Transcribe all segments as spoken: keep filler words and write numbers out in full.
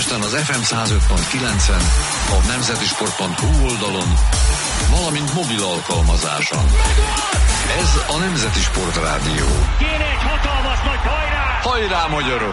Budapesten az ef em száz öt pont kilencen, a nemzeti sport pont hu oldalon, valamint mobil alkalmazáson. Ez a Nemzeti Sport Rádió. Kéne egy hatalmas nagy hajrá! Hajrá, magyarok!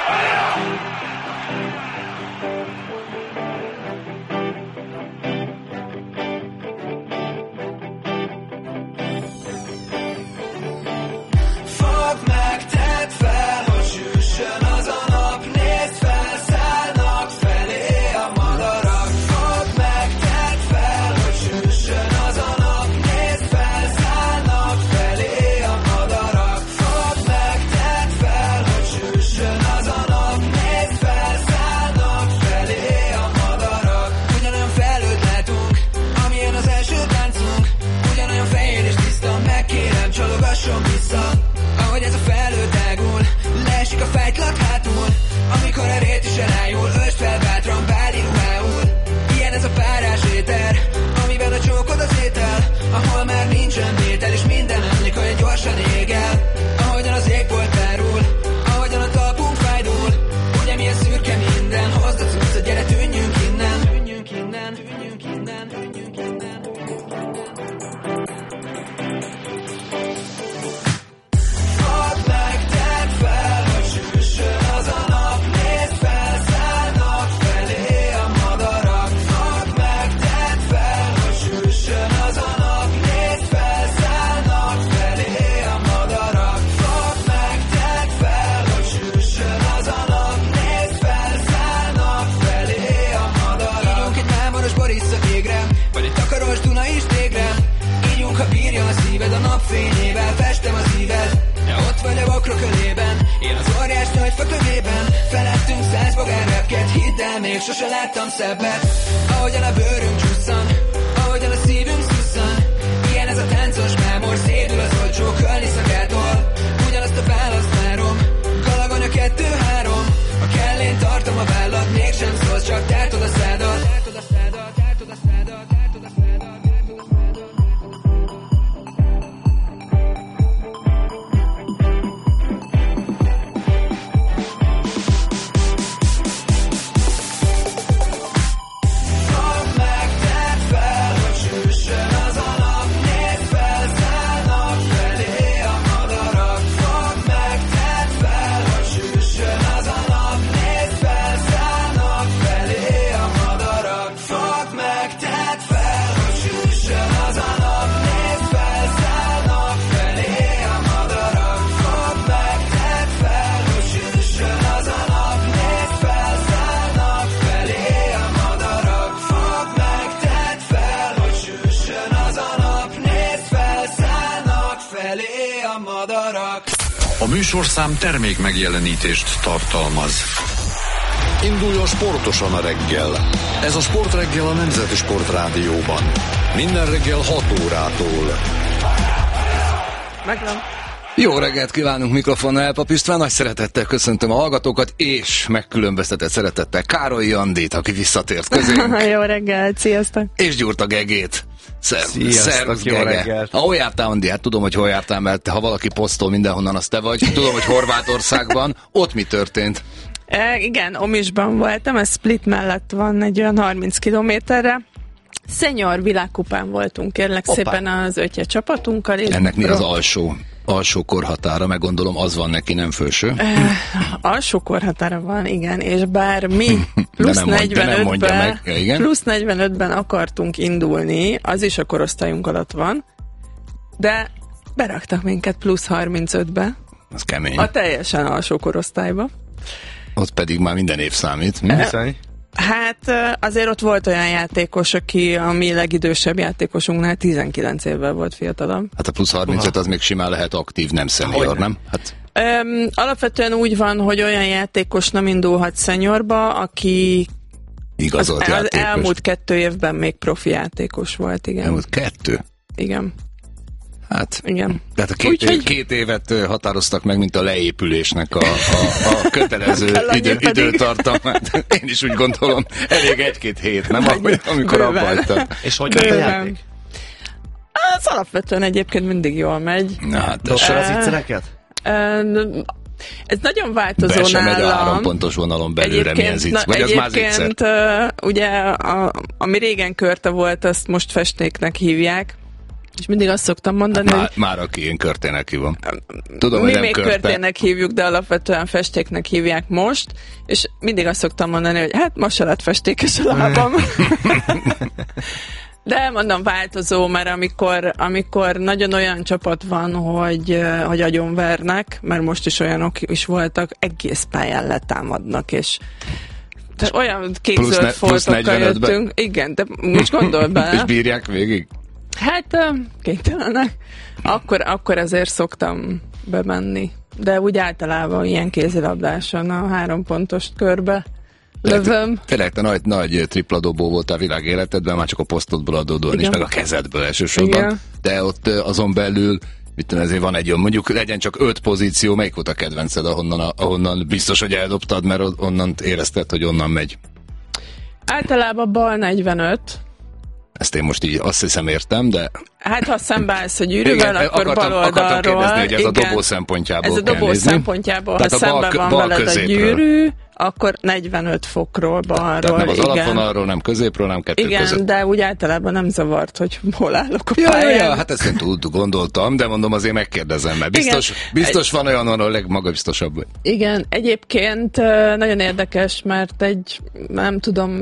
Fogd meg, tedd fel, hogy süssön az a nap, nézd fel, szállnak felé a madarak. Fogd meg, tedd fel, hogy süssön az a nap, nézd fel, szállnak felé a madarak. Fogd meg, tedd fel, hogy süssön az a nap, nézd fel, szállnak felé a madarak. Ugyanolyan felőtt látunk, amilyen az első táncunk, ugyanolyan fehér és tiszta, meg kérem, csalogasson vissza. Ahogy ez a felhő tágul, leesik a fájtlak hátul, amikor a rét is elájul, ösd fel bátran báli ruhául. Ilyen ez a párás éter, amiben a csókod az étel, ahol már nincsen vétel, és minden emlék, hogy gyorsan ég el. Ahogyan az égbolt tárul, ahogyan a talpunk fájdul, ugye milyen szürke minden, hozd a cuccot, gyere tűnjünk innen. Tűnjünk innen, tűnjünk innen, tűnjünk innen. Fogd meg, tedd fel, hogy süssön az a nap, nézd fel, szállnak felé a madarak. Fogd meg, tedd fel, hogy süssön az a nap, nézd fel, szállnak felé a madarak. Fogd meg, tedd fel, hogy süssön az a nap, nézd fel, szállnak felé a madarak. Ígyunk egy mámoros Borissza égre, vagy egy takaros Dunai stégre. Ígyunk, ha bírja a szíved, a napfényével festem az íved. Ja, ott vagy a bokrok ölében, én az óriás nagy fakövében. Felettünk száz bogár repket, hidd el, még sose láttam szebbet. Ahogyan a bőrünk csusszan, ahogyan a szívünk szusszan. Ilyen ez a táncos mámor, szédül az olcsó kölni szakától. Ugyanazt a választ várom, galagony a kettő-három. Ha kell, én tartom a vállad, mégsem szólsz, csak tártod a szádat. Tártod a szádat, tártod a szádat, tártod a szádat. Fogd meg, tedd fel, hogy süssön az a nap, nézd fel, szállnak felé a madarak. Fogd meg, tedd fel, hogy süssön az a nap, nézd fel, szállnak felé a madarak. Fogd meg, tedd fel, hogy süssön az a nap, nézd fel, szállnak felé a madarak. Fogd meg, tedd fel, hogy süssön az a nap, nézd fel, szállnak felé a madarak. Fogd meg, tedd fel, hogy süssön az a nap, nézd fel, szállnak felé a madarak. A műsorszám termék megjelenítést tartalmaz. Induljon sportosan a reggel. Ez a Sportreggel a Nemzeti Sport Rádióban. Minden reggel hat órától. Megvan. Jó reggelt kívánunk, mikrofonnal Elpap István, nagy szeretettel köszöntöm a hallgatókat, és megkülönböztetett szeretettel Károly Jandit, aki visszatért közénk. Jó reggelt, sziasztok. És Gyurta Gegét. Sziasztok, Szervusz, jó Gege. reggelt. Hol jártál, Andi? Hát tudom, hogy hol jártál, mert ha valaki posztol mindenhonnan, az te vagy. Tudom, hogy Horvátországban. Ott mi történt? E, igen, Omisban voltam, ez Split mellett van egy olyan harminc kilométerre. Senior világkupán voltunk, kérlek Hoppá. szépen az ötje csapatunkkal. Ennek mi az alsó, alsó korhatára? Meg gondolom, az van neki, nem felső. E, alsó korhatára van, igen, és bár mi plusz nem mond, de nem mondja negyvenötben, meg. Ja, igen? plusz negyvenötben akartunk indulni, az is a korosztályunk alatt van, de beraktak minket plusz harmincötbe, Az kemény. a teljesen alsó korosztályba. Ott pedig már minden év számít. Mi? Viszony. Hát azért ott volt olyan játékos, aki a mi legidősebb játékosunknál tizenkilenc évvel volt fiatalabb. Hát a plusz harmincöt az még simán lehet aktív, nem senior, nem? Hát Öm, alapvetően úgy van, hogy olyan játékos nem indulhat szenyorba, aki az, igazolt az játékos. elmúlt kettő évben még profi játékos volt, igen. Elmúlt kettő? Igen. Hát, Igen. tehát a két, Úgyhogy- két évet ö, határoztak meg, mint a leépülésnek a, a, a kötelező Kell annyi idő, pedig. időtartamát. Én is úgy gondolom, elég egy-két hét, nem? Amikor, amikor Bőven. abba hagytad. És hogy ment a Bőven. játék? Az alapvetően egyébként mindig jól megy. Na hát, Dobtál az Eh, ígyszereket? Ö, Ez nagyon változó Be sem megy a nálam. három pontos vonalon belőle, milyen zicser. Vagy az már zicser? Egyébként uh, ugye, a, ami régen körte volt, azt most festéknek hívják. És mindig azt szoktam mondani, Már, hogy... már aki én körtének hívom. Tudom, mi hogy nem még körte. körtének hívjuk, de alapvetően festéknek hívják most, és mindig azt szoktam mondani, hogy hát most se lett festékes a lábam. De mondom, változó, mert amikor, amikor nagyon olyan csapat van, hogy, hogy agyonvernek, mert most is olyanok is voltak, egész pályán letámadnak, és olyan kék-zöld foltokkal jöttünk. Igen, de most gondolj bele. És bírják végig? Hát kénytelenek. Akkor, akkor azért szoktam bemenni. De úgy általában ilyen kézilabdáson a három pontos körbe lövöm. Tényleg te nagy, nagy tripladobó volt a világ életedben, már csak a posztodból adódóan is, meg a kezedből elsősorban. Igen. De ott azon belül, mit tudom, ezért van egy olyan, mondjuk legyen csak öt pozíció, melyik volt a kedvenced, ahonnan, ahonnan biztos, hogy eldobtad, mert onnan érezted, hogy onnan megy? Általában bal negyvenöt. Ezt én most így azt hiszem értem, de... Hát ha szembeállsz a gyűrűvel, igen, akkor akartam, bal oldalról. akartam kérdezni, hogy ez igen, a dobó szempontjából Ez a dobó szempontjából, ha szembe van veled a gyűrű, akkor negyvenöt fokról balról. Tehát nem az igen. alapvonalról, nem középről, nem kettő igen, között. de úgy általában nem zavart, hogy hol állok a ja, pályán. Ja, ja, hát ezt én tud, gondoltam, de mondom, azért megkérdezem, mert biztos, biztos van olyan, ahol a legmagabiztosabb vagy. Igen, egyébként nagyon érdekes, mert egy, nem tudom,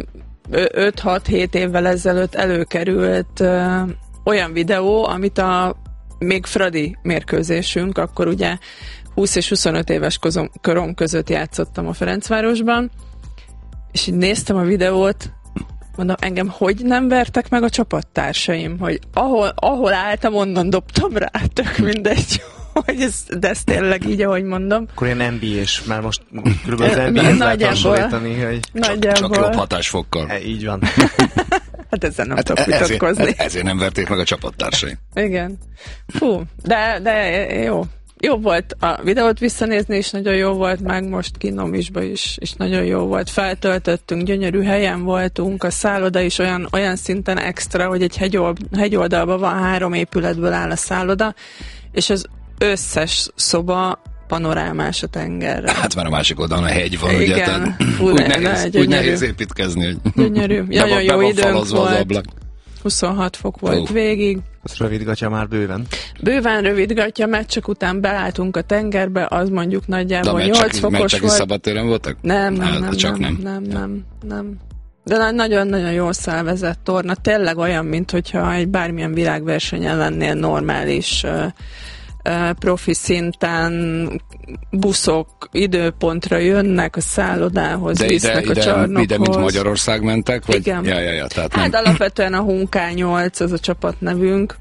öt-hat-hét évvel ezelőtt előkerült ö, olyan videó, amit a még Fradi mérkőzésünk, akkor ugye húsz és huszonöt éves kozom, korom között játszottam a Ferencvárosban, és így néztem a videót, mondom, engem hogy nem vertek meg a csapattársaim, hogy ahol, ahol álltam, onnan dobtam rá, tök mindegy, hogy ez, de ez tényleg így, ahogy mondom. Akkor ilyen en bé és már most kb. Az en bé-hez lehet hasonlítani, hogy csak, csak jobb hatásfokkal. E, így van. Hát ezzel nem hát tudok ezért, vitatkozni. Ezért nem verték meg a csapattársaim. Igen. Fú, de, de jó. Jó volt a videót visszanézni, és nagyon jó volt, meg most Kinomisba is, és nagyon jó volt. Feltöltöttünk, gyönyörű helyen voltunk, a szálloda is olyan, olyan szinten extra, hogy egy hegyold, hegyoldalban van, három épületből áll a szálloda, és az összes szoba panorámás a tengerre. Hát már a másik oldalon a hegy van, igen. ugye? Tehát Fú, úgy, ne, nehéz, ne, úgy nehéz építkezni. Hogy gyönyörű. Nagyon jó időnk volt. Az huszonhat fok volt oh. végig. Az rövidgatja már bőven. Bőven rövidgatja, meccsek után beálltunk a tengerbe, az mondjuk nagyjából nyolc fokos meccsek volt. is szabadtéren voltak? Nem, nem, hát, nem, csak nem, nem, nem, nem, nem. De nagyon-nagyon jól szervezett torna. Tényleg olyan, mint hogyha egy bármilyen világversenyen lennél normális uh, uh, profi szinten, buszok időpontra jönnek a szállodához, de visznek ide, a csarnokhoz. Ide, mint Magyarország mentek? Vagy? Igen. Ja, ja, ja, tehát hát nem. alapvetően a Hunká nyolc, az a csapatnevünk,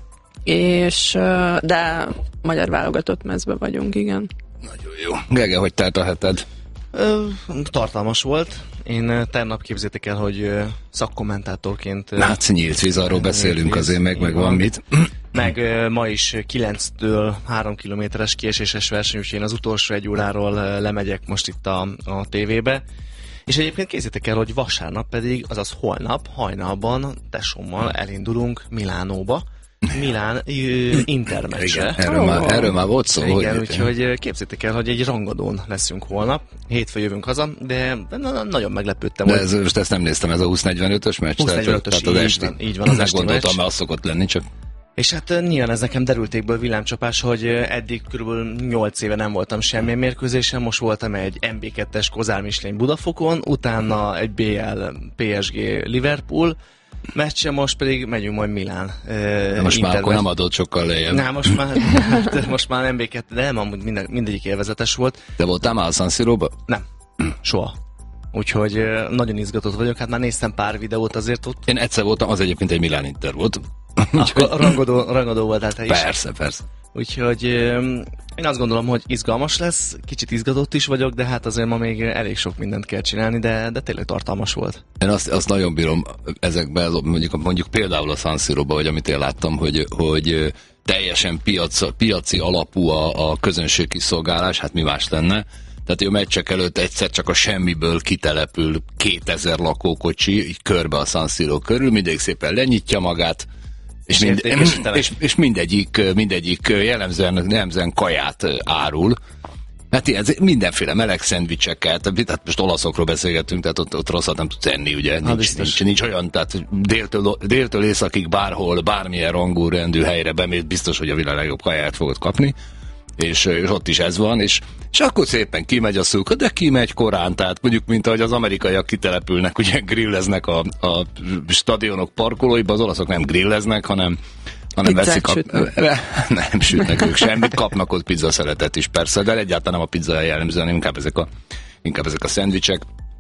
és uh, de magyar válogatott mezbe vagyunk, igen. Nagyon jó. Gege, hogy telt a heted? Ö, tartalmas volt. Én tegnap képzétek el, hogy szakkommentátorként... Hát nyílt víz, arról beszélünk azért, meg, meg van mit. Meg ma is kilenctől három kilométeres kieséses verseny, úgyhogy én az utolsó egy óráról lemegyek most itt a, a tévébe. És egyébként kézzétek el, hogy vasárnap pedig, azaz holnap, hajnalban tesómmal elindulunk Milánóba. Milán uh, intermeccse. Erről, oh. már, erről már volt szó. Igen, hogy... úgyhogy képzétek el, hogy egy rangadón leszünk holnap. Hétfő jövünk haza, de na, nagyon meglepődtem. De ez, most ezt nem néztem, ez a húsz negyvenötös meccs? húsz negyvenötös, tehát, tehát így, van, így van az esti meccs. Gondoltam, mert az szokott lenni, csak... És hát nyilván ez nekem derültékből villámcsapás, hogy eddig kb. nyolc éve nem voltam semmilyen mérkőzésen, most voltam egy em bé kettes Kozár Michelin Budafokon, utána egy bé el pé es gé Liverpool meccse, most pedig megyünk majd Milán. Uh, most már akkor nem adott sokkal lejjebb. Nem, most már, most már em bé kettő, de nem, amúgy minden, mindegyik élvezetes volt. De voltál már a San Siróba? Nem, soha. Úgyhogy nagyon izgatott vagyok, hát már néztem pár videót azért ott. Én egyszer voltam, az egyébként egy Milán Inter volt. Akkor rangadó, rangadó voltál te is. Persze, persze. Úgyhogy én azt gondolom, hogy izgalmas lesz, kicsit izgatott is vagyok, de hát azért ma még elég sok mindent kell csinálni, de, de tényleg tartalmas volt. Én azt, azt nagyon bírom ezekben, mondjuk, mondjuk például a San Siróban, hogy amit én láttam, hogy, hogy teljesen piac, piaci alapú a, a közönségkiszolgálás, hát mi más lenne. Tehát a meccsek előtt egyszer csak a semmiből kitelepül kétezer lakókocsi, így körbe a San Siro körül, mindig szépen lenyitja magát, és, mind, és, és, és mindegyik, mindegyik jellemzően, jellemzően kaját árul, Hát ez mindenféle meleg szendvicseket, tehát most olaszokról beszélgetünk, tehát ott, ott rosszat nem tudsz enni, ugye, nincs, nincs, nincs olyan, tehát déltől, déltől északig bárhol, bármilyen rangú rendű helyre bemész, biztos, hogy a világ legjobb kajáját fogod kapni, és, és ott is ez van, és, és akkor szépen kimegy a szúka, de kimegy korán, tehát mondjuk, mint ahogy az amerikaiak kitelepülnek, ugye grilleznek a, a stadionok parkolóiba, az olaszok nem grilleznek, hanem hanem veszik a... Nem sütnek ők semmit, kapnak ott pizza szeretet is persze, de egyáltalán nem a pizza jellemző, hanem inkább ezek a, inkább ezek a szendvicsek,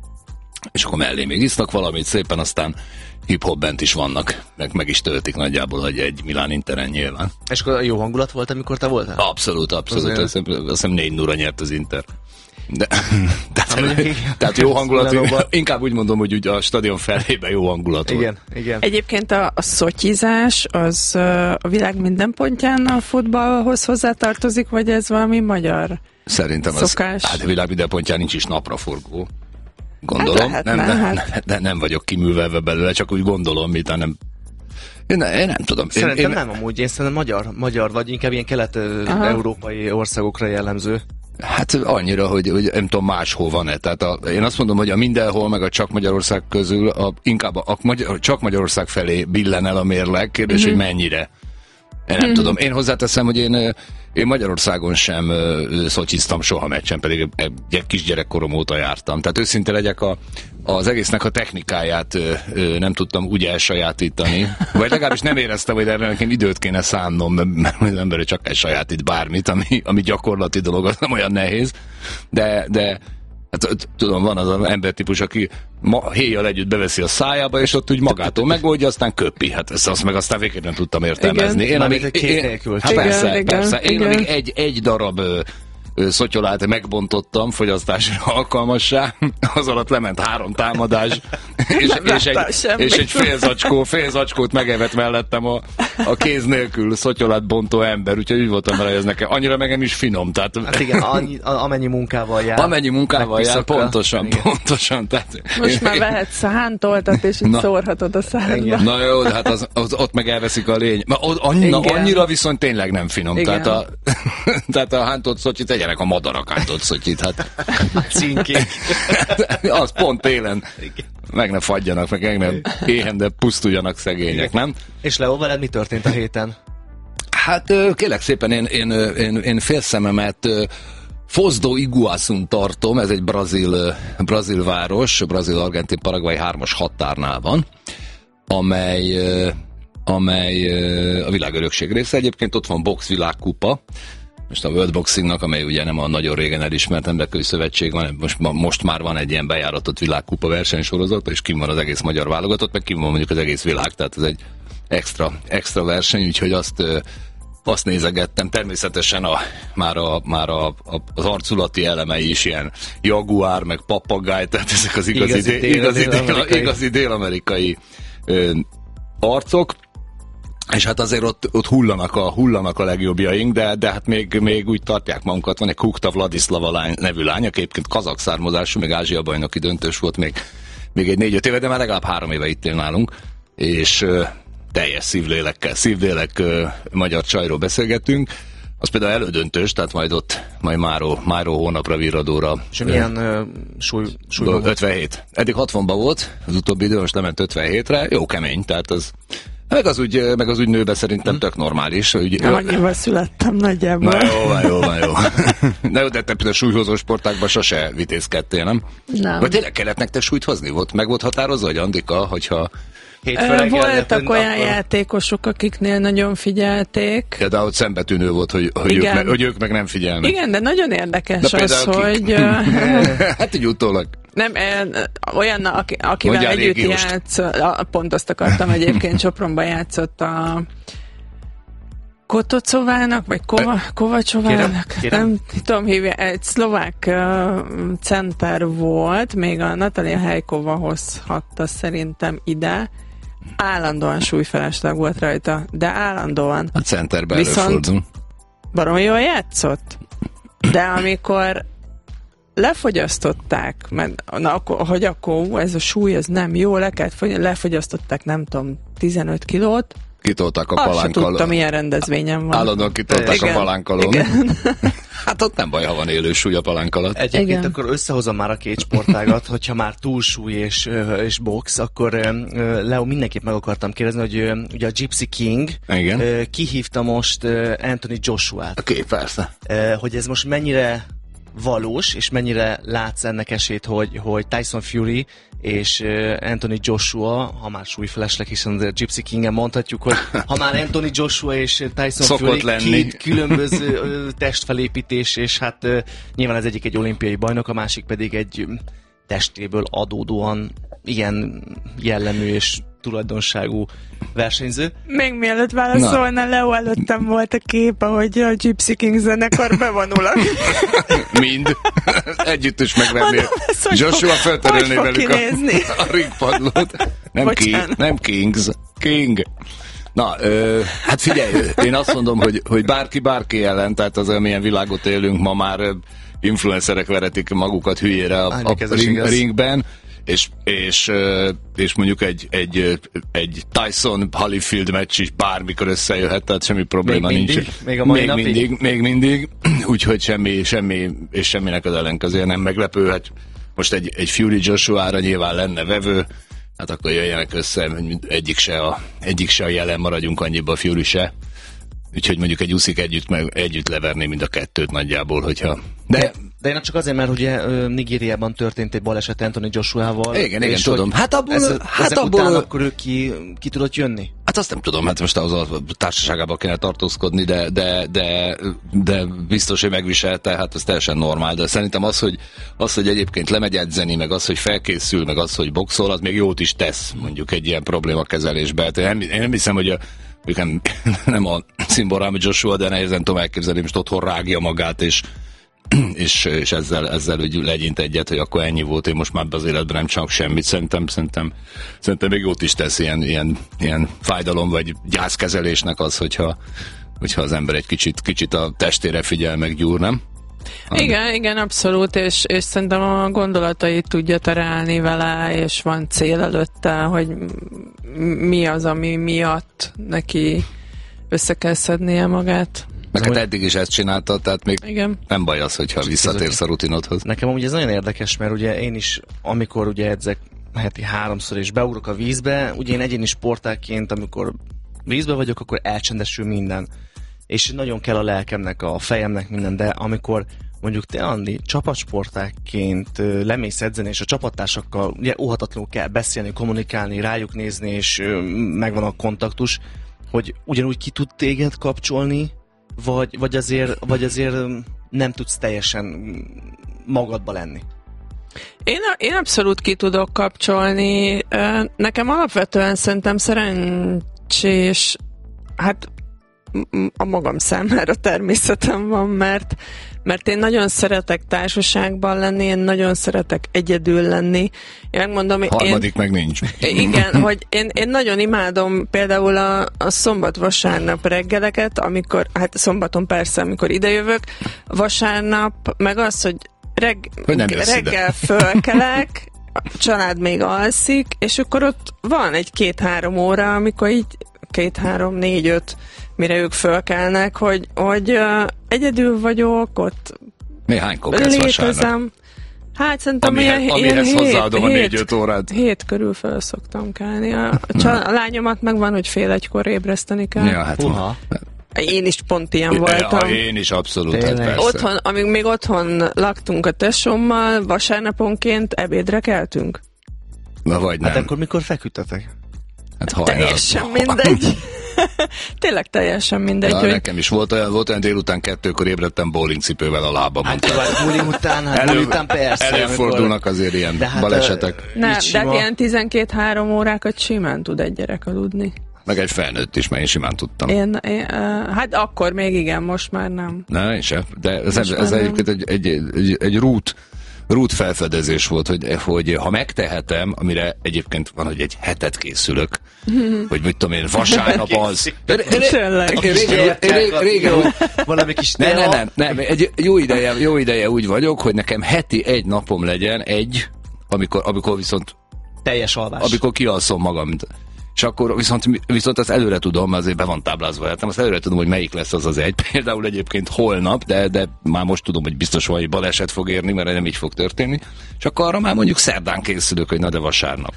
és akkor mellé még isznak valamit, szépen aztán hip-hop bent is vannak, meg, meg is töltik nagyjából, hogy egy Milán Interen nyilván. És akkor jó hangulat volt, amikor te voltál? Abszolút, abszolút, azt hiszem négy nulla nyert az Inter. De, tehát, tehát jó hangulat, inkább úgy mondom, hogy ugye a stadion felében jó hangulat volt. Igen, igen. Egyébként a, a szotyizás az a világ minden pontján a futballhoz hozzátartozik, vagy ez valami magyar Szerintem szokás? Az, hát a világ minden pontján nincs is napraforgó. Gondolom, hát nem, lehetne, nem, hát. nem, nem vagyok kiművelve belőle, csak úgy gondolom, mint nem. Én, ne, én nem tudom. Szerintem én, nem amúgy, én szerintem magyar, magyar vagy inkább ilyen kelet-európai országokra jellemző. Hát annyira, hogy, hogy nem tudom, máshol van-e. Tehát a, én azt mondom, hogy a mindenhol, meg a csak Magyarország közül a, inkább a, a magyar, csak Magyarország felé billen el a mérleg. Kérdés, mm-hmm. hogy mennyire. Én nem mm-hmm. tudom. Én hozzáteszem, hogy én, én Magyarországon sem szotyiztam soha meccsen, pedig egy kisgyerekkorom óta jártam. Tehát őszinte legyek, a, az egésznek a technikáját nem tudtam úgy elsajátítani. Vagy legalábbis nem éreztem, hogy erre nekem időt kéne szánnom, mert az ember csak elsajátít bármit, ami, ami gyakorlati dolog, az nem olyan nehéz. De, de hát, tudom, van az az embertípus, aki ma, héjjal együtt beveszi a szájába, és ott úgy magától megoldja, aztán köpi. Hát ezt azt meg aztán végképp nem tudtam értelmezni. Igen. Én amíg, két nélkül. Hát igen, persze, igen, persze. Én igen. amíg egy, egy darab ö, ö, szotyolát megbontottam fogyasztásra alkalmassá, az alatt lement három támadás, és, és, egy, és egy fél zacskó, fél zacskót megevett mellettem a, a kéz nélkül szotyolát bontó ember, úgyhogy úgy voltam vele, hogy ez nekem annyira meg nem is finom. Tehát, hát igen, annyi, amennyi munkával jár. Amennyi munkával jár, pontosan, igen. pontosan. Tehát, Most én, már vehetsz szántoltat, és így Na. szórhatod a szádba. Na jó, de hát az, az, ott meg elveszik a lény. Ma, ott annyira, annyira viszont tényleg nem finom. Igen. Tehát a, tehát a hántott szotyit, tegyenek a madarak hántott szotyit. Hát. Cinkék. Az pont télen. Meg ne fagyjanak, meg, meg nem éhen, de pusztuljanak szegények, nem? És Leo, veled mi történt a héten? Hát kérlek szépen, én, én, én, én félszememet Foz do Iguazun tartom, ez egy brazil, brazil város, brazil-argentin-paraguay hármas határnál van, amely, amely a világörökség része. Egyébként ott van box világkupa, most a World Boxingnak, amely ugye nem a nagyon régen elismert nemzetközi szövetség van, most, most már van egy ilyen bejáratott világkupa versenysorozat, és kim van az egész magyar válogatott, meg kim van mondjuk az egész világ, tehát ez egy extra, extra verseny, úgyhogy azt, azt nézegettem. Természetesen a, már, a, már a, a, az arculati elemei is ilyen jaguár, meg papagáj, tehát ezek az igazi, igazi, dél, igazi, dél, dél, igazi dél-amerikai ö, arcok. És hát azért ott, ott hullanak, a, hullanak a legjobbjaink, de, de hát még, még úgy tartják magunkat. Van egy Kukta Vladislava lány, nevű lány, aki egyébként kazak származású, még Ázsia bajnoki döntős volt még, még egy négy-öt éve, de már legalább három éve itt él nálunk, és ö, teljes szívlélekkel, szívlélek ö, magyar csajról beszélgetünk. Az például elődöntős, tehát majd ott, majd máró, máró hónapra virradóra. És milyen ö, súly, súlyban volt? ötvenhét. Eddig hatvanban volt, az utóbbi idő, most lement ötvenhétre, jó kemény, tehát az Meg az úgy, meg az úgy nőbe szerintem tök normális. Úgy, Annyival születtem nagyjából. Na jó, van, jó, van, jó. Na jó, de te például súlyhozó sportákban sose vitézkedtél, nem? Nem. Vagy tényleg kellett nektek súlyt hozni? Volt, meg volt határozva, hogy Andika, hogyha... Ö, voltak olyan akkor... játékosok, akiknél nagyon figyelték. Ja, de ott szembetűnő volt, hogy, hogy, ők meg, hogy ők meg nem figyelnek. Igen, de nagyon érdekes de az, hogy... hát így utólag. Nem, olyan, akivel Mondjál együtt játsz, pont azt akartam egyébként, Sopronban játszott a Kotocovának, vagy Kova, Kovacsovának, kérem, kérem. nem tudom hívja, egy szlovák uh, center volt, még a Natalia Hejkova hozhatta szerintem ide, állandóan súlyfelesleg volt rajta, de állandóan. A centerbe előfordul. Baromi jól játszott, de amikor lefogyasztották, mert na, akkor, hogy akkor ez a súly, ez nem jó, le kellett fogy- lefogyasztották, nem tudom, tizenöt kilót, kitolták a Azt se palánkkal. tudtam, milyen rendezvényem van. Állandóan kitolták Igen. a palánkalon. Igen. Hát ott nem baj, ha van élő súly a palánk alatt. Egyébként Igen. akkor összehozom már a két sportágat, hogyha már túlsúly és, ö, és box, akkor ö, Leo, mindenképp meg akartam kérdezni, hogy ö, ugye a Gypsy King Igen. ö, kihívta most ö, Anthony Joshua-t, Oké, persze. ö, hogy ez most mennyire valós, és mennyire látsz ennek esélyt, hogy, hogy Tyson Fury és uh, Anthony Joshua, ha már súlyfelesleg, hiszen a Gypsy King-en mondhatjuk, hogy ha már Anthony Joshua és Tyson Szokott Fury lenni. két különböző uh, testfelépítés, és hát uh, nyilván ez egyik egy olimpiai bajnok, a másik pedig egy um, testéből adódóan ilyen jellemű és tulajdonságú versenyző. Még mielőtt válaszolna, Leo előttem volt a kép, ahogy a Gypsy King zenekar bevonulak. Mind. Együtt is megvennél. Mondom, ez hogy Joshua fog- felterelné hogy fog velük a, kinézni? a ringpadlót. Nem, king, Bocsánat. nem Kings. King. Na, ö, hát figyelj, én azt mondom, hogy, hogy bárki bárki ellen, tehát az, amilyen világot élünk, ma már ö, influencerek veretik magukat hülyére a, a, ez ring, igaz. ringben, és, és, ö, és mondjuk egy, egy, egy Tyson Holyfield meccs is bármikor összejöhet, tehát semmi probléma Még nincs. mindig? Még a mai még napig? mindig, még mindig, úgyhogy semmi, semmi, és semminek az ellenkezője nem meglepő, hát most egy, egy Fury Joshua-ra nyilván lenne vevő, hát akkor jöjjenek össze, egyik se a, egyik se a jelen, maradjunk annyiba, a Fury se. Úgyhogy mondjuk egy Usyk együtt, meg, együtt leverné mind a kettőt nagyjából, hogyha... De, De én csak azért, mert ugye ö, Nigériában történt egy baleset Anthony Joshua-val. Igen, igen, és tudom. hogy Hát abból- ez, hát ezek abból- után akkor ő ki, ki tudott jönni? hát azt nem tudom, hát most ahhoz a társaságában kéne tartózkodni, de, de, de, de biztos, hogy megviselte, hát ez teljesen normál, de szerintem az, hogy, az, hogy egyébként lemegy edzeni, meg az, hogy felkészül, meg az, hogy boxol, az még jót is tesz, mondjuk egy ilyen problémakezelésbe. Hát én nem, én nem hiszem, hogy a nem, nem a szimborámi Joshua, de nehezen tudom elképzelni, most otthon rágja magát, és, és, és ezzel, ezzel úgy legyint egyet, hogy akkor ennyi volt, én most már az életben nem csinálok semmit. Szerintem, szerintem, szerintem még jót is tesz ilyen, ilyen, ilyen fájdalom vagy gyászkezelésnek az, hogyha, hogyha az ember egy kicsit, kicsit a testére figyel, meg gyúr, nem? Igen, igen, abszolút, és, és szerintem a gondolatait tudja terelni vele, és van cél előtte, hogy m- mi az, ami miatt neki össze kell szednie magát. Meg hát eddig is ezt csinálta, tehát még Igen. nem baj az, hogyha visszatérsz a rutinodhoz. Nekem amúgy ez nagyon érdekes, mert ugye én is, amikor ugye edzek heti háromszor és beugrok a vízbe, ugye én egyéni sportákként, amikor vízbe vagyok, akkor elcsendesül minden. És nagyon kell a lelkemnek, a fejemnek minden, de amikor mondjuk te, Andi, csapatsportákként ö, lemész edzeni, és a csapattársakkal ugye óhatatlanul kell beszélni, kommunikálni, rájuk nézni, és ö, megvan a kontaktus, hogy ugyanúgy ki tud téged kapcsolni, vagy, vagy, azért, vagy azért ö, nem tudsz teljesen magadba lenni. Én, én abszolút ki tudok kapcsolni. Ö, Nekem alapvetően szerintem szerencsés, hát m- a magam számára természetem van, mert, mert én nagyon szeretek társaságban lenni, én nagyon szeretek egyedül lenni. Én megmondom, én, Harmadik meg nincs. igen, hogy én, én nagyon imádom például a, a szombat-vasárnap reggeleket, amikor, hát szombaton persze, amikor idejövök, vasárnap, meg az, hogy, reg, Hogy nem jössz ide. reggel fölkelek, a család még alszik, és akkor ott van egy két-három óra, amikor így két-három, négy-öt, mire ők fölkelnek, hogy, hogy uh, egyedül vagyok, ott Néhánykor kezd vasárnap. létezem. Hát szerintem Amihez, ilyen, amihez ilyen hozzáadom a hét, négy-öt órát. hét körül föl szoktam kelni. A, a, csal- a lányomat meg van, hogy fél egykor ébreszteni kell. Ja, hát Uha. Én is pont ilyen voltam. Ja, én is abszolút, hát Tényleg. persze. Otthon, amíg még otthon laktunk a tesómmal, vasárnaponként ebédre keltünk. Na vagy nem. Hát akkor mikor feküdtetek? Hát hajnal. Teljesen mindegy. Tényleg teljesen mindegy, Ja, hogy nekem is volt olyan, volt olyan délután kettőkor ébredtem bowlingcipővel a lábamon. Hát Tehát jó, buli után, hát buli után persze. előfordulnak azért ilyen De hát, balesetek. nem, így de sima. hát ilyen tizenkét-három órákat simán tud egy gyerek aludni. Meg egy felnőtt is, mert én simán tudtam. Én, én, uh, hát akkor még igen, most már nem. Ne, én sem. De ez, Most ez már egyébként egy, egy, egy, egy rút, rút felfedezés volt, hogy, hogy ha megtehetem, amire egyébként van, hogy egy hetet készülök, hogy mit tudom én, vasárnap az. Tényleg. Én régen, én régen, régen, Valami kis Ne, ne, tea. nem, nem. Egy jó ideje, jó ideje úgy vagyok, hogy nekem heti egy napom legyen, egy, amikor, amikor viszont, Teljes alvás. amikor kialszom magam. mint- És akkor viszont, viszont azt előre tudom, azért be van táblázva, értem, azt előre tudom, hogy melyik lesz az az egy. Például egyébként holnap, de, de már most tudom, hogy biztos valami baleset fog érni, mert nem így fog történni. És akkor arra már mondjuk szerdán készülök, hogy na de vasárnap.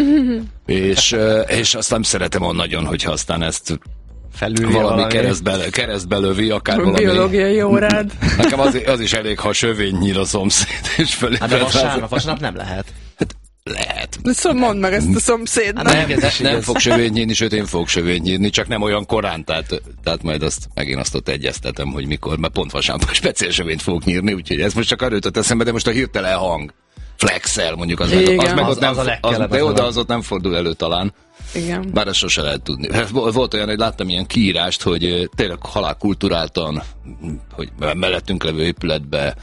és, és azt nem szeretem olyan nagyon, hogyha aztán ezt Felülje valami, valami. Keresztbe, keresztbe lövi, akár valami... Biológiai órád. Nekem az, az is elég, ha sövény nyíl a szomszéd, és fölé. Hát de vasárnap, vasárnap nem lehet. Lehet. Szóval mondd meg ezt a szomszédnak. Hát Nem, ez nem, is nem igaz. fog sövény nyílni, sőt én fogok sövény nyílni, csak nem olyan korán, tehát, tehát majd azt megint azt ott egyeztetem, hogy mikor, mert pont vasárnap speciális sövényt fogok nyírni, úgyhogy ez most csak arra jutott eszembe, de most a hirtelen hang. Flexel mondjuk, az, meg, az meg Az- ott nem, az a az, legkellemetlenebb. de oda az ott nem fordul elő talán. Igen. Bár ezt sose lehet tudni. Volt olyan, hogy láttam ilyen kiírást, hogy eh, tényleg halálkulturáltan, hogy mellettünk levő épületbe,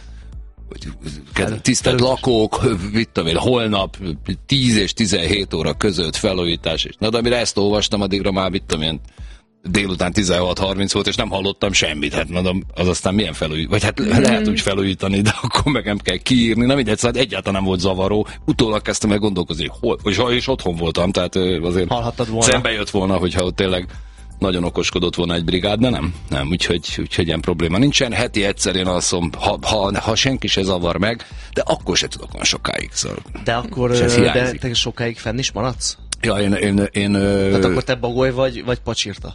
hogy tisztelt lakók, vittem én holnap tíz és tizenhét óra között felújítás, és na de amire ezt olvastam, addigra már vittem ilyen délután tizenhat harminc volt, és nem hallottam semmit. Hát mondom, az aztán milyen felújítani? Vagy hát mm. lehet úgy felújítani, de akkor meg nem kell kiírni. Nem mindegy, szóval egyáltalán nem volt zavaró. Utólag kezdtem el gondolkozni, hogy hol, és, és otthon voltam, tehát azért Hallhattad volna. szembe jött volna, hogyha ott tényleg nagyon okoskodott volna egy brigád, de nem. Nem, úgyhogy, úgyhogy ilyen probléma nincsen. Heti egyszer én alszom, ha, ha, ha senki se zavar meg, de akkor se tudok olyan sokáig. Szóval. De akkor És ez de hiányzik. te sokáig fenn is maradsz? Ja, én, én, én, Tehát ö, akkor te bagoly vagy, vagy pacsirta?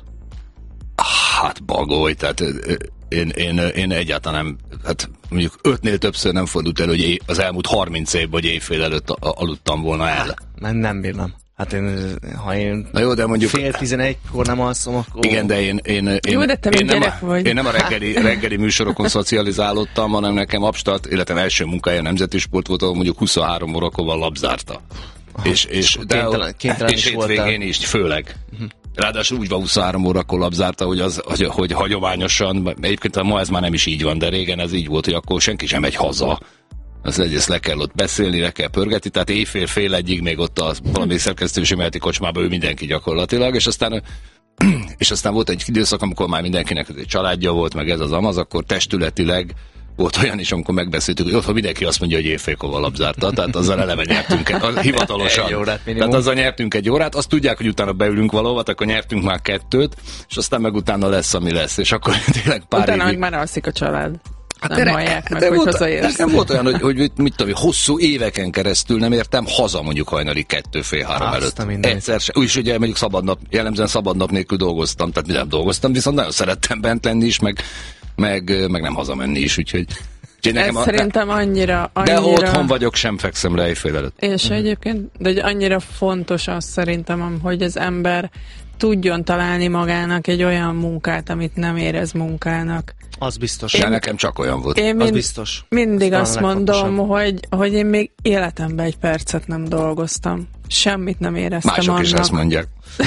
hát bagoly, tehát ö, ö, én, én, én egyáltalán nem, hát mondjuk ötnél többször nem fordult elő, hogy éj, az elmúlt harminc évben, hogy éjfél előtt a- aludtam volna el. Nem, nem bírnám. Hát én, ha én Na jó, de mondjuk... fél tizenegykor nem alszom, akkor... Igen, de én, én, én, Jó, de te én, még nem gyerek a, vagy. én nem a reggeli, reggeli műsorokon szocializálódtam, hanem nekem abstart, illetve első munkája nemzeti sport volt, ahol mondjuk huszonhárom órakor van labzárta. Aha, és, és, és de, kénytelen- kénytelen és is voltál. hétvégén is, főleg. Uh-huh. Ráadásul úgy van huszonhárom órakor labzárta, hogy, az, hogy, hogy hagyományosan, egyébként ma ez már nem is így van, de régen ez így volt, hogy akkor senki sem megy haza. Az egyrészt le kell ott beszélni, le kell pörgetni, tehát éjfél fél egyig még ott a valami szerkesztősémeleti kocsmában ő mindenki gyakorlatilag, és aztán és aztán volt egy időszak, amikor már mindenkinek egy családja volt, meg ez az amaz, akkor testületileg volt olyan is, amikor megbeszéltük, hogy otthon mindenki azt mondja, hogy évfélkor van labzárta, tehát azzal eleve nyertünk egy, hivatalosan. Egy órát minimum. Tehát azzal nyertünk egy órát, azt tudják, hogy utána beülünk valahova, akkor nyertünk már kettőt, és aztán meg utána lesz, ami lesz, és akkor tényleg pár Utána meg évig... már alszik a család. Hát Nem de, hallják meg, de hogy volt, hazaérsz. nekem volt olyan, hogy, hogy mit tudom, hosszú éveken keresztül nem értem haza mondjuk hajnali kettő fél három Azt előtt. a mindenit. Egyszer se. Úgy is ugye mondjuk szabadnap, jellemzően szabadnap nélkül dolgoztam, tehát mi nem dolgoztam, viszont nagyon szerettem bent lenni is, meg, meg, meg nem hazamenni is, úgyhogy... úgyhogy Ez a- szerintem annyira, de annyira... otthon vagyok, sem fekszem le éjfél előtt. Én se egyébként, de hogy annyira fontos az szerintem, hogy az ember tudjon találni magának egy olyan munkát, amit nem érez munkának. Az biztos. De nekem csak olyan volt. Én Az mind, biztos. mindig Az azt a mondom, legfontosabb. hogy, hogy én még életemben egy percet nem dolgoztam. Semmit nem éreztem Mások annak. is ezt mondják.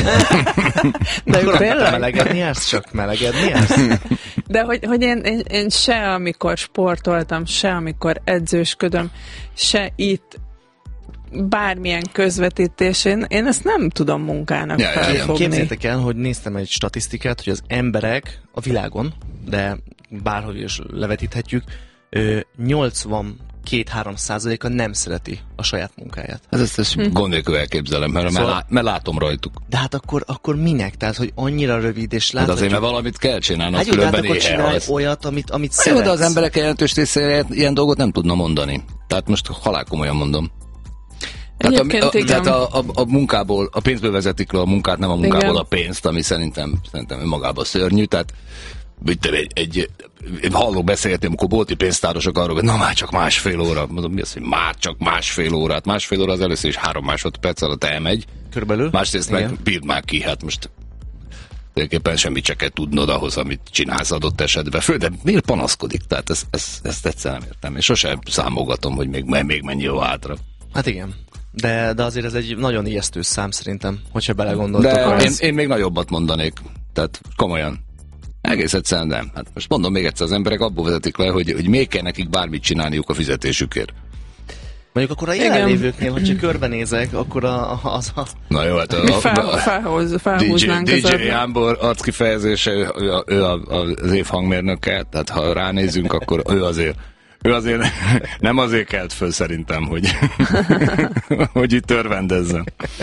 De Akkor te tényleg? melegedni jársz? Csak melegedni jársz? De hogy, hogy én, én, én se amikor sportoltam, se amikor edzősködöm, se itt bármilyen közvetítésén, én ezt nem tudom munkának Ja, ja, ja. felfogni. Képzeljétek el, hogy néztem egy statisztikát, hogy az emberek a világon, de bárhogy is levetíthetjük, ö, nyolcvankét-három százaléka nem szereti a saját munkáját. Ez ezt, ezt hm. gond nélkül elképzelem, mert, Szóval- mert, lá, mert látom rajtuk. De hát akkor, akkor minek? Tehát, hogy annyira rövid, és Hát láthatjuk... azért, mert valamit kell csinálni, Hát jó, de hát különben akkor éhe csinálj az. olyat, amit, amit Jó, szeretsz. de az emberek jelentős része ilyen dolgot nem tudna mondani. Tehát most halál komolyan mondom. Tehát, a, Egyébként a, igen. tehát a, a, a munkából, a pénzből vezetik le a munkát, nem a munkából Igen. a pénzt, ami szerintem, szerintem önmagában szörnyű. Tehát mit egy, egy, egy hallok beszélgetni, amikor bolti pénztárosok arról, hogy na már csak másfél óra. Mondom, mi az, hogy már csak másfél órát. Másfél óra az először is három másodperc alatt elmegy. Körülbelül. Másrészt Igen. meg bírd már ki, hát most tulajdonképpen semmit se kell tudnod ahhoz, amit csinálsz adott esetben. Fő, de miért panaszkodik? Tehát ezt, ezt, ezt egyszer nem értem. És sosem számolgatom, hogy még, még mennyi van hátra. Hát igen. De, de azért ez egy nagyon ijesztő szám szerintem, hogyha belegondoltok. De arra. én, én még nagyobbat mondanék. Tehát komolyan. Egész egyszerűen nem. Hát most mondom még egyszer, az emberek abból vezetik le, hogy, hogy még kell nekik bármit csinálniuk a fizetésükért. Mondjuk akkor a Igen. jelenlévőknél, hogyha körbenézek, akkor a, az a... Na jó, hát Mi a, fel, a, felhoz, dé dzsé, felhúznánk dé dzsé az Jámbor arckifejezése, ő, a, ő a, az év hangmérnöke, tehát ha ránézünk, akkor ő azért ő azért nem azért kelt föl szerintem, hogy, hogy itt örvendezzen.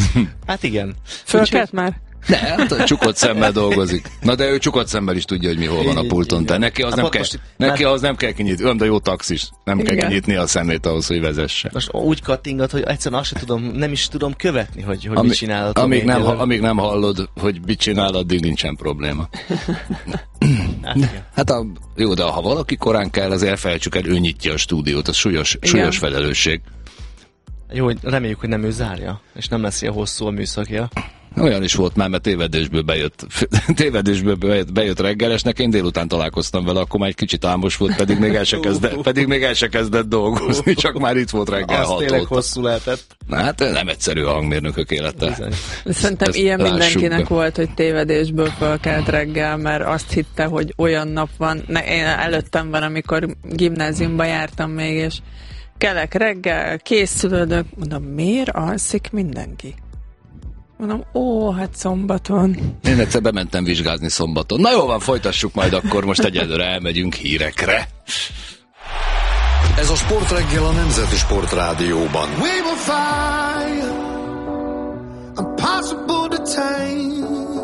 Hát igen. Fölkelt már? Ne, hát csukott szemmel dolgozik. Na de ő csukott szemmel is tudja, hogy mi hol van a pulton. Te neki az, Hát nem, most kell, most neki már- az nem kell kinyitni. Olyan, de jó taxis. Nem kell Igen. kinyitni a szemét ahhoz, hogy vezesse. Most úgy kattingat, hogy egyszerűen azt sem tudom, nem is tudom követni, hogy, hogy Ami- mit csinál a amíg, nem, tométjelen. amíg nem hallod, hogy mit csinál, addig nincsen probléma. Hát igen. Hát a, jó, de ha valaki korán kell, azért elfelejtsük el, ő nyitja a stúdiót. Az súlyos, Igen. súlyos felelősség. Jó, hogy reméljük, hogy nem ő zárja, és nem lesz ilyen hosszú a műszakja. Olyan is volt már, mert tévedésből bejött, tévedésből bejött, bejött reggelesnek, én délután találkoztam vele, akkor már egy kicsit álmos volt, pedig még el se kezdett, pedig még el se kezdett dolgozni, csak már itt volt reggel Az tényleg hat óta. hosszú lehetett. Na, hát nem egyszerű a hangmérnökök élete. Bizony. Szerintem Ezt ilyen lássuk mindenkinek be. volt, hogy tévedésből fölkelt reggel, mert azt hitte, hogy olyan nap van. Ne, én előttem van, amikor gimnáziumba jártam még, és kelek reggel, készülődök, mondom, miért alszik mindenki? Mondom, ó, hát szombaton. Én egyszer bementem vizsgázni szombaton. Na jó van, folytassuk majd akkor, most egyelőre elmegyünk hírekre. Ez a Sportreggel a Nemzeti Sportrádióban. We will fire, impossible to tame,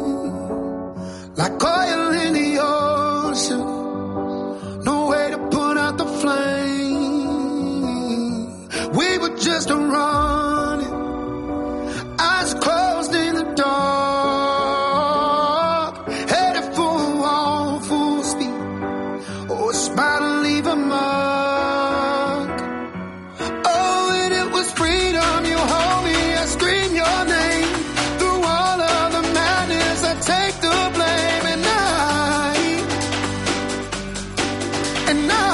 like oil in the ocean, no way to put out the flame. We were just running, eyes closed in the dark, headed for a wall, full speed, oh, a smile to leave a mark. Oh, and it was freedom, you hold me, I scream your name, through all of the madness, I take the blame, and I, and I,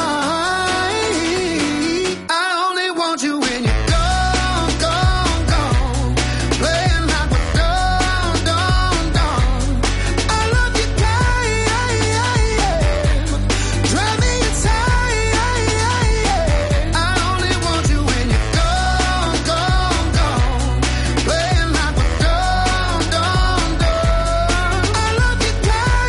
I only want you when you're gone, gone, gone, playing like we're done, done, done. I love you, drive me insane. I only want you when you're gone, gone, gone, playing like we're done, done, done. I love you,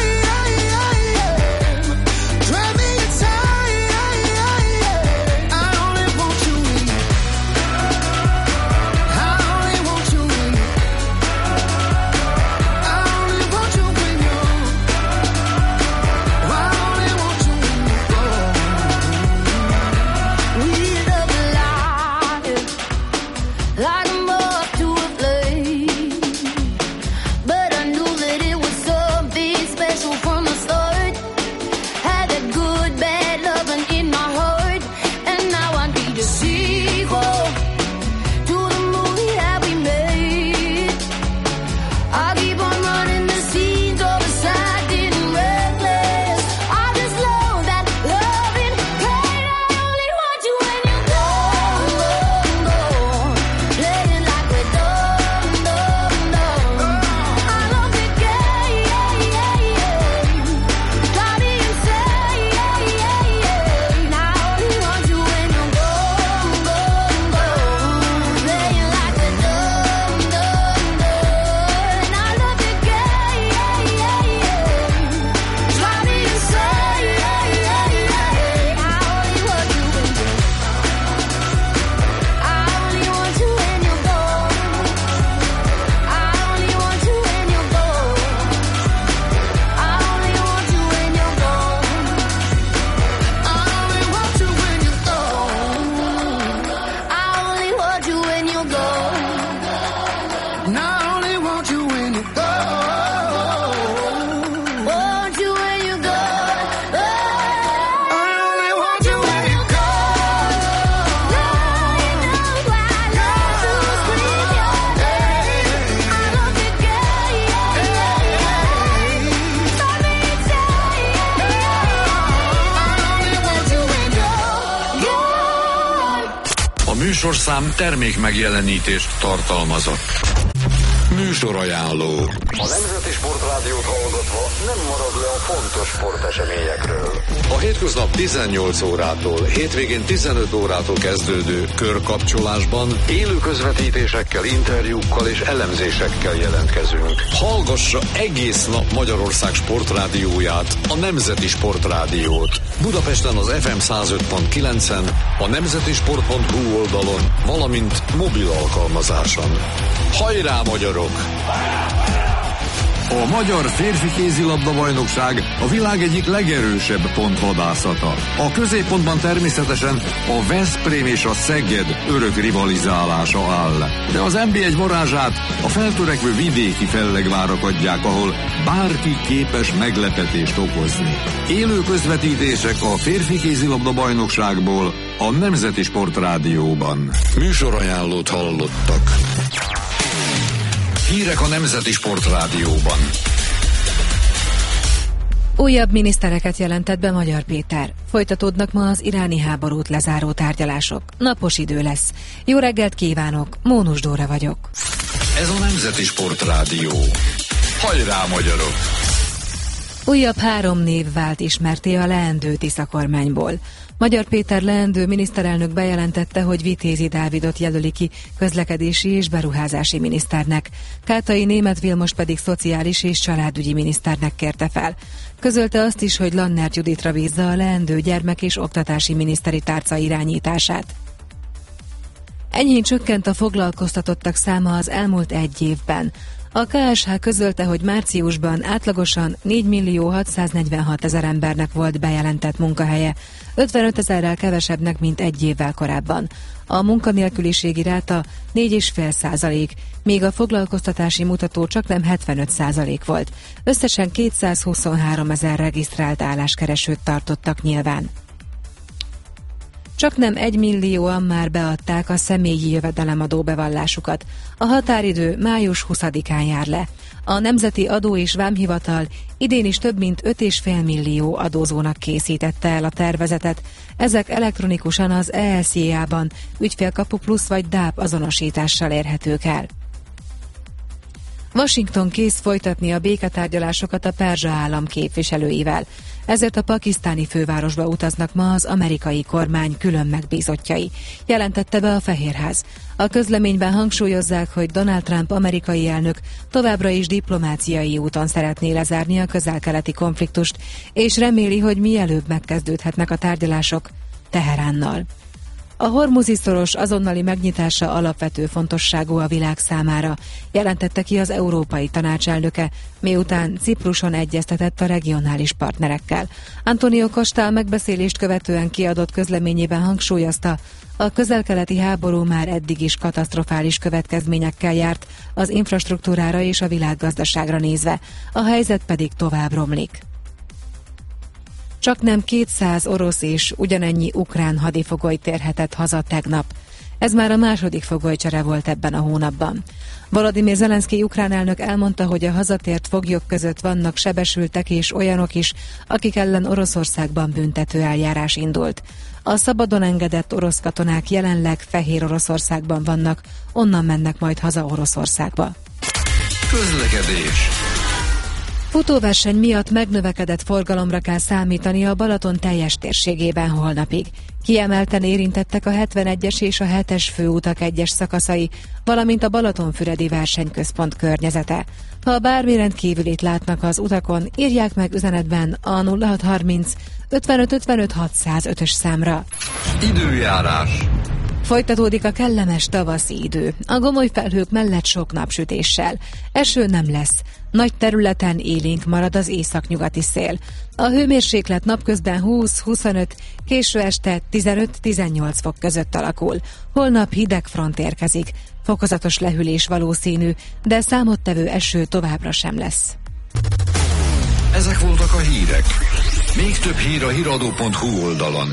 drive me insane. I only want you when you, I only want you when you, I only want you when you, I only want you when you go. We love alive, like a moth to a flame. But I knew that it was something special from the start. Had that good, bad loving in my heart, and now I need a sequel to the movie that we made. I keep on running the scenes all beside and reckless. I just love that loving pain. I only want you when you're gone, gone, gone, playing like we're done, done, done. I love the game, drive me insane. I only want you when you're gone, gone, gone, playing like we're done, done, done. I love the game, drive me insane. I only want you when you're, I only want you when you're gone. I only want you when you're gone. I only want you when you're gone. I only want you when you're gone. I only want you when you're gone. And I only want you when you're gone. Want you when you're gone. I only want you when you're gone. I love to scream your name. I love the game. Drive me insane. I only want you when you're gone. A műsorszám termék megjelenítést tartalmazott. Műsorajánló. A Nemzeti Sportrádiót hallgatva nem marad le a fontos sporteseményekről. A hétköznap tizennyolc órától, hétvégén tizenöt órától kezdődő körkapcsolásban élő közvetítésekkel, interjúkkal és elemzésekkel jelentkezünk. Hallgassa egész nap Magyarország sportrádióját, a Nemzeti Sportrádiót. Budapesten az ef em száz öt pont kilencen, a nemzeti sport pont hu oldalon, valamint mobil alkalmazáson. Hajrá, magyarok! A magyar férfi kézilabda bajnokság a világ egyik legerősebb pontvadászata. A középpontban természetesen a Veszprém és a Szeged örök rivalizálása áll. De az en bé egy varázsát a feltörekvő vidéki fellegvárak adják, ahol bárki képes meglepetést okozni. Élő közvetítések a férfi kézilabda bajnokságból a Nemzeti Sport Rádióban. Műsorajánlót hallottak. Hírek a Nemzeti Sport Rádióban. Újabb minisztereket jelentett be Magyar Péter. Folytatódnak ma az iráni háborút lezáró tárgyalások. Napos idő lesz. Jó reggelt kívánok, Mónus Dóra vagyok. Ez a Nemzeti Sport Rádió. Hajrá, magyarok! Újabb három név vált ismerté a leendő Tisza kormányból. Magyar Péter leendő miniszterelnök bejelentette, hogy Vitézi Dávidot jelöli ki közlekedési és beruházási miniszternek. Kátai Németh Vilmos pedig szociális és családügyi miniszternek kérte fel. Közölte azt is, hogy Lannert Juditra bízza a leendő gyermek- és oktatási miniszteri tárca irányítását. Enyhén csökkent a foglalkoztatottak száma az elmúlt egy évben. A ká es há közölte, hogy márciusban átlagosan négymillió hatszáznegyvenhat ezer embernek volt bejelentett munkahelye, ötvenöt ezerrel kevesebbnek, mint egy évvel korábban. A munkanélküliségi ráta négy egész öt százalék, míg a foglalkoztatási mutató csaknem hetvenöt százalék volt. Összesen kétszázhuszonhárom ezer regisztrált álláskeresőt tartottak nyilván. Csaknem egymillióan már beadták a személyi jövedelemadó bevallásukat. A határidő május huszadikán jár le. A Nemzeti Adó és Vámhivatal idén is több mint öt egész öt millió adózónak készítette el a tervezetet. Ezek elektronikusan az e es jé á-ban ügyfélkapu plusz vagy dáp azonosítással érhetők el. Washington kész folytatni a béketárgyalásokat a perzsa állam képviselőivel. Ezért a pakisztáni fővárosba utaznak ma az amerikai kormány külön megbízottjai, jelentette be a Fehérház. A közleményben hangsúlyozzák, hogy Donald Trump amerikai elnök továbbra is diplomáciai úton szeretné lezárni a közel-keleti konfliktust, és reméli, hogy mielőbb megkezdődhetnek a tárgyalások Teheránnal. A Hormuzi szoros azonnali megnyitása alapvető fontosságú a világ számára, jelentette ki az Európai Tanács elnöke, miután Cipruson egyeztetett a regionális partnerekkel. Antonio Costa megbeszélést követően kiadott közleményében hangsúlyozta, a közel-keleti háború már eddig is katasztrofális következményekkel járt az infrastruktúrára és a világgazdaságra nézve, a helyzet pedig tovább romlik. Csaknem kétszáz orosz és ugyanennyi ukrán hadifogoly térhetett haza tegnap. Ez már a második fogolycsere volt ebben a hónapban. Volodymyr Zelenszkij ukrán elnök elmondta, hogy a hazatért foglyok között vannak sebesültek és olyanok is, akik ellen Oroszországban büntető eljárás indult. A szabadon engedett orosz katonák jelenleg Fehér Oroszországban vannak, onnan mennek majd haza Oroszországba. Közlekedés. Futóverseny miatt megnövekedett forgalomra kell számítani a Balaton teljes térségében holnapig. Kiemelten érintettek a hetvenegyes és a hetes főutak egyes szakaszai, valamint a Balatonfüredi versenyközpont környezete. Ha bármi rendkívülit látnak az utakon, írják meg üzenetben a nulla hat harminc ötvenöt ötvenöt hatszázötös számra. Időjárás. Folytatódik a kellemes tavaszi idő. A gomoly felhők mellett sok napsütéssel. Eső nem lesz. Nagy területen élénk marad az északnyugati szél. A hőmérséklet napközben húsz-huszonöt, késő este tizenöt-tizennyolc fok között alakul. Holnap hideg front érkezik. Fokozatos lehűlés valószínű, de számottevő eső továbbra sem lesz. Ezek voltak a hírek. Még több hír a híradó pont hu oldalon.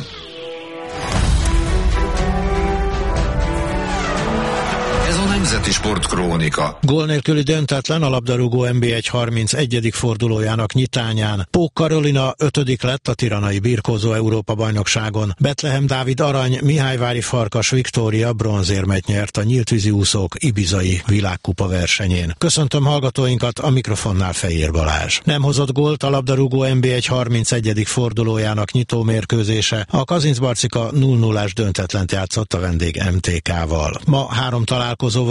Ez a Nemzeti Sport Krónika. Gól nélküli döntetlen a labdarúgó en bé egy harmincegyedik fordulójának nyitányán. Pók Karolina ötödik lett a tiranai birkózó Európa-bajnokságon. Betlehem Dávid arany, Mihályvári Farkas Viktória bronzérmet nyert a nyíltvízi úszók ibizai világkupa versenyén. Köszöntöm hallgatóinkat, a mikrofonnál Fejér Balázs. Nem hozott gólt a labdarúgó en bé egy harmincegyedik fordulójának nyitó mérkőzése. A Kazincbarcika nulla nullás döntetlent játszott a vendég em té ká-val. Ma három találkozóval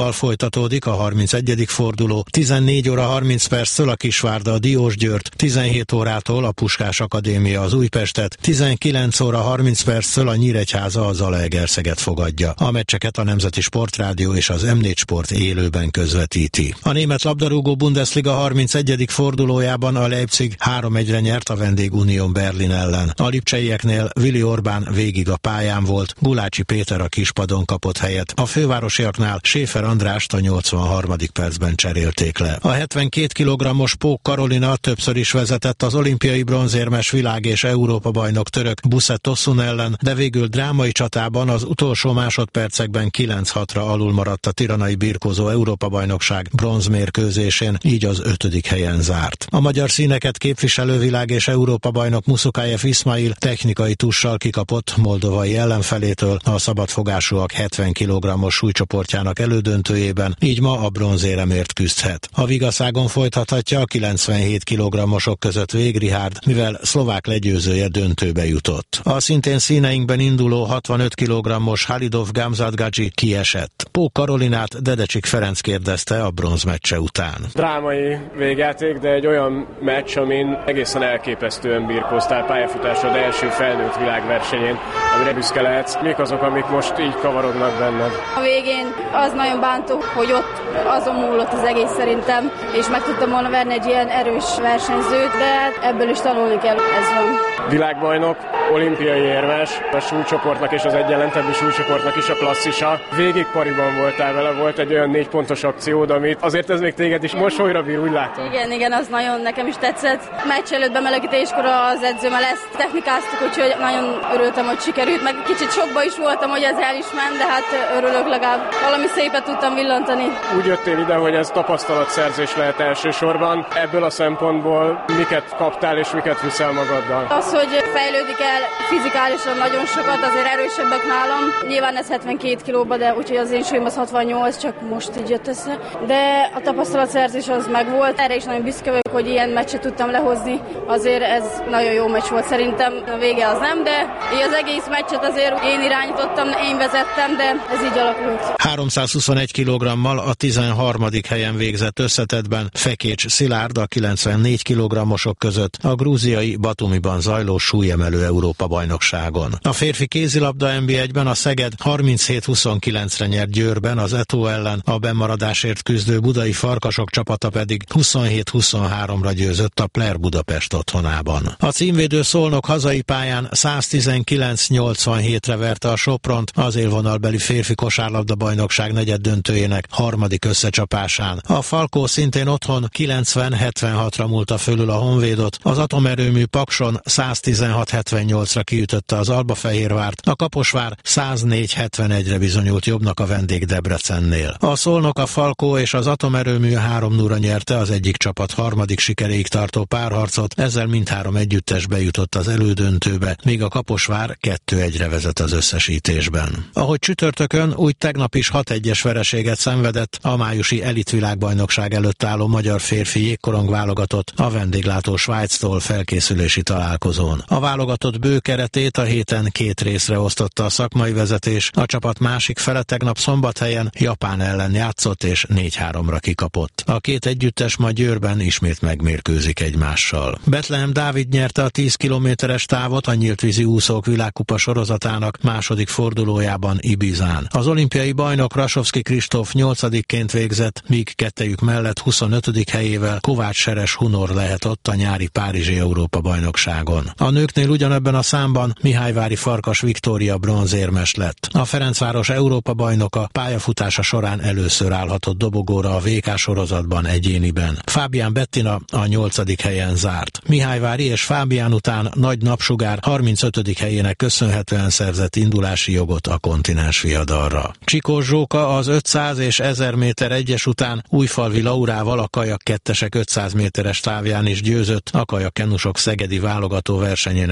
Győr-Balatontal folytatódik a harmincegyedik forduló, tizennégy óra harminc perctől a Kisvárda a Diósgyőrt, tizenhét órától a Puskás Akadémia az Újpestet, tizenkilenc óra harminc perctől a Nyíregyháza a Zalaegerszeget fogadja. A meccseket a Nemzeti Sportrádió és az em négy Sport élőben közvetíti. A német labdarúgó Bundesliga harmincegyedik fordulójában a Leipzig három egyre nyert a vendég Union Berlin ellen. A lipcseieknél Willi Orbán végig a pályán volt, Gulácsi Péter a kispadon kapott helyet. A fővárosiaknál Schäfer Andrást a nyolcvanharmadik percben cserélték le. A hetvenkét kilogrammos Pók Karolina többször is vezetett az olimpiai bronzérmes világ és Európa bajnok török Buset Tosun ellen, de végül drámai csatában az utolsó másodpercekben kilenc hatra alul maradt a tiranai birkózó Európa-bajnokság bronzmérkőzésén, így az ötödik helyen zárt. A magyar színeket képviselő világ és Európa-bajnok Musukájev Iszmail technikai tussal kikapott moldovai ellenfelétől a szabadfogásúak hetven kilogrammos súlycsoportjának elődöntőjében, így ma a bronzéremért küzdhet. A vigaszágon folytathatja a kilencvenhét kilogrammosok között Vég Richárd, mivel szlovák legyőzője döntőbe jutott. A szintén színeinkben induló hatvanöt kilogrammos Halidov Gamzatgadzsi kiesett. Pók Karolinát Dedecsik Ferenc kérdezte a bronzmeccse után. Drámai végjáték, de egy olyan meccs, amin egészen elképesztően birkóztál pályafutásod első felnőtt világversenyén, amire büszke lehetsz. Mik azok, amik most így kavarodnak benned? A végén az nagyon bántó, hogy ott azon múlott az egész szerintem, és meg tudtam volna verni egy ilyen erős versenyzőt, de hát ebből is tanulni kell, ez van. Világbajnok, olimpiai érmes, a súlycsoportnak és az egyenlentebbi súlycsoportnak is a klasszisa. Végig pariban voltál vele, volt egy olyan négy pontos akciód, amit azért ez még téged is mosolyra bír, úgy látom. Igen, igen, az nagyon nekem is tetszett. Meccs előtt bemelegítéskor az edzőmmel ezt technikáztuk, úgyhogy nagyon örültem, hogy sikerült, meg kicsit sokba is voltam, hogy ez el is ment, de hát örülök, legalább valami szépet tudtam villantani. Úgy jöttél ide, hogy ez tapasztalatszerzés lehet elsősorban. Ebből a szempontból miket kaptál és miket viszel magaddal? Az, hogy fejlődik el fizikálisan nagyon sokat, azért erősebbek nálam. Nyilván ez hetvenkét kilóba, de úgyhogy az én súlyom az hatvannyolc, csak most így jött össze. De a tapasztalatszerzés az megvolt. Erre is nagyon büszke vagyok, hogy ilyen meccset tudtam lehozni. Azért ez nagyon jó meccs volt szerintem. A vége az nem, de így az egész meccset azért én irányítottam, én vezettem, de ez így alakult. háromszázhuszonegy kilogrammal a tizenharmadik helyen végzett összetettben Fekécs Szilárd a kilencvennégy kilogrammosok között a grúziai Batumiban zajló súlyemelő Európa-bajnokságon. A férfi kézilabda en bé egyben a Szeged harminchét huszonkilencre nyert Győrben az Eto ellen, a bennmaradásért küzdő budai Farkasok csapata pedig huszonhét huszonháromra győzött a Pler Budapest otthonában. A címvédő Szolnok hazai pályán száztizenkilenc nyolcvanhétre verte a Sopront az élvonalbeli férfi kosárlabda bajnokság negyeddöntőjének harmadik összecsapásán. A Falkó szintén otthon kilencven hetvenhatra múlta fölül a Honvédot, az atomerőmű Pakson száztizenhat hetvennyolcra kiütötte az Albafehérvárt, a Kaposvár száznégy hetvenegyre bizonyult jobbnak a vendég Debrecennél. A Szolnok, a Falkó és az atomerőmű három nulla nyerte az egyik csapat harmadik sikeréig tartó párharcot, ezzel mindhárom együttes bejutott az elődöntőbe, míg a Kaposvár kettő egyre vezet az összesítésben. Ahogy csütörtökön, úgy tegnap is hat egyes vereséget szenvedett a májusi elitvilágbajnokság előtt álló magyar férfi jégkorong válogatott a vendéglátó Svájctól felkészülési találkozón. A válogatott bő keretét a héten két részre osztotta a szakmai vezetés, a csapat másik fele tegnap Szombathelyen Japán ellen játszott és négy háromra kikapott. A két együttes ma Győrben ismét megmérkőzik egymással. Betlehem Dávid nyerte a tíz kilométeres távot a nyíltvízi úszók világkupa sorozatának második fordulójában Ibizán. Az olimpiai bajnok Rasovszki Kristóf nyolcadikként végzett, míg kettejük mellett huszonötödik helyével Kovács Seres Hunor lehet ott a nyári párizsi Európa-bajnokságon. A nőknél ugyanebben a számban Mihályvári Farkas Viktória bronzérmes lett. A Ferencváros Európa-bajnoka pályafutása során először állhatott dobogóra a vé ká sorozatban egyéniben. Fábián Bettina a nyolcadik helyen zárt. Mihályvári és Fábián után Nagy Napsugár harmincötödik helyének köszönhetően szerzett indulási jogot a kontinens viadalra. Csikós Zsóka az ötszáz és ezer méter egyes után Újfalvi Laurával a kajak kettesek ötszáz méteres távján is győzött a kajakkenusok szegedi válogató versenyének záró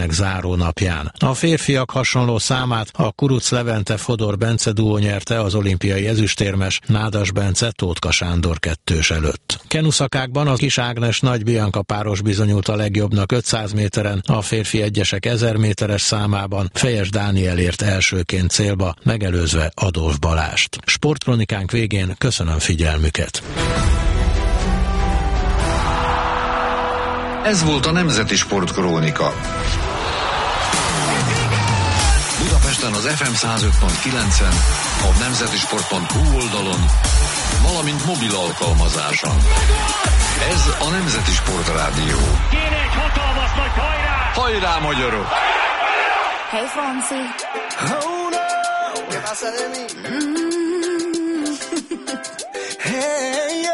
zárónapján. A férfiak hasonló számát a Kuruc Levente Fodor Bence duó nyerte az olimpiai ezüstérmes Nádas Bence Tótka Sándor kettős előtt. Kenuszakákban a Kis Ágnes Nagy Bianca páros bizonyult a legjobbnak ötszáz méteren, a férfi egyesek ezer méteres számában Fejes Dániel ért elsőként célba, megelőzve Adolf Balást. Sportkronikánk végén köszönöm figyelmüket. Ez volt a Nemzeti Sportkrónika. Budapesten az ef em száz öt pont kilencen, a nemzetisport pont hu oldalon, valamint mobil alkalmazáson. Ez a Nemzeti Sport Rádió. Kéne egy hatalmas nagy hajrá! Hajrá, magyarok! Hey, Fonsi. Oh no, ¿qué pasa de mí? Mm. Hey,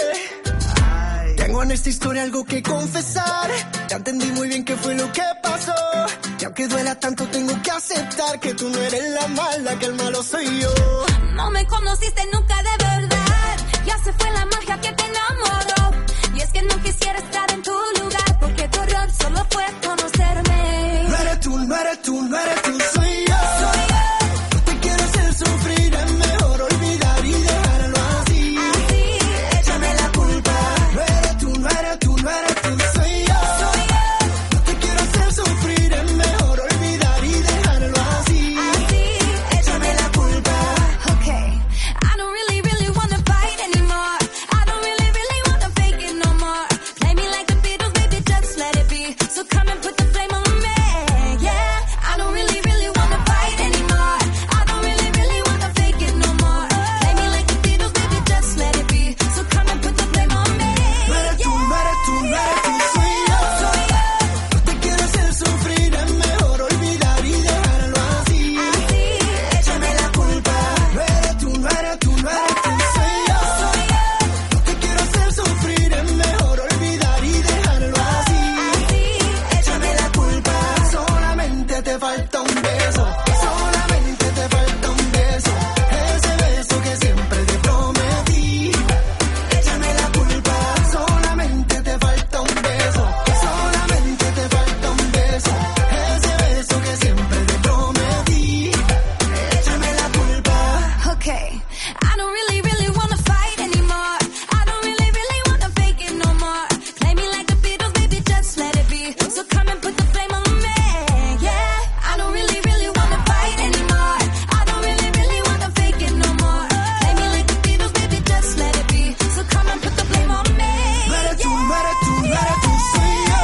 yeah. Tengo en esta historia algo que confesar. Ya entendí muy bien qué fue lo que pasó. Y aunque duela tanto, tengo que aceptar que tú no eres la mala, que el malo soy yo. No me conociste nunca de verdad. Ya se fue la magia que te enamoró. Y es que no quisiera estar en tu lugar, porque tu error solo fue conocerme. No eres tú, no eres tú, no eres tú, soy yo. Soy yo. No te quiero hacer sufrir, es mejor olvidar y dejarlo así. Así, Échame la culpa. No eres tú, no eres tú, no eres tú, soy yo. soy yo. No te quiero hacer sufrir, es mejor olvidar y dejarlo así. Así, Échame la culpa. okay. I don't really, really wanna fight anymore. I don't really, really wanna fake it no more. Play me like the Beatles, baby, just let it be. So come and put the flame on me, yeah. I don't really, really wanna fight anymore. I don't really, really wanna fake it no more. Play me like the Beatles, baby, just let it be. So come and put the flame on me, No eres tú, no eres tú, no eres tú, yeah. soy yo. Soy yo. No te quiero hacer sufrir, es mejor olvidar y dejarlo así. Así, Échame la culpa. No eres tú, no eres tú, no eres tú, soy yo. soy yo. No te quiero hacer sufrir, es mejor olvidar y dejarlo así. Así, Échame la culpa. Solamente te falta un beso. Solamente te falta un beso. Ese beso que siempre te prometí. Échame la culpa. Solamente te falta un beso. Solamente te falta un beso. Ese beso que siempre te prometí. Échame la culpa. okay. I don't really, really wanna fight anymore. I don't really, really wanna fake it no more. Play me like the Beatles, baby, just let it be. So come and put the flame on me, yeah. I don't really, really wanna fight anymore. I don't really, really wanna fake it no more. Play me like the Beatles, baby, just let it be. So come and put the flame on me, No eres tú, no eres tú, no eres tú, soy yo.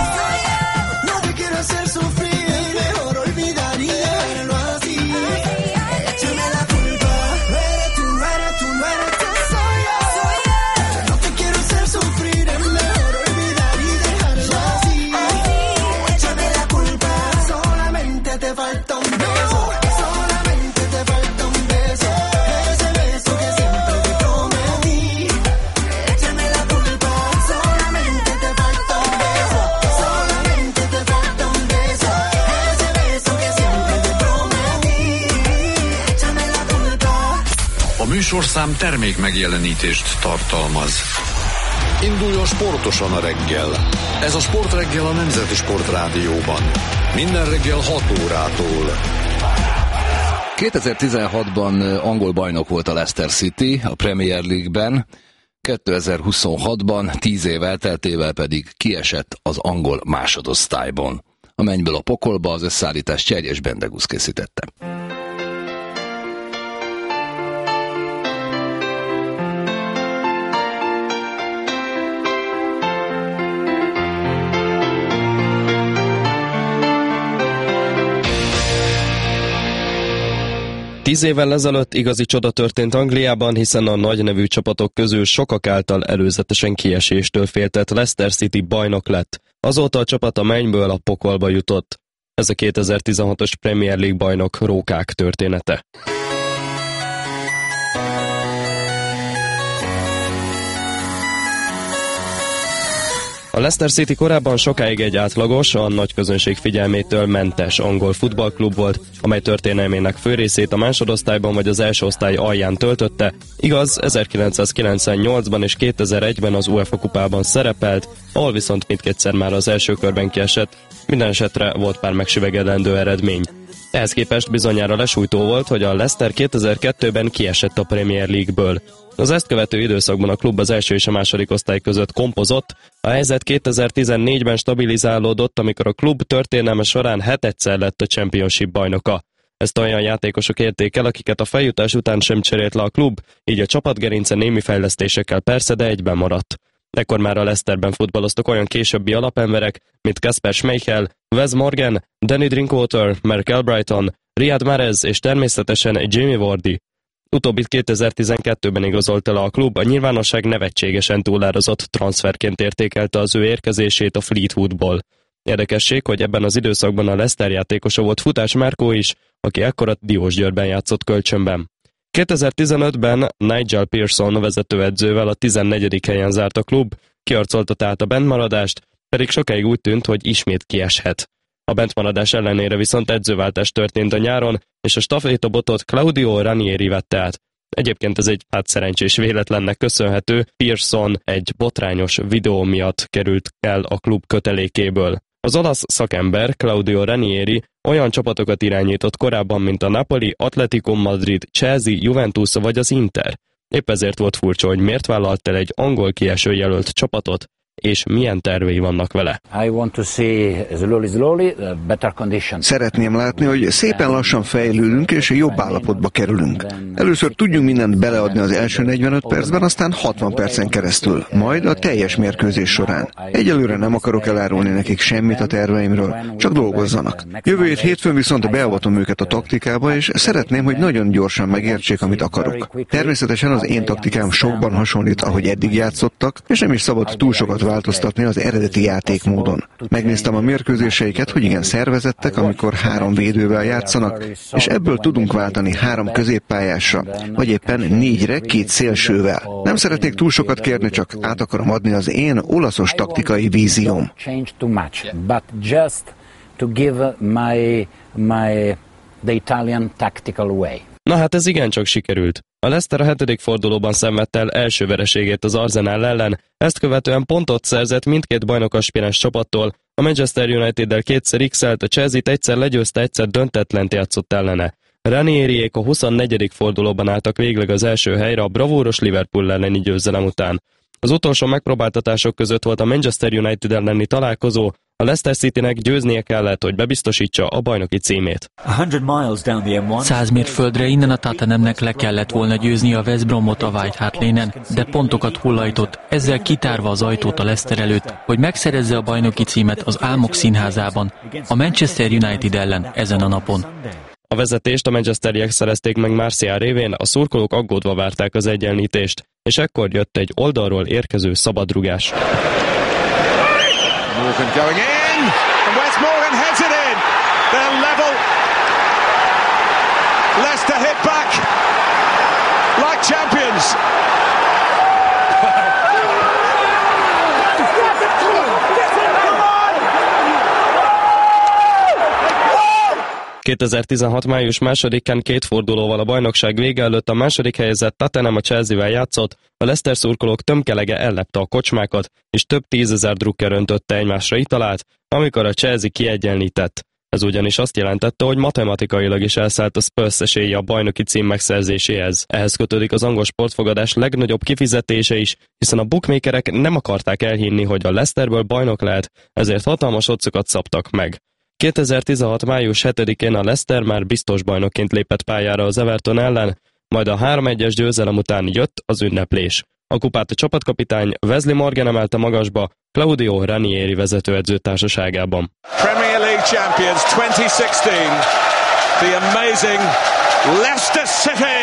No te quiero hacer sufrir, mejor olvidar y dejarlo así. Échame la culpa. No eres tú, no eres tú, no eres tú, soy yo. No te quiero hacer sufrir, es mejor olvidar y dejarlo así. Échame la culpa. Solamente te falta un beso. Solamente te falta un beso. Ese beso que siempre te prometí. Échame la culpa. Solamente te falta un beso. Solamente te falta un beso. Ese beso que siempre te prometí. Échame la culpa. A műsorszám termék megjelenítést tartalmaz. Induljon sportosan a reggel. Ez a Sportreggel a Nemzeti Sport Rádióban. Minden reggel hat órától. kétezer-tizenhatban angol bajnok volt a Leicester City a Premier League-ben, kétezer-huszonhatban, tíz év elteltével pedig kiesett az angol másodosztályban. A Mennyből a pokolba az összeállítás Cserjes Bendegusz készítette. Tíz évvel ezelőtt igazi csoda történt Angliában, hiszen a nagy nevű csapatok közül sokak által előzetesen kieséstől féltett Leicester City bajnok lett. Azóta a csapat a mennyből a pokolba jutott. Ez a kétezer-tizenhatos Premier League bajnok Rókák története. A Leicester City korábban sokáig egy átlagos, a nagy közönség figyelmétől mentes angol futballklub volt, amely történelmének fő részét a másodosztályban vagy az első osztály alján töltötte. Igaz, ezerkilencszázkilencvennyolcban és kétezer-egyben az UEFA kupában szerepelt, ahol viszont mindkétszer már az első körben kiesett, minden esetre volt pár megsüvegelendő eredmény. Ehhez képest bizonyára lesújtó volt, hogy a Leicester kétezer-kettőben kiesett a Premier League-ből. Az ezt követő időszakban a klub az első és a második osztály között kompozott, a helyzet kétezer-tizennégyben stabilizálódott, amikor a klub történelme során hetedszer lett a Championship bajnoka. Ezt olyan játékosok érték el, akiket a feljutás után sem cserélt le a klub, így a csapatgerince némi fejlesztésekkel persze, de egyben maradt. Ekkor már a Leicesterben futballoztak olyan későbbi alapemberek, mint Kasper Schmeichel, Wes Morgan, Danny Drinkwater, Mark Albrighton, Riyad Mahrez és természetesen Jamie Vardy. Utóbbit kétezer-tizenkettőben igazolta le a klub, a nyilvánosság nevetségesen túlárazott transferként értékelte az ő érkezését a Fleetwoodból. Érdekesség, hogy ebben az időszakban a Leicester játékosa volt Futás Márkó is, aki ekkor a Diósgyőrben játszott kölcsönben. kétezer-tizenötben Nigel Pearson vezetőedzővel a tizennegyedik helyen zárt a klub, kiarcolta tehát a bentmaradást, pedig sokáig úgy tűnt, hogy ismét kieshet. A bentmaradás ellenére viszont edzőváltás történt a nyáron, és a stafétabotot Claudio Ranieri vette át. Egyébként ez egy hát szerencsés véletlennek köszönhető, Pearson egy botrányos videó miatt került el a klub kötelékéből. Az olasz szakember Claudio Ranieri olyan csapatokat irányított korábban, mint a Napoli, Atletico Madrid, Chelsea, Juventus vagy az Inter. Épp ezért volt furcsa, hogy miért vállalt el egy angol kieső jelölt csapatot, és milyen tervei vannak vele. Szeretném látni, hogy szépen lassan fejlődünk és jobb állapotba kerülünk. Először tudjunk mindent beleadni az első negyvenöt percben, aztán hatvan percen keresztül, majd a teljes mérkőzés során. Egyelőre nem akarok elárulni nekik semmit a terveimről, csak dolgozzanak. Jövő hét hétfőn viszont beavatom őket a taktikába, és szeretném, hogy nagyon gyorsan megértsék, amit akarok. Természetesen az én taktikám sokban hasonlít, ahogy eddig játszottak, és nem is szabad túl sokat változtatni az eredeti játékmódon. Megnéztem a mérkőzéseiket, hogy igen szervezettek, amikor három védővel játszanak, és ebből tudunk váltani három középpályásra, vagy éppen négyre két szélsővel. Nem szeretnék túl sokat kérni, csak át akarom adni az én olaszos taktikai vízióm. Na hát ez igencsak sikerült. A Leicester a hetedik fordulóban szenvedt el első vereségét az Arsenal ellen, ezt követően pontot szerzett mindkét bajnokaspiráns csapattól, a Manchester United-del kétszer x-elt, a Chelsea-t egyszer legyőzte, egyszer döntetlent játszott ellene. Ranieriék a huszonnegyedik fordulóban álltak végleg az első helyre a bravúros Liverpool elleni győzelem után. Az utolsó megpróbáltatások között volt a Manchester United elleni találkozó, a Leicester Citynek győznie kellett, hogy bebiztosítsa a bajnoki címét. Száz mérföldre innen a Tottenhamnek le kellett volna győzni a West Bromot a White Hart Lane-en, de pontokat hullajtott, ezzel kitárva az ajtót a Leicester előtt, hogy megszerezze a bajnoki címet az Álmok színházában, a Manchester United ellen ezen a napon. A vezetést a manchesteriek szerezték meg Martial révén, a szurkolók aggódva várták az egyenlítést, és ekkor jött egy oldalról érkező szabadrugás. Morgan going in, and Wes Morgan heads it in. They're level. Leicester hit back like champions. kétezer-tizenhat. május másodikán két fordulóval a bajnokság vége előtt a második helyezett Tottenham a Chelsea-vel játszott, a Leicester szurkolók tömkelege ellepte a kocsmákat, és több tízezer drukker öntötte egymásra italát, amikor a Chelsea kiegyenlített. Ez ugyanis azt jelentette, hogy matematikailag is elszállt a Spurs esélye a bajnoki cím megszerzéséhez. Ehhez kötődik az angol sportfogadás legnagyobb kifizetése is, hiszen a bookmakerek nem akarták elhinni, hogy a Leicesterből bajnok lehet, ezért hatalmas oddszokat szabtak meg. kétezer-tizenhat. május hetedikén a Leicester már biztos bajnokként lépett pályára az Everton ellen, majd a három egyes győzelem után jött az ünneplés. A kupát a csapatkapitány Wesley Morgan emelte magasba, Claudio Ranieri vezetőedző társaságában. Premier League champions twenty sixteen, the amazing Leicester City!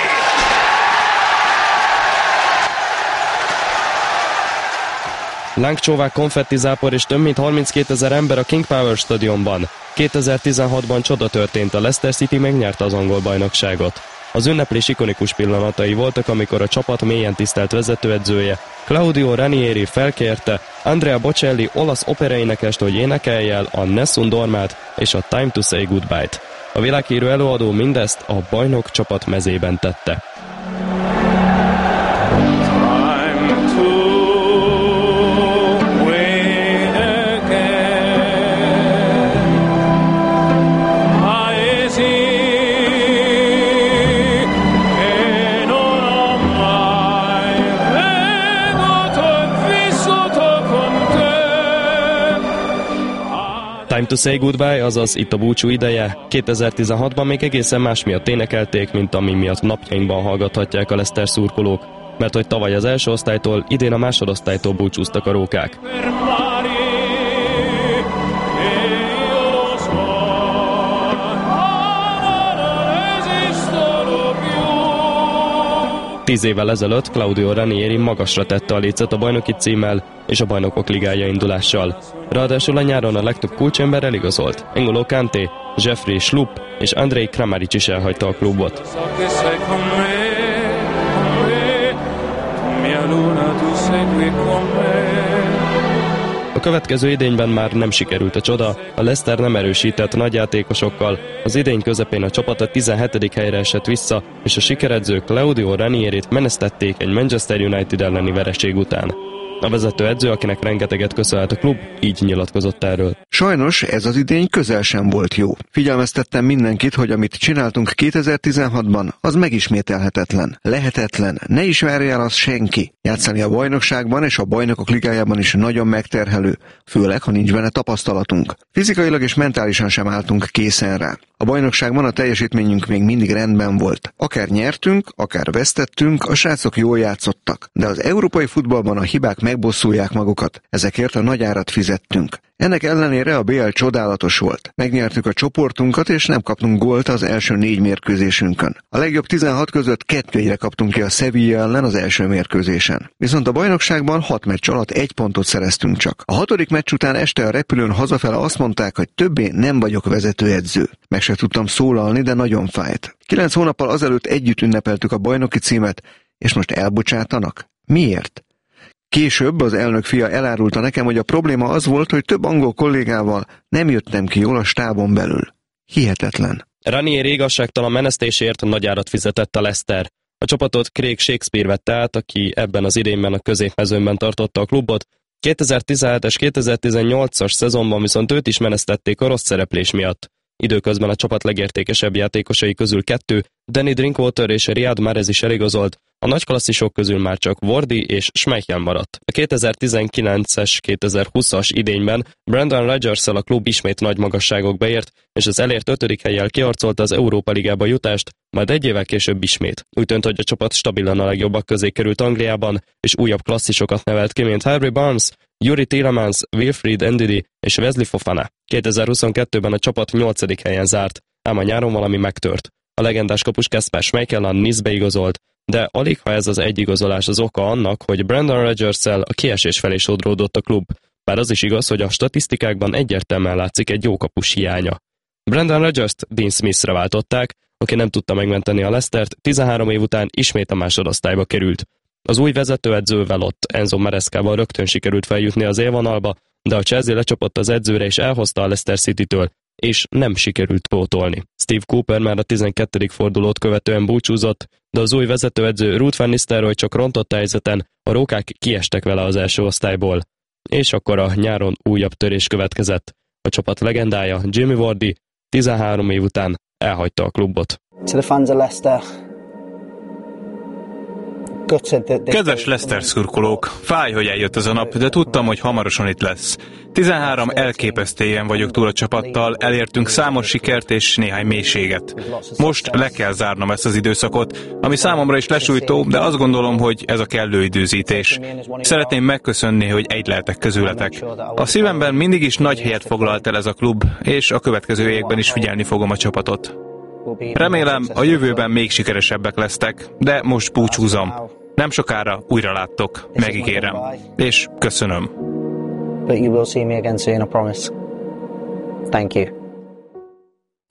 Lángcsóvák, konfettizápor és több mint harminckétezer ember a King Power stadionban. kétezer-tizenhatban csoda történt, a Leicester City megnyerte az angol bajnokságot. Az ünneplés ikonikus pillanatai voltak, amikor a csapat mélyen tisztelt vezetőedzője Claudio Ranieri felkérte Andrea Bocelli olasz operaénekest, hogy énekelje el a Nessun Dormát és a Time to Say Goodbye-t. A világhírű előadó mindezt a bajnok csapat mezében tette. Time to Say Goodbye, azaz itt a búcsú ideje. kétezer-tizenhatban még egészen más miatt énekelték, mint ami miatt napjainkban hallgathatják a Leicester szurkolók, mert hogy tavaly az első osztálytól, idén a másodosztálytól búcsúztak a rókák. Tíz évvel ezelőtt Claudio Ranieri magasra tette a lécet a bajnoki címmel és a bajnokok ligája indulással. Ráadásul a nyáron a legtöbb kulcsember eligazolt. N'Golo Kanté, Jeffrey Schlupp és Andrej Kramaric is elhagyta a klubot. A következő idényben már nem sikerült a csoda, a Leicester nem erősített nagyjátékosokkal, az idény közepén a csapat a tizenhetedik helyre esett vissza, és a sikeredző Claudio Ranierit menesztették egy Manchester United elleni vereség után. A vezető edző, akinek rengeteget köszönhet a klub, így nyilatkozott erről. Sajnos ez az idény közel sem volt jó. Figyelmeztettem mindenkit, hogy amit csináltunk kétezer-tizenhatban, az megismételhetetlen. Lehetetlen. Ne is várja el azt senki. Játszani a bajnokságban és a bajnokok ligájában is nagyon megterhelő, főleg, ha nincs benne tapasztalatunk. Fizikailag és mentálisan sem álltunk készen rá. A bajnokságban a teljesítményünk még mindig rendben volt. Akár nyertünk, akár vesztettünk, a srácok jól játszottak. De az európai futballban a hibák megbosszulják magukat. Ezekért a nagy árat fizettünk. Ennek ellenére a bé el csodálatos volt. Megnyertük a csoportunkat, és nem kaptunk gólt az első négy mérkőzésünkön. A legjobb tizenhat között kettőre kaptunk ki a Sevilla ellen az első mérkőzésen. Viszont a bajnokságban hat meccs alatt egy pontot szereztünk csak. A hatodik meccs után este a repülőn hazafele azt mondták, hogy többé nem vagyok vezetőedző. Meg se tudtam szólalni, de nagyon fájt. Kilenc hónappal azelőtt együtt ünnepeltük a bajnoki címet, és most elbocsátanak? Miért? Később az elnök fia elárulta nekem, hogy a probléma az volt, hogy több angol kollégával nem jöttem ki jól a stábon belül. Hihetetlen. Ranieri igazságtalan menesztésért nagy árat fizetett a Leicester. A csapatot Craig Shakespeare vette át, aki ebben az idényben a középmezőnyben tartotta a klubot. kétezer-tizenhetes kétezer-tizennyolcas szezonban viszont őt is menesztették a rossz szereplés miatt. Időközben a csapat legértékesebb játékosai közül kettő, Danny Drinkwater és Riyad Mahrez is eligazolt, a nagy klasszisok közül már csak Wardy és Schmeichel maradt. A kétezer-tizenkilences kétezer-húszas idényben Brendan Rodgers-szel a klub ismét nagy magasságokba ért, és az elért ötödik hellyel kiharcolta az Európa Ligába jutást, majd egy évvel később ismét. Úgy tűnt, hogy a csapat stabilan a legjobbak közé került Angliában, és újabb klasszisokat nevelt ki, mint Harvey Barnes, Yuri Tielemans, Wilfried Ndidi és Wesley Fofana. kétezer-huszonkettőben a csapat nyolcadik helyen zárt, ám a nyáron valami megtört. A legendás kapus Kasper Schmeichel a Nice-be igazolt, de alig ha ez az egy igazolás az oka annak, hogy Brendan Rodgers-szel a kiesés felé sodródott a klub, bár az is igaz, hogy a statisztikákban egyértelműen látszik egy jó kapus hiánya. Brendan Rodgers-t Dean Smith-re váltották, aki nem tudta megmenteni a Leicestert, tizenhárom év után ismét a másodosztályba került. Az új vezetőedzővel ott Enzo Marescával rögtön sikerült feljutni az élvonalba, de a Chelsea lecsapott az edzőre és elhozta a Leicester City-től, és nem sikerült pótolni. Steve Cooper már a tizenkettedik fordulót követően búcsúzott, de az új vezetőedző Ruud van Nistelrooy csak rontott a helyzeten, a rókák kiestek vele az első osztályból. És akkor a nyáron újabb törés következett. A csapat legendája Jamie Vardy tizenhárom év után elhagyta a klubot. To the fans of Leicester. Kedves Leicester szurkolók, fáj, hogy eljött ez a nap, de tudtam, hogy hamarosan itt lesz. tizenhárom elképesztő éven vagyok túl a csapattal, elértünk számos sikert és néhány mélységet. Most le kell zárnom ezt az időszakot, ami számomra is lesújtó, de azt gondolom, hogy ez a kellő időzítés. Szeretném megköszönni, hogy egy lehetek közületek. A szívemben mindig is nagy helyet foglalt el ez a klub, és a következő években is figyelni fogom a csapatot. Remélem, a jövőben még sikeresebbek lesztek, de most búcsúzom. Nem sokára újra láttok, megígérem. És köszönöm. But you will see me again soon, I promise. Thank you.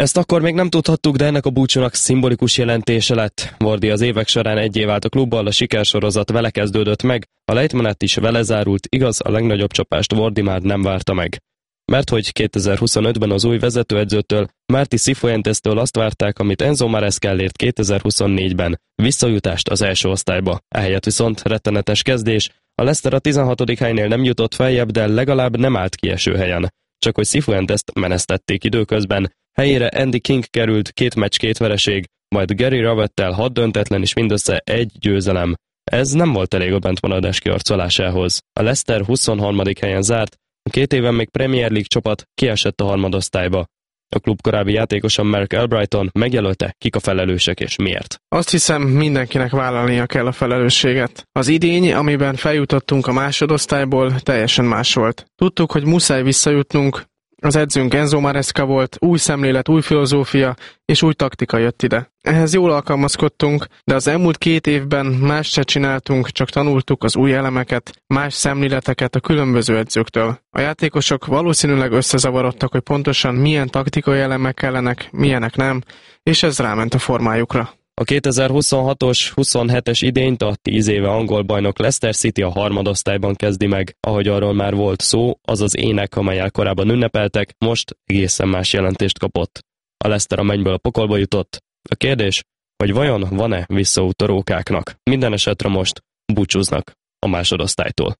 Ezt akkor még nem tudhattuk, de ennek a búcsúnak szimbolikus jelentése lett. Vardy az évek során egy év állt a klubbal, a sikersorozat vele kezdődött meg, a lejtmenet is vele zárult, igaz, a legnagyobb csapást Vardy már nem várta meg. Mert hogy kétezer-huszonötben az új vezetőedzőtől, Marti Cifuentestől azt várták, amit Enzo Maresca elért kétezer-huszonnégyben, visszajutást az első osztályba. Ehelyett viszont rettenetes kezdés, a Leicester a tizenhatodik helynél nem jutott feljebb, de legalább nem állt kieső helyen. Csak hogy Cifuentest menesztették időközben, helyére Andy King került, két meccs, két vereség, majd Gary Rowetttel hat döntetlen és mindössze egy győzelem. Ez nem volt elég a bentmaradás kiarcolásához. A Leicester huszonharmadik helyen zárt, a két éven még Premier League csapat kiesett a harmadosztályba. A klub korábbi játékosa Mark Albrighton megjelölte, kik a felelősek és miért. Azt hiszem, mindenkinek vállalnia kell a felelősséget. Az idény, amiben feljutottunk a másodosztályból, teljesen más volt. Tudtuk, hogy muszáj visszajutnunk, az edzőnk Enzo Maresca volt, új szemlélet, új filozófia és új taktika jött ide. Ehhez jól alkalmazkodtunk, de az elmúlt két évben más se csináltunk, csak tanultuk az új elemeket, más szemléleteket a különböző edzőktől. A játékosok valószínűleg összezavarodtak, hogy pontosan milyen taktikai elemek kellenek, milyenek nem, és ez ráment a formájukra. A kétezer-huszonhatos huszonhetes idényt a tíz éve angol bajnok Leicester City a harmadosztályban kezdi meg. Ahogy arról már volt szó, az az ének, amellyel korábban ünnepeltek, most egészen más jelentést kapott. A Leicester a mennyből a pokolba jutott. A kérdés, hogy vajon van-e visszaút a rókáknak? Minden esetre most búcsúznak a másodosztálytól.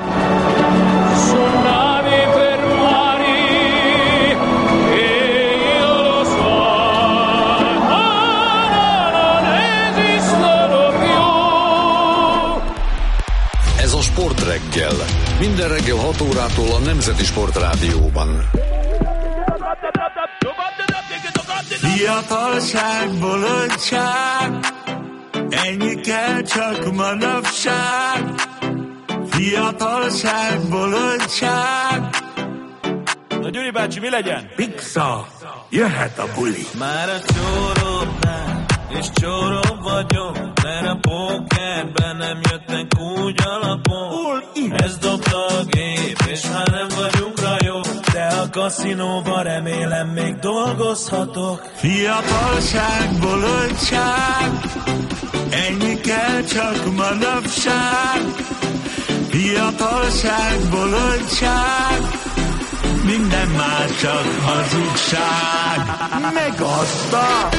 Ez a Sportreggel. Minden reggel hat órától a Nemzeti Sportrádióban. Fiatalság, bolondság, ennyi kell csak manapság. Fiatalság, bolondság. Na Gyuri bácsi, mi legyen? Pizza, jöhet a buli. Már a csóródnál, és csóró vagyok, mert a pókerben nem jöttek úgy alapon. Ez dobta a gép, és már nem vagyunk rajok, de a kaszinóban remélem még dolgozhatok. Fiatalság, bolondság, ennyi kell csak manapság. Fiatalság, bolondság, minden már csak hazugság. Megadta!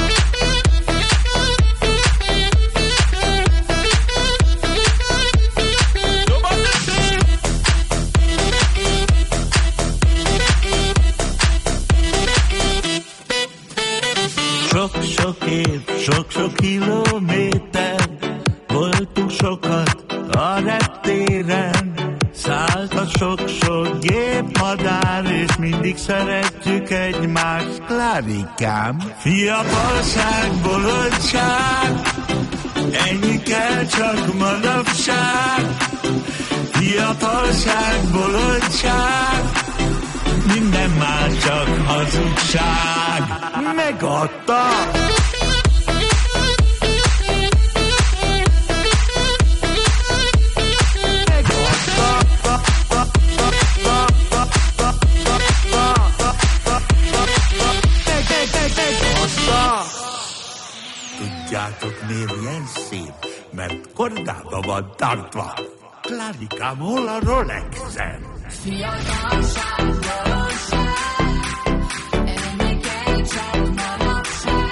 Sok-sok év, sok-sok kilométer, voltunk sokat a reptéren, szállt a sok-sok gépmadár, és mindig szeretjük egymást, Klárikám. Fiatalság, bolondság, ennyi kell csak manapság. Fiatalság, bolondság, minden már csak hazugság. Megadta! Tudjátok, miért ilyen szép? Mert kordába van tartva. Klárikám, hol a Rolexen? Fiatalság, bolondság, ennyi kell csak manapság.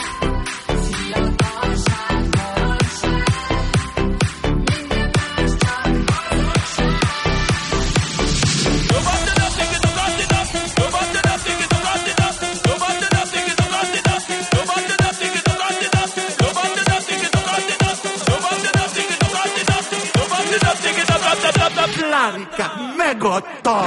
Fiatalság, bolondság, minden más csak hazugság. Klárika megadta!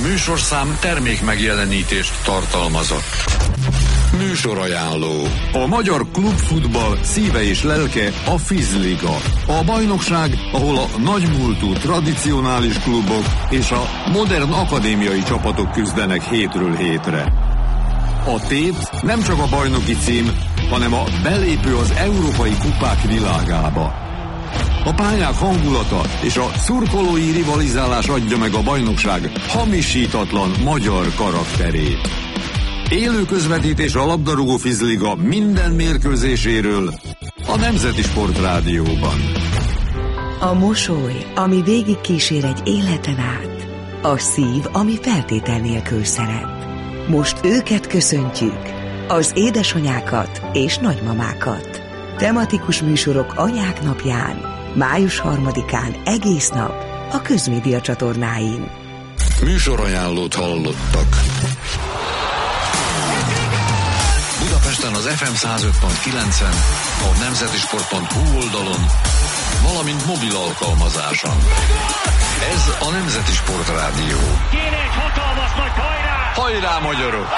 műsorszám termék megjelenítést tartalmazott. Műsorajánló. A magyar klubfutball szíve és lelke a Fizliga. A bajnokság, ahol a nagymúltú tradicionális klubok és a modern akadémiai csapatok küzdenek hétről hétre. A tét nem csak a bajnoki cím, hanem a belépő az európai kupák világába. A pályák hangulata és a szurkolói rivalizálás adja meg a bajnokság hamisítatlan magyar karakterét. Élő közvetítés a labdarúgó Fizliga minden mérkőzéséről a Nemzeti Sportrádióban. A mosoly, ami végig kísér egy életen át. A szív, ami feltétel nélkül szeret. Most őket köszöntjük, az édesanyákat és nagymamákat. Tematikus műsorok anyák napján, május harmadikán egész nap a Közmédia csatornáin. Műsorajánlót hallottak. Budapesten az ef em száz öt pont kilencen, a nemzetisport pont hu oldalon, valamint mobil alkalmazáson. Ez a Nemzeti Sportrádió. Kéne egy hatalmas nagy hajrá! Hajrá, magyarok!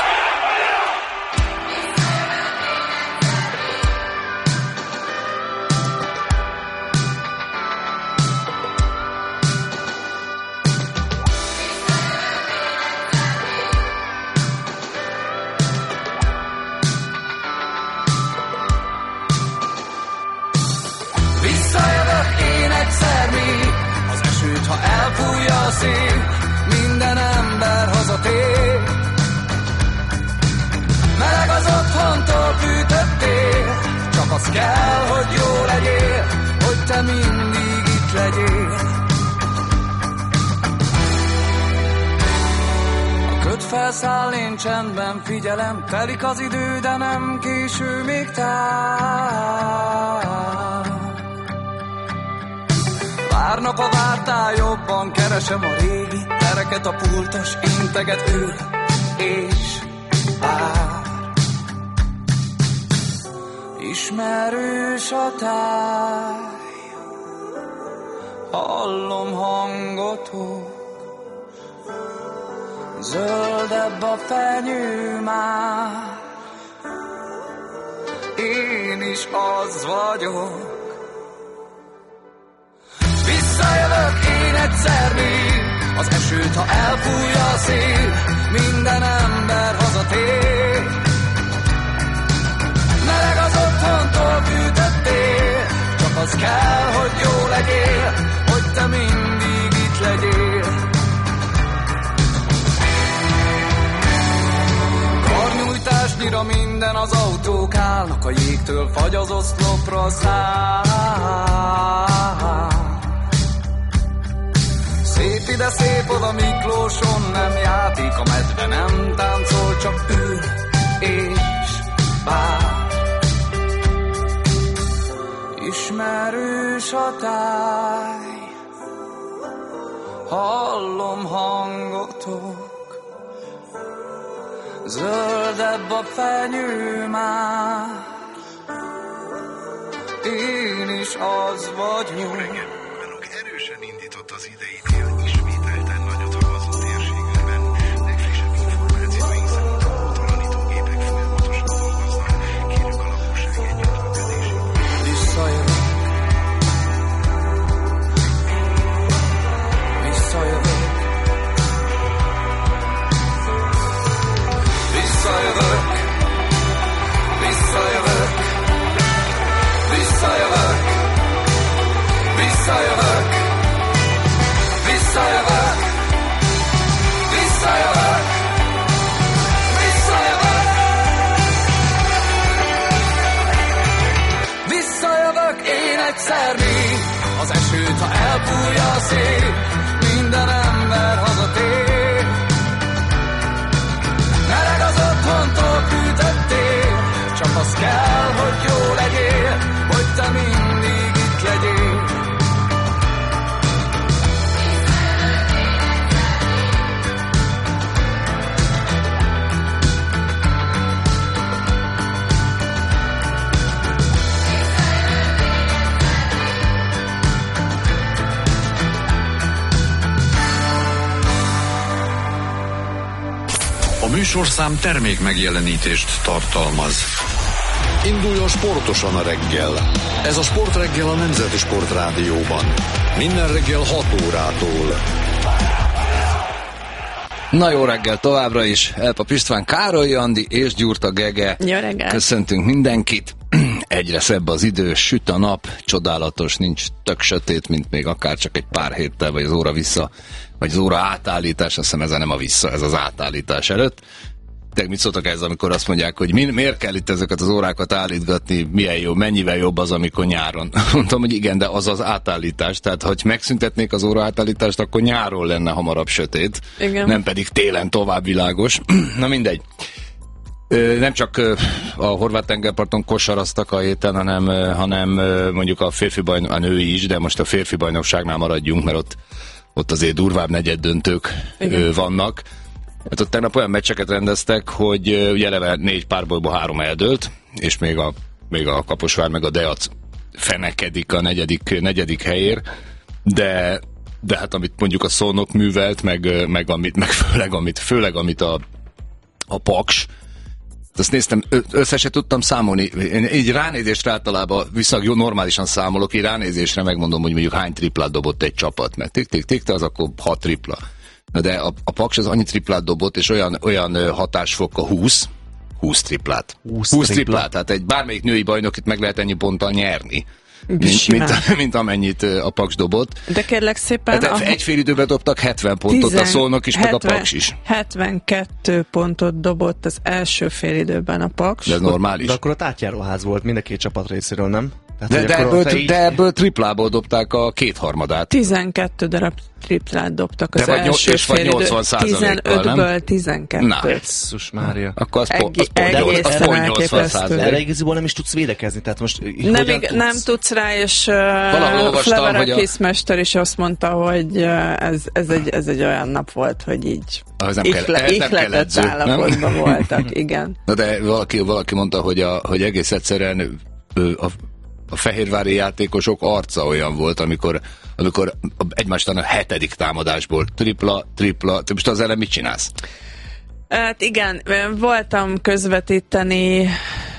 Ha elfújja a szél, minden ember hazatér. Meleg az otthontól fűtöttél, csak az kell, hogy jó legyél, hogy te mindig itt legyél. A köt felszáll, én csendben figyelem, telik az idő, de nem késő még tár. Várnak a vártál, jobban keresem a régi tereket, a pultos integet ül és vár. Ismerős a táj, hallom hangotok, zöldebb a fenyő már, én is az vagyok. Visszajövök én egyszer még, az esőt, ha elfújja a szél, minden ember hazatér. Meleg az otthontól fűtöttél, csak az kell, hogy jó legyél, hogy te mindig itt legyél. Karnyújtásnyira minden az autók állnak, a jégtől fagy az oszlopra száll. Szép ide, szép oda, Miklóson nem játék, a medve nem táncol, csak ül és vár. Ismerős a táj, hallom hangotok, zöldebb a fenyő már, én is az vagyok. Erősen indított az ideinél, ismételten nagyot havazott térségünkben. Legfrissebb információink szerint a motoranítógépek folyamatosan dolgoznak. Kérjük a lakosság együttműködését. Visszajövök. Visszajövök. Visszajövök. Visszajövök. Visszajövök. Visszajövök. Visszajövök. Visszajövök. Visszajövök. Visszajövök én egyszer még, az esőt, ha elfújja a szél, minden ember hazatér. Meleg az otthontól fűtöttél, csak az kell, hogy jó legyél, hogy te mindig itt legyél. műsorszám termék megjelenítést tartalmaz. Induljon sportosan a reggel. Ez a Sportreggel a Nemzeti Sportrádióban. Minden reggel hat órától. Na jó reggel továbbra is. Elpap István, Károly Andi és Gyurta Gege. Jó reggel. Köszöntünk mindenkit. Egyre szebb az idő, süt a nap, csodálatos, nincs tök sötét, mint még akár csak egy pár héttel, vagy az óra vissza, vagy az óra átállítás, azt hiszem ez nem a vissza, ez az átállítás előtt. Te mit szóltak ez, amikor azt mondják, hogy mi, miért kell itt ezeket az órákat állítgatni, milyen jó, mennyivel jobb az, amikor nyáron. Mondtam, hogy igen, de az az átállítás, tehát ha megszüntetnék az óra átállítást, akkor nyáron lenne hamarabb sötét, igen. Nem pedig télen tovább világos. Na mindegy. Nem csak a horvát tengerparton kosaraztak a héten, hanem, hanem mondjuk a férfi bajnok, a női is, de most a férfi bajnokságnál maradjunk, mert ott, ott azért durvább negyeddöntők igen. vannak. Hát ott tegnap olyan meccseket rendeztek, hogy ugye eleve négy párból három eldőlt, és még a, még a Kaposvár meg a Deac fenekedik a negyedik, negyedik helyér, de, de hát amit mondjuk a Szolnok művelt, meg, meg, amit, meg főleg amit, főleg amit a, a Paks, azt néztem, össze se tudtam számolni. Én így ránézésre általában viszont jó, normálisan számolok, így ránézésre megmondom, hogy mondjuk hány triplát dobott egy csapat, mert tik-tik-tik, az akkor hat tripla. Na de a, a Paks az annyi triplát dobott, és olyan, olyan hatásfoka húsz, húsz triplát. húsz, húsz triplát, tehát egy bármelyik női bajnokit meg lehet ennyi ponttal nyerni. Mint, mint, mint amennyit a Paks dobott. De kérlek szépen... Hát a... Egy fél időben dobtak hetven pontot, tíz, a Szolnok is, hetven, meg a Paks is. hetvenkettő pontot dobott az első fél időben a Paks. De ez normális. De akkor ott átjáróház volt mind a két csapat részéről, nem? Tehát, de, de, ebből, így... de ebből triplából dobták a kétharmadát. tizenkettő darab triplát dobtak az de első és fél nyolcvan százalékkal, tizenötből tizenkettő. Na, Jézus Mária. Akkor az pont nyolcvan százalék. Erre igazából nem is tudsz védekezni. Tehát most nem, tudsz? nem tudsz rá, és uh, Fleverakis a... mester is azt mondta, hogy uh, ez, ez, egy, ez egy olyan nap volt, hogy így ihletett állapotban voltak. Igen. Na de valaki, valaki mondta, hogy, a, hogy egész egyszerűen a a fehérvári játékosok arca olyan volt, amikor, amikor egymástán a hetedik támadásból tripla, tripla, most az ellen mit csinálsz? Hát igen, voltam közvetíteni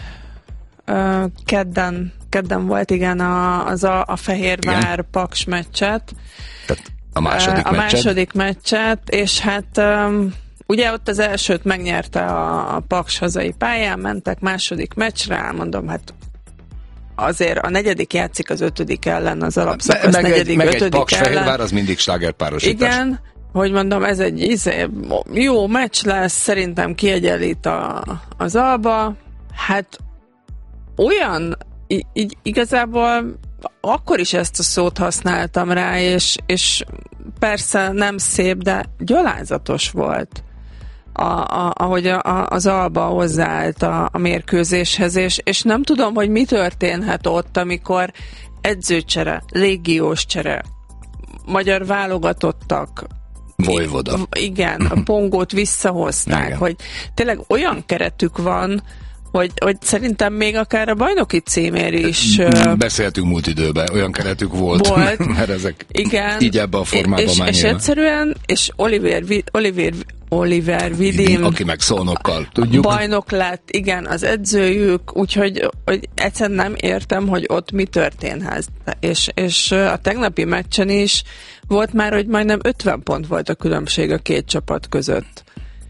uh, kedden, kedden volt igen a, az a, a Fehérvár-Paks meccset. Tehát a második uh, a meccset? A második meccset, és hát um, ugye ott az elsőt megnyerte a, a Paks hazai pályán, mentek második meccsre, elmondom, hát azért a negyedik játszik az ötödik ellen, az alapszakasz meg negyedik, egy, meg ötödik egy Paks ellen. Fehérvár, az mindig slágerpárosítás. Igen, hogy mondom, ez egy izé, jó meccs lesz, szerintem kiegyenlít a, az Alba. Hát olyan, így igazából akkor is ezt a szót használtam rá, és, és persze nem szép, de gyalázatos volt. A, a, ahogy a, a, az Alba hozzáállt a, a mérkőzéshez, és, és nem tudom, hogy mi történhet ott, amikor edzőcsere, légiós csere, magyar válogatottak, Vojvoda. Igen, a Pongót visszahozták, igen. Hogy tényleg olyan keretük van, hogy, hogy szerintem még akár a bajnoki címér is... Beszéltünk múlt időben, olyan keretük volt, volt. mert ezek igen. így ebbe a formában és, már és egyszerűen, és Oliver, Oliver, Oliver Vidim, aki meg Szolnokkal, tudjuk. Bajnok lett, igen, az edzőjük, úgyhogy hogy egyszerűen nem értem, hogy ott mi történhet. És, és a tegnapi meccsen is volt már, hogy majdnem ötven pont volt a különbség a két csapat között.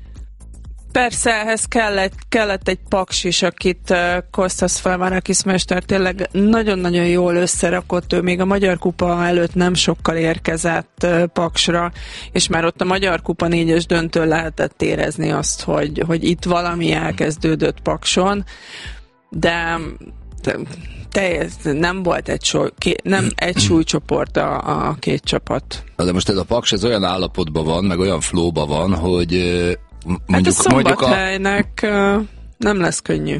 Persze ehhez kellett, kellett egy Paks is, akit uh, Kostas Fleverakis mester tényleg nagyon-nagyon jól összerakott, ő még a Magyar Kupa előtt nem sokkal érkezett uh, Paksra, és már ott a Magyar Kupa négyes döntő lehetett érezni azt, hogy, hogy itt valami elkezdődött Pakson, de, de teljes, nem volt egy, soly, ké, nem egy súlycsoport a, a két csapat. De most ez a Paks ez olyan állapotban van, meg olyan flowban van, hogy mondjuk, hát a Szombathelynek a... nem lesz könnyű.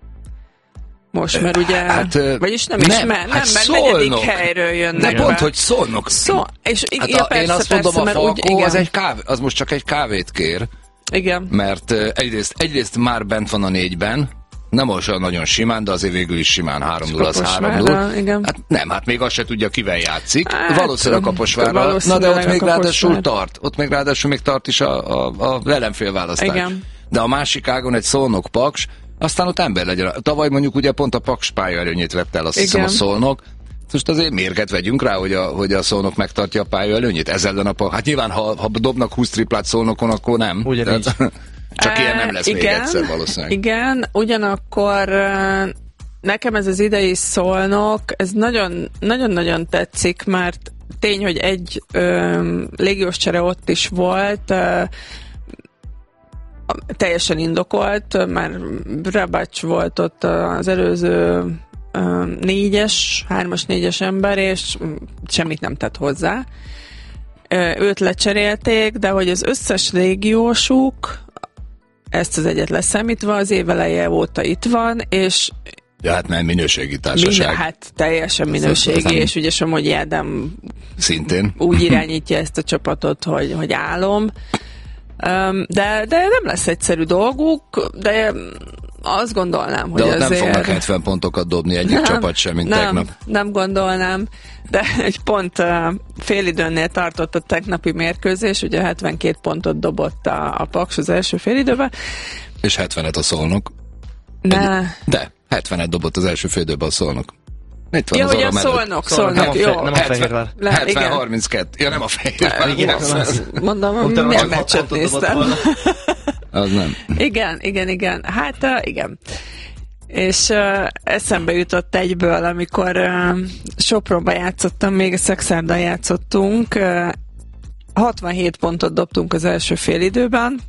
Most, mert ugye, hát, vagyis nem, nem is, mert, hát nem, mert negyedik helyről jönnek. De pont, hogy Szolnok. Szó, és hát ja, a, persze, én azt persze, mondom, a Falkó úgy, az, egy kávé, az most csak egy kávét kér. Igen. Mert egyrészt, egyrészt már bent van a négyben, nem olyan nagyon simán, de azért végül is simán három nulla az három nulla. Hát nem, hát még azt se tudja, kivel játszik. Hát, valószínűleg a Kaposvárral. Na de ott még ráadásul tart. Ott még ráadásul még tart is a, a, a ellenfélválasztás. Igen. de a másik ágon egy Szolnok Paks, aztán ott ember legyen. Tavaly mondjuk ugye pont a Paks pályaelőnyét vette el, azt hiszem a Szolnok. Most azért mérget vegyünk rá, hogy a, hogy a Szolnok megtartja a pályaelőnyét. Ez ellen a Paks. Hát nyilván, ha, ha dobnak húsz triplát Szolnokon, akkor nem. Ugyanígy. Tehát, csak ilyen nem lesz igen, még egyszer valószínűleg. Igen, ugyanakkor nekem ez az idei Szolnok, ez nagyon, nagyon-nagyon tetszik, mert tény, hogy egy ö, légiós csere ott is volt, ö, teljesen indokolt, mert Rabacs volt ott az előző ö, négyes, hármas, négyes ember, és semmit nem tett hozzá. Ö, őt lecserélték, de hogy az összes légiósuk, ezt az egyet leszámítva, az év eleje óta itt van, és ja, hát nem minőségi társaság. Minden, hát teljesen minőségi, ez és ugye Somogyi Ádám szintén úgy irányítja ezt a csapatot, hogy, hogy álom. De, de nem lesz egyszerű dolguk, de azt gondolnám, hogy de azért... nem fognak hetven pontokat dobni egyik nem, csapat sem, mint nem, tegnap. Nem gondolnám, de egy pont félidőnél tartott a tegnapi mérkőzés, ugye hetvenkét pontot dobott a, a Paks az első félidőben. És hetvenet a Szolnok. Ne. Egy, de hetvenet dobott az első félidőben a Szolnok. Itt van ja, az hogy a Szolnok, Szolnok, jó. Nem a Fehérvár. hetven harminckettő. Ja, nem a Fehérvár. Mondom, milyen meccset néztem. Az nem. Igen, igen, igen. Hát uh, igen. És uh, eszembe jutott egyből, amikor uh, Sopronba játszottam, még a Szexárdal játszottunk, uh, hatvanhét pontot dobtunk az első félidőben,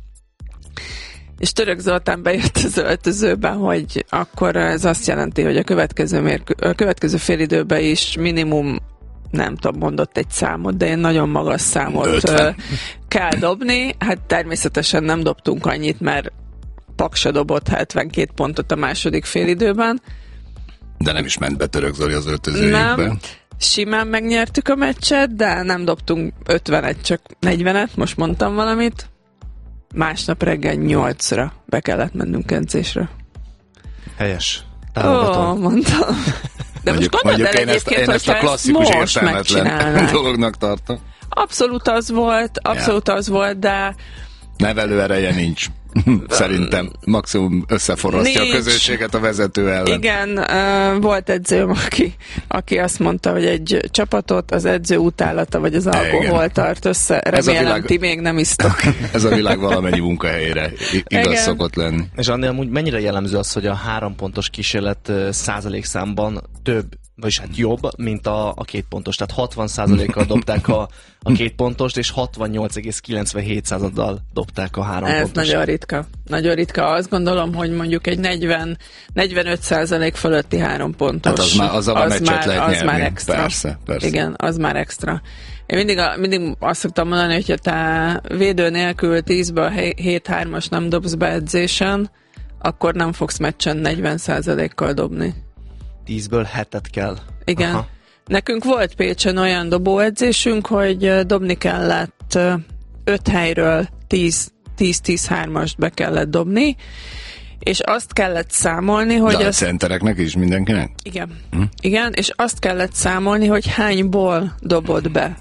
és Török Zoltán bejött az öltözőben, hogy akkor ez azt jelenti, hogy a következő, mérkő, a következő félidőben is minimum, nem tudom, mondott egy számot, de én nagyon magas számot ötven kell dobni. Hát természetesen nem dobtunk annyit, mert Paksa dobott hetvenkét pontot a második félidőben. De nem is ment be Török Zoli az öltözőjükbe. Nem, simán megnyertük a meccset, de nem dobtunk ötvenet, csak negyvenet, most mondtam valamit. Másnap reggel nyolcra be kellett mennünk edzésre. Helyes. Ó, oh, mondtam. De mondjuk, most gondold el egyébként, hogy ezt a klasszikus értelmetlen dolognak tartom. Abszolút az volt, abszolút ja. az volt, de... Nevelő ereje nincs. Szerintem maximum összeforrasztja nincs. A közösséget a vezető ellen. Igen, uh, volt edzőm, aki, aki azt mondta, hogy egy csapatot az edző utálata, vagy az alkohol tart össze. Remélem, világ... ti még nem isztok. Ez a világ valamennyi munkahelyére igaz igen. szokott lenni. És Andi, amúgy mennyire jellemző az, hogy a három pontos kísérlet százalékszámban több, vagyis hát jobb, mint a, a két pontos. Tehát hatvan százalékkal dobták a, a két pontost, és hatvannyolc egész kilencvenhét századdal dobták a három Ez pontost. nagyon ritka. Nagyon ritka. Azt gondolom, hogy mondjuk egy negyven, negyvenöt százalék fölötti három pontos. Hát az már, az, az, az már, lehet az nyerni. Már extra. Persze, persze. Igen, az már extra. Én mindig, a, mindig azt szoktam mondani, hogy ha te védő nélkül tízből hét hármas nem dobsz be edzésen, akkor nem fogsz meccsen negyven százalékkal dobni. tízből hetet kell. Igen. Aha. Nekünk volt Pécsen olyan dobóedzésünk, hogy dobni kellett öt helyről tíz-tíz-hármast be kellett dobni, és azt kellett számolni, hogy... De a azt... centereknek is mindenkinek? Igen. Hm? Igen, és azt kellett számolni, hogy hányból dobod be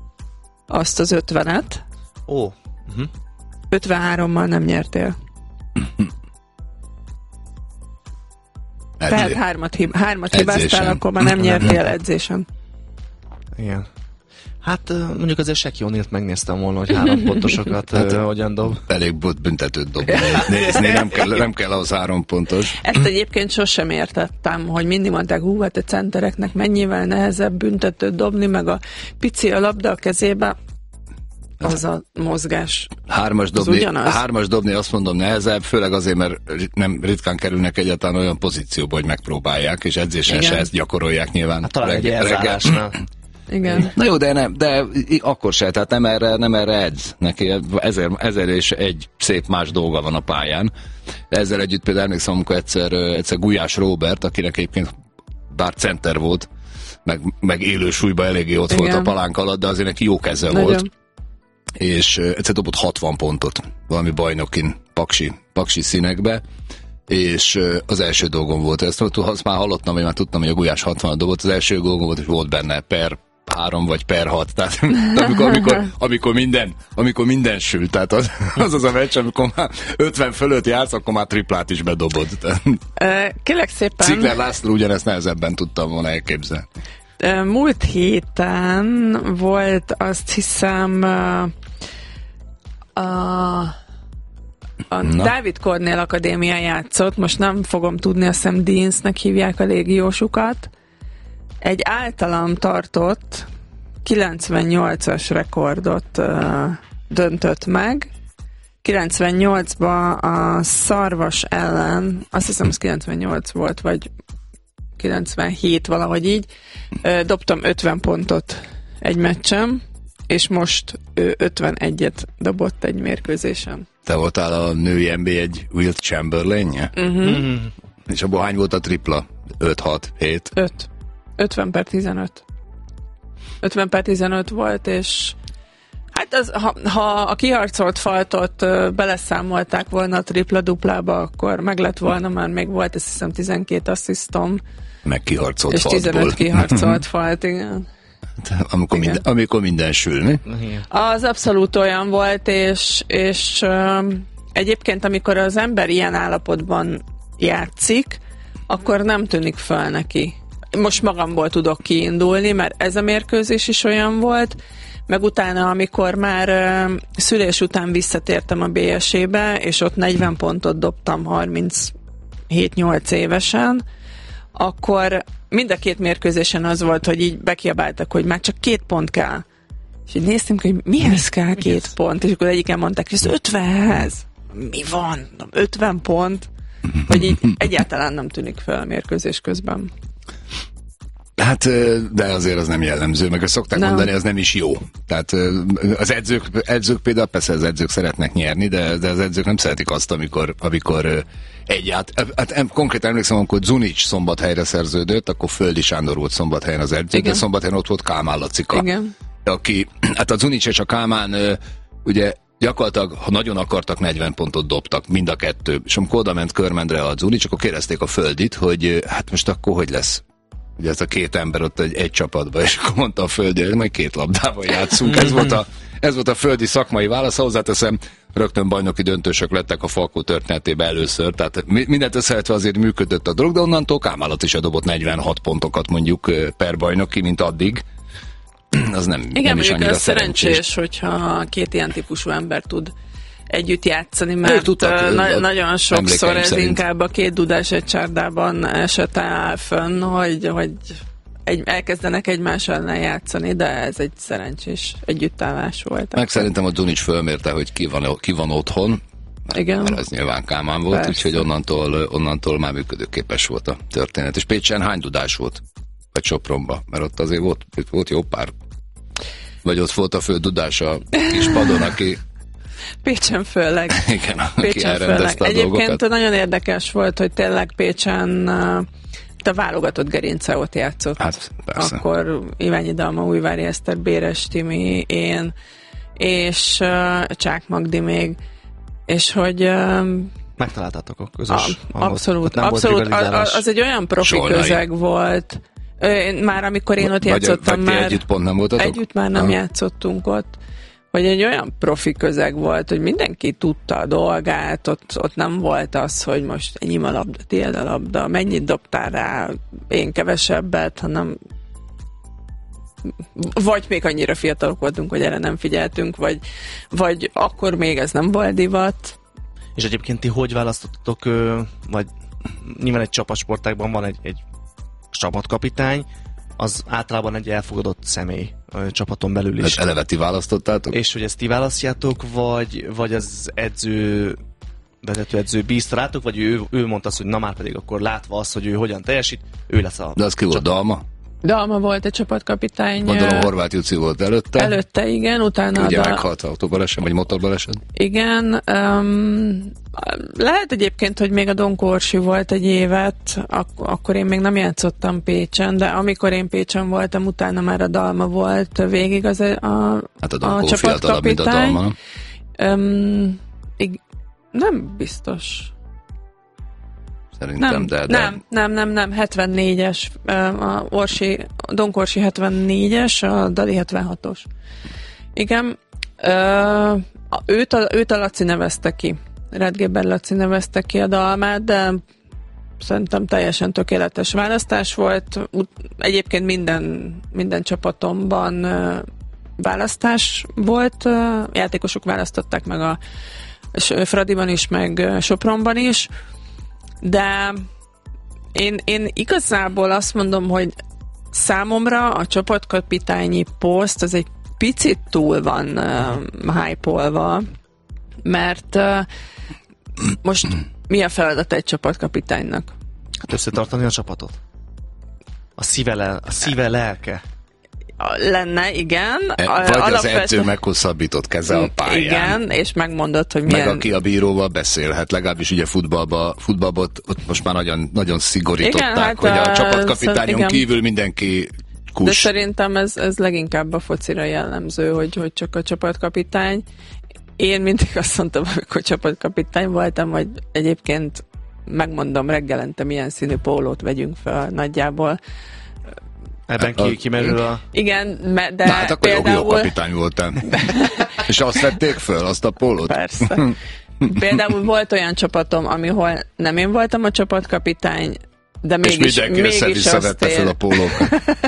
azt az ötvenet. Ó. Uh-huh. ötvenhárommal nem nyertél. Tehát hármat, hib- hármat hibáztál, akkor már nem nyertél edzésen. Igen. Hát mondjuk azért Seki O'Neillt megnéztem volna, hogy három pontosokat hát, hogyan dob. Elég büntetőt dob. Nézni, nem kell, nem kell ahhoz három pontos. Ezt egyébként sosem értettem, hogy mindig mondták, hú, hát a centereknek mennyivel nehezebb büntetőt dobni, meg a pici a labda a kezébe. Az a mozgás. Hármas dobni, hármas dobni azt mondom nehezebb, főleg azért, mert nem ritkán kerülnek egyáltalán olyan pozícióba, hogy megpróbálják, és edzésen se ezt gyakorolják nyilván. Hát talán reg- egy elzárásnál. Igen. Na jó, de, nem, de akkor se, tehát nem erre, nem erre edz. Neki ezer, ezer és egy szép más dolga van a pályán. Ezzel együtt például emlékszem, amikor egyszer, egyszer Gulyás Róbert, akinek egyébként bár center volt, meg, meg élő súlyban eléggé ott igen. volt a palánk alatt, de azért neki jó keze nagyon. Volt. És uh, egyszer dobott hatvan pontot valami bajnokin paksi, paksi színekbe, és uh, az első dolgom volt, ezt azt már hallottam, hogy már tudtam, hogy a Gulyás hatvanat dobott, az első dolgom volt, hogy volt benne per három vagy per hat, tehát amikor, amikor, amikor, minden, amikor minden sül, tehát az, az az a meccs, amikor már ötven fölött jársz, akkor már triplát is bedobod. Kérlek szépen. Cikler László ugyanezt nehezebben tudtam volna elképzelni. Múlt héten volt, azt hiszem, a, a Dávid Kornél Akadémia játszott, most nem fogom tudni, azt hiszem Deansnek hívják a légiósukat. Egy általam tartott kilencvennyolcas rekordot uh, döntött meg. kilencvennyolcban a Szarvas ellen, azt hiszem az kilencvennyolc volt, vagy kilencvenhét, valahogy így, uh, dobtam ötven pontot egy meccsem, és most ő ötvenegyet dobott egy mérkőzésen. Te voltál a női en bé egy Wilt Chamberlain-je? Uh-huh. Mm-hmm. És abból hány volt a tripla? öt, hat, hét? öt. ötven per tizenöt. ötven per tizenöt volt, és hát az, ha, ha a kiharcolt faltot uh, beleszámolták volna a tripla-duplába, akkor meg lett volna, már még volt, azt hiszem tizenkét asszisztom. Meg kiharcolt és faltból. És tizenöt kiharcolt falt, igen. Amikor, igen. Minden, amikor minden sül, mi? Az abszolút olyan volt, és, és uh, egyébként, amikor az ember ilyen állapotban játszik, akkor nem tűnik fel neki. Most magamból tudok kiindulni, mert ez a mérkőzés is olyan volt, meg utána, amikor már uh, szülés után visszatértem a bé es é-be, és ott negyven pontot dobtam harminchét-nyolc évesen, akkor mind a két mérkőzésen az volt, hogy így bekiabáltak, hogy már csak két pont kell. És így néztünk, hogy mihez kell két pont, és akkor egyiken mondták, hogy ez ötvenhez. Mi van? ötven pont. Vagy így egyáltalán nem tűnik fel a mérkőzés közben. Hát, de azért az nem jellemző, meg azt szokták no. mondani, az nem is jó. Tehát az edzők, edzők például, persze az edzők szeretnek nyerni, de, de az edzők nem szeretik azt, amikor, amikor egyált. Hát konkrétan emlékszem, amikor Zunic Szombathelyre szerződött, akkor Földi Sándor volt Szombathelyen az edző, igen. De Szombathelyen ott volt Kálmán Lacika. Igen. Aki, hát a Zunic és a Kálmán ugye gyakorlatilag, ha nagyon akartak, negyven pontot dobtak, mind a kettő. És amikor oda ment Körmendre a Zunic, akkor kérdezték a Földit, hogy hát most akkor hogy lesz? Ugye ez a két ember ott egy, egy csapatban, és akkor mondta a Földi, hogy majd két labdával játszunk. Ez volt a, ez volt a Földi szakmai válasz. Hozzáteszem, rögtön bajnoki döntősök lettek a Falkó történetében először, tehát mindent összevetve azért működött a dolog, de onnantól Kámálat is adott negyvenhat pontokat mondjuk per bajnoki, mint addig. Az nem, igen, nem is annyira szerencsés, szerencsés, hogyha két ilyen típusú ember tud együtt játszani, mert tudtak, na- nagyon sokszor ez szerint. Inkább a két dudás egy csárdában esete áll fönn, hogy, hogy egy, elkezdenek egymás ellen játszani, de ez egy szerencsés együttállás volt. Meg akkor. Szerintem a Zunic fölmérte, hogy ki van, ki van otthon, igen. Mert ez nyilván Kálmán volt, persze. Úgyhogy onnantól, onnantól már működőképes volt a történet. És Pécsen hány dudás volt? Vagy Sopronba? Mert ott azért volt, volt jó pár. Vagy ott volt a fő dudás a kis padon, aki Pécsen főleg. Igen, Pécsen főleg. Egyébként dolgokat. Nagyon érdekes volt, hogy tényleg Pécsen a válogatott gerince ott játszott. Hát, persze. Akkor Iványi Dalma, Újvári Eszter, Béres Timi, én, és uh, Csák Magdi még, és hogy uh, megtaláltátok a közös a, abszolút, abszolút az, az egy olyan profi Zsolnai. Közeg volt. Már amikor én ott vagy, játszottam, vagy már együtt pont nem voltatok? Együtt már nem ha. Játszottunk ott. Hogy egy olyan profi közeg volt, hogy mindenki tudta a dolgát, ott, ott nem volt az, hogy most enyém a labda, tiéd a labda, mennyit dobtál rá, én kevesebbet, hanem vagy még annyira fiatalok voltunk, hogy erre nem figyeltünk, vagy, vagy akkor még ez nem volt divat. És egyébként ti hogy választottatok, vagy nyilván egy csapatsportákban van egy, egy csapatkapitány, az általában egy elfogadott személy a csapaton belül is. Ez eleve ti választottátok? És hogy ezt ti választjátok, vagy, vagy az edző, vezetőedző bízta rátok, vagy ő, ő mondta azt, hogy na már pedig akkor látva azt, hogy ő hogyan teljesít, ő lesz a... De az ki volt, Dalma? Dalma volt egy csapatkapitány. Gondolom Horváth Juci volt előtte. Előtte, igen, utána... Ugye a meghalt autóbaleset, vagy motorbaleset? Igen. Um, lehet egyébként, hogy még a Donko Orsi volt egy évet, ak- akkor én még nem játszottam Pécsen, de amikor én Pécsen voltam, utána már a Dalma volt végig az a, a, hát a, Donko a fiatalabb, mint a Dalma, nem? Um, ig- nem biztos. szerintem, Nem, de, de... nem, nem, nem, nem, hetvennégyes, a Orsi, a Donkorsi hetvennégyes, a Dali hetvenhatos. Igen, ö, őt, a, őt a Laci nevezte ki. Redgéber Laci nevezte ki a dalmát, de szerintem teljesen tökéletes választás volt. Egyébként minden, minden csapatomban választás volt, játékosok választották meg a Fradiban is, meg Sopronban is, de én, én igazából azt mondom, hogy számomra a csapatkapitányi poszt az egy picit túl van uh, hype-olva, mert uh, most mi a feladat egy csapatkapitánynak? Hát összetartani a csapatot. A szíve, le, a szíve lelke. Lenne, igen. Vagy Alapvetően... az edző meghosszabbított keze a pályán. Igen, és megmondott, hogy milyen... Meg aki a bíróval beszélhet, legalábbis ugye futballban, futballban ott, ott most már nagyon, nagyon szigorították, igen, hát hogy a, a csapatkapitányon igen. kívül mindenki kus. De szerintem ez, ez leginkább a focira jellemző, hogy, hogy csak a csapatkapitány. Én mindig azt mondtam, amikor csapatkapitány voltam, hogy egyébként megmondom reggelente milyen színű pólót vegyünk fel nagyjából. Ebben ki, kimerül a... Igen, de Na, hát akkor például... jó kapitány voltam. És azt vették föl, azt a pólót? Persze. Például volt olyan csapatom, amihol nem én voltam a csapatkapitány, de mégis, mégis azt ér... föl a pólókat.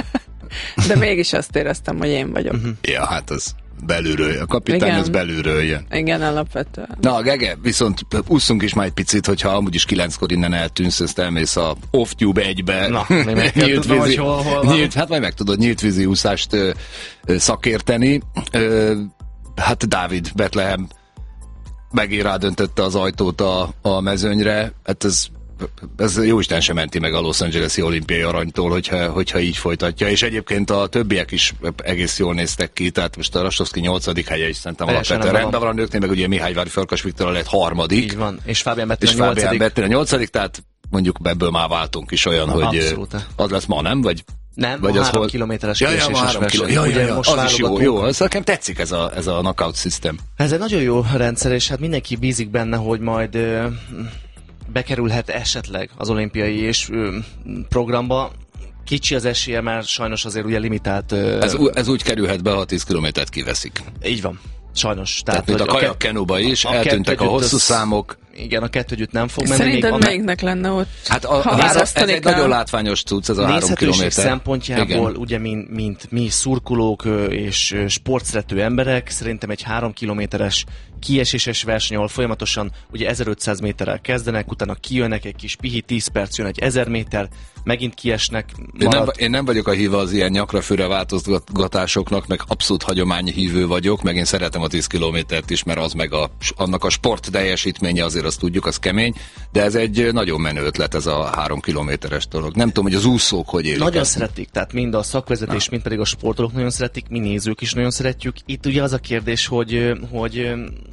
De mégis azt éreztem, hogy én vagyok. Uh-huh. Ja, hát az belülről. A kapitány igen. az belülről jön. Igen, alapvetően. Na, Gege, viszont ússzunk is már egy picit, hogyha amúgy is kilenckor innen eltűnsz, ezt elmész a Off-Tube egybe. Na, nyílt tudom, vízi, hol, hol nyílt, hát majd meg tudod nyílt vízi úszást ö, ö, szakérteni. Ö, hát Dávid Betlehem megint rádöntötte az ajtót a, a mezőnyre. Hát ez ez jóisten sem menti meg a Los Angeles-i olimpiai aranytól, hogyha, hogyha így folytatja, és egyébként a többiek is egész jól néztek ki, tehát most a Rastovszki nyolcadik helye is szerintem alapvetően rendben van a nőknél, meg ugye Mihályvári Farkas Viktor lett harmadik. Így van, és Fábián Bettél a nyolcadik, tehát mondjuk ebből már váltunk is olyan, na, hogy abszolút. Az lesz ma, nem? Vagy Nem, vagy a három kilométeres kieséses ja, ja, verseny. Ja, ja, ja, az is jó, jó, az nekem tetszik ez a, ez a knockout system. Ez egy nagyon jó rendszer, és hát mindenki bízik benne, hogy majd ö, bekerülhet esetleg az olimpiai és ö, programba. Kicsi az esélye, mert sajnos azért ugye limitált... Ö, ez, ez úgy kerülhet be, ha tíz kilométert kiveszik. Így van. Sajnos. Tehát, Tehát mint a kajakkenóba is, a eltűntek a hosszú az, számok. Igen, a kettő együtt nem fog menni. Szerintem melyiknek lenne ott? Hát a, a, ez, ez egy nagyon látványos cucc, ez a három kilométer. Szempontjából, igen. Ugye, mint, mint mi szurkolók és sportszerető emberek, szerintem egy három kilométeres kieséses verseny, ahol folyamatosan ugye ezerötszáz méterrel kezdenek, utána kijönnek egy kis pihi, tíz perc jön egy ezer méter, megint kiesnek. Én nem, én nem vagyok a híva az ilyen nyakra főre változgatásoknak, meg abszolút hagyományhívő vagyok, meg én szeretem a tíz kilométert is, mert az meg a, annak a sport teljesítménye, azért azt tudjuk, az kemény, de ez egy nagyon menő ötlet, ez a három kilométeres dolog. Nem tudom, hogy az úszók hogy élik. Nagyon ezt. szeretik, tehát mind a szakvezetés, mind pedig a sportolók nagyon szeretik, mi nézők is nagyon szeretjük. Itt ugye az a kérdés, hogy, hogy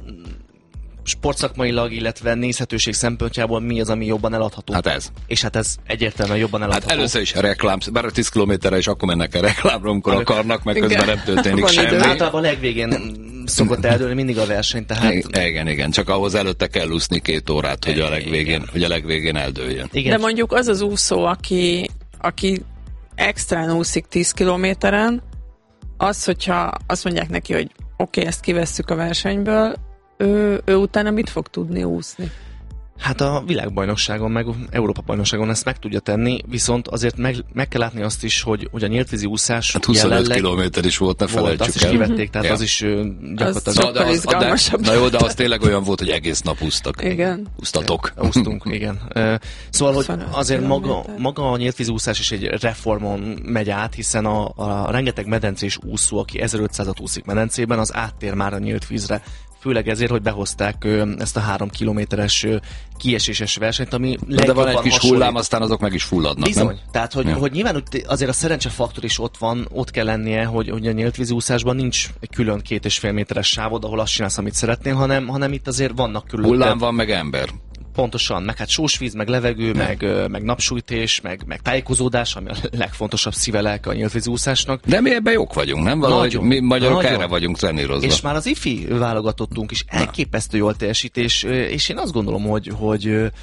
sportszakmailag, illetve nézhetőség szempontjából mi az, ami jobban eladható. Hát ez. És hát ez egyértelműen jobban eladható. Hát először is a reklám, bár a tíz kilométerre is akkor mennek el reklámra, amikor akarnak, meg közben nem történik semmi. Általában a legvégén szokott eldőlni mindig a verseny, tehát... Igen, igen, csak ahhoz előtte kell úszni két órát, hogy a legvégén, hogy a legvégén eldőljön. Igen. De mondjuk az az úszó, aki, aki extrán úszik tíz kilométeren, az, hogyha azt mondják neki, hogy oké, okay, ezt kivesszük a versenyből, Ő, ő utána mit fog tudni úszni? Hát a világbajnokságon, meg Európa-bajnokságon ezt meg tudja tenni, viszont azért meg, meg kell látni azt is, hogy, hogy a nyíltvízi úszás hát huszonöt kilométer is volt, ne felejtsük volt, azt is kivették, tehát ja. az is gyakorlatilag... Az az, az, na jó, de az tényleg olyan volt, hogy egész nap úsztak. Igen. Úsztatok. Ja, úsztunk, igen. Szóval, hogy azért maga, maga a nyíltvízi úszás is egy reformon megy át, hiszen a, a rengeteg medencés úszó, aki ezerötszázat úszik medencében, az áttér már a nyíltvízre. Főleg ezért, hogy behozták ö, ezt a három kilométeres ö, kieséses versenyt, ami de van egy kis hasonlít. Hullám, aztán azok meg is fulladnak, bizony. Nem? Tehát, hogy, ja. hogy nyilván azért a szerencsefaktor is ott van, ott kell lennie, hogy, hogy a nyíltvízi úszásban nincs egy külön két és fél méteres sávod, ahol azt csinálsz, amit szeretnél, hanem, hanem itt azért vannak körülötted. Hullám van, meg ember. Pontosan, meg hát sósvíz, meg levegő, meg, meg napsújtés, meg, meg tájékozódás, ami a legfontosabb szíve lelke a nyíltvízi úszásnak. De mi ebben jók vagyunk, nem? Valahogy nagyon, mi magyarok nagyon. Erre vagyunk trenírozva. És már az ifi válogatottunk is elképesztő jól teljesítés, és én azt gondolom, hogy, hogy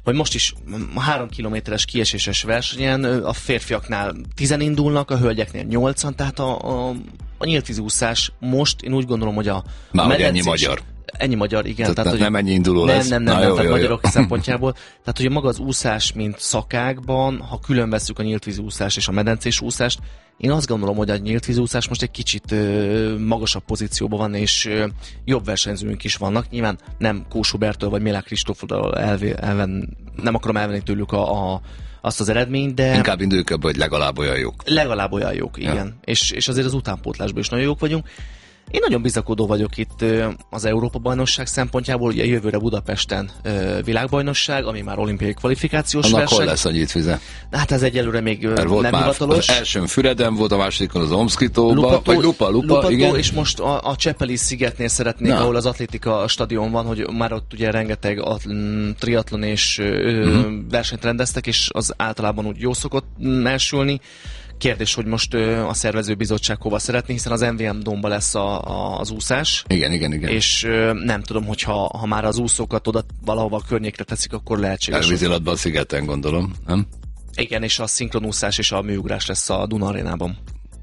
hogy most is a három kilométeres kieséses versenyen a férfiaknál tizen indulnak, a hölgyeknél nyolcan, tehát a, a, a nyíltvízúszás most én úgy gondolom, hogy a Már hogy ennyi is, magyar. Ennyi magyar, igen. Tehát, tehát hogy hogy nem ennyi induló nem, lesz. Nem, nem, Na, nem, jó, tehát jó, magyarok jó. szempontjából. Tehát, hogy maga az úszás, mint szakákban, ha külön vesszük a nyíltvízi úszást és a medencés úszást, én azt gondolom, hogy a nyíltvízi úszás most egy kicsit ö, magasabb pozícióban van, és ö, jobb versenyzőink is vannak. Nyilván nem Kósubertől vagy Milák Kristóftól elve, elven, nem akarom elvenni tőlük a, a azt az eredményt, de... Inkább induljuk abba, hogy legalább olyan jók. Legalább olyan jók, igen. Ja. És, és azért az utánpótlásban is nagyon jók vagyunk. Én nagyon bizakodó vagyok itt az Európa-bajnosság szempontjából, ugye jövőre Budapesten világbajnosság, ami már olimpiai kvalifikációs annak verseny. hol lesz a nyitvize? Hát ez egyelőre még Mert volt nem már hivatalos. Az elsőn Füreden volt, a másodikon az Omszkitóban, Lupató, vagy Lupa, Lupa, Lupató, igen. És most a, a Csepeli szigetnél szeretnék, Na. ahol az atlétika stadion van, hogy már ott ugye rengeteg atl- triatlon és uh-huh. versenyt rendeztek, és az általában úgy jó szokott elsülni. Kérdés, hogy most ö, a szervezőbizottság hova szeretné, hiszen az em vé em Domba lesz a, a, az úszás. Igen, igen, igen. És ö, nem tudom, hogy ha, ha már az úszókat oda valahova a környékre teszik, akkor lehetséges. Elvízilatban a szigeten, gondolom, nem? Igen, és a szinkronúszás és a műugrás lesz a Duna arénában.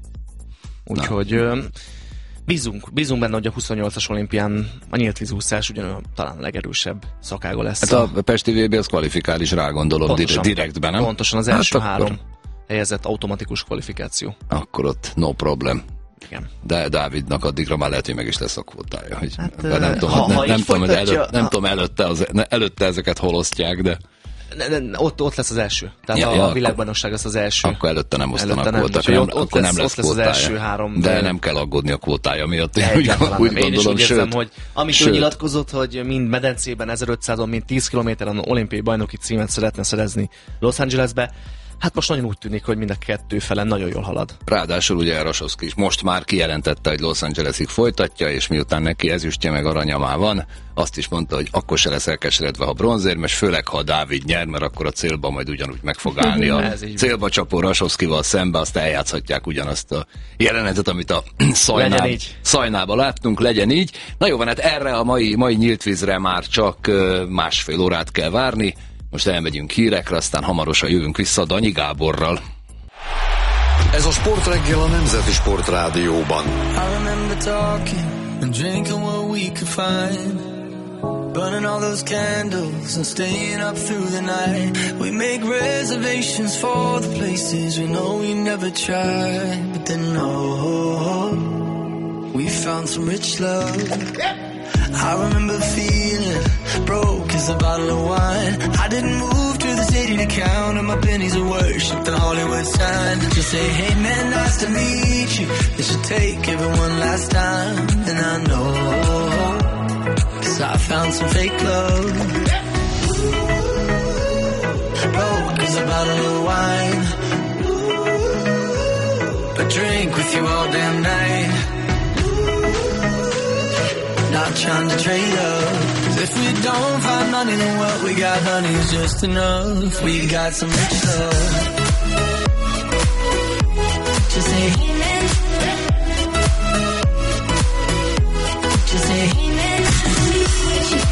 Úgyhogy ö, bízunk, bízunk benne, hogy a huszonnyolcas olimpián a nyíltvízúszás ugyanolyan talán a legerősebb szakága lesz. Hát a Pesti vé bé az kvalifikál is rá, gondolom, pontosan, direktben, nem? Pontosan, az első hát három. Akkor... helyezett automatikus kvalifikáció. Akkor ott no problem. Igen. De Dávidnak addigra már lehet, hogy meg is lesz a kvótája. Hogy hát, nem, tudom, ha, nem, ha nem, tudom, folytatja, előtt, nem ha... tudom, előtte, az, előtte ezeket hol osztják, de... Ne, ne, ott, ott lesz az első. Tehát ja, a, ja, a világbajnokság lesz az első. Akkor előtte nem osztanak előtte kvótát, nem, nem, ott, akkor lesz, nem lesz, lesz kvótája. az első három. De de... nem kell aggódni a kvótája miatt. Én úgy, úgy én is úgy érzem, sőt, hogy amit sőt. ő nyilatkozott, hogy mind medencében ezerötszázon, mind tíz kilométeren olimpiai bajnoki címet szeretne szerezni Los Angelesbe. Hát most nagyon úgy tűnik, hogy mind a kettő fele nagyon jól halad. Ráadásul ugye Rasovszki is most már kijelentette, hogy Los Angelesig folytatja, és miután neki ezüstje meg aranya már van, azt is mondta, hogy akkor se lesz elkeseredve, ha bronzérmes, főleg ha a Dávid nyer, mert akkor a célba majd ugyanúgy meg fog állni a célba csapó Rasovszkival szembe, azt eljátszhatják ugyanazt a jelenetet, amit a Szajnában, Szajnában láttunk, legyen így. Na jó van, hát erre a mai, mai nyíltvízre már csak másfél órát kell várni. Most elmegyünk hírekre, aztán hamarosan jövünk vissza Danyi Gáborral. Ez a Sportreggel a Nemzeti Sportrádióban. I remember talking and drinking what we could find, burning all those candles and staying up through the night. We make reservations for the places we know we never tried, but then no, we found some rich love. I remember feeling broke as a bottle of wine. I didn't move to the city to count on my pennies of worship the Hollywood sign. Just say, hey man, nice to meet you. They should take everyone last time. And I know, cause I found some fake love. Broke as a bottle of wine. A drink with you all damn night. Not trying to trade up, 'cause if we don't find money, then what we got, honey, is just enough. We got some rich love. Just say hey man. Just say hey man, nice to meet you.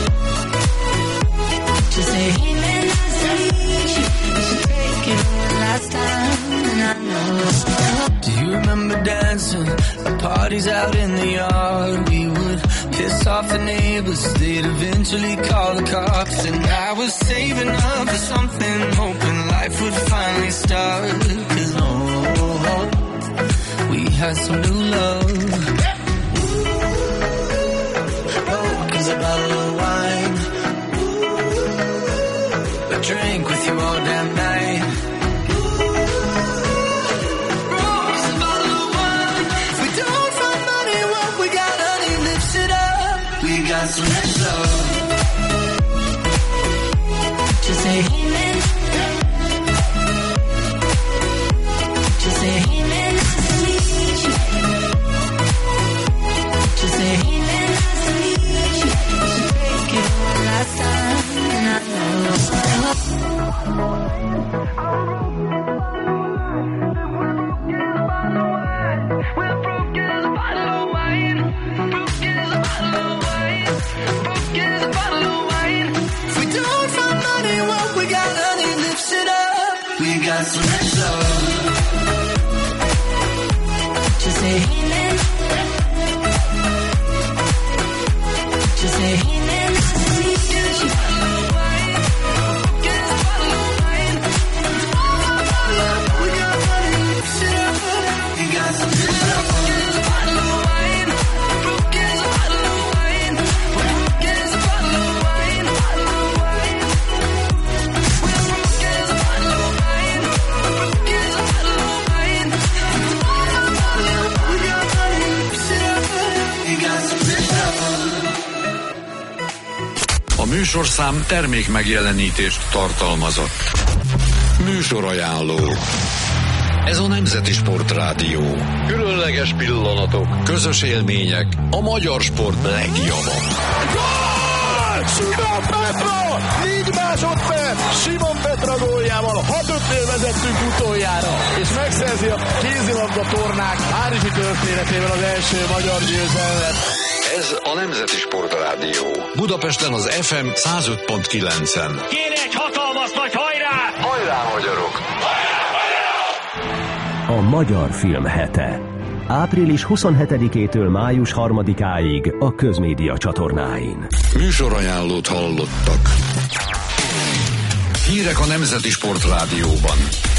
Just say hey man, nice to meet you. You should take it one last time, and I know. Do you remember dancing at parties out in the yard? We would piss off the neighbors, they'd eventually call the cops. And I was saving up for something, hoping life would finally start. 'Cause oh, we had some new love. Oh, 'cause a bottle of wine, a drink with you all damn night. Got some rich love. Just say hey man. Just say hey man, nice to meet you. Just say hey man, nice to meet you. You should take it one last time, and I know. We're broke as a bottle of wine. Broke as a bottle of wine. Broke as a bottle of wine. If we don't find money, műsorszám termék megjelenítést tartalmazott. Műsorajánló. Ez a Nemzeti Sportrádió. Különleges pillanatok, közös élmények, a magyar sport legjobb. Simon Petra! négy másodperc! Simon Petra góljával hat ötnél vezettünk utoljára, és megszerzi a kézilabda tornák párizsi történetében az első magyar győzelmet. Ez a Nemzeti Sportrádió. Budapesten az ef em száz öt pont kilencen. Kéne egy hatalmas nagy hajrá! Hajrá, magyarok! A Magyar Film Hete. április huszonhetedikétől május harmadikáig a Közmédia csatornáin. Műsorajánlót hallottak. Hírek a Nemzeti Sportrádióban.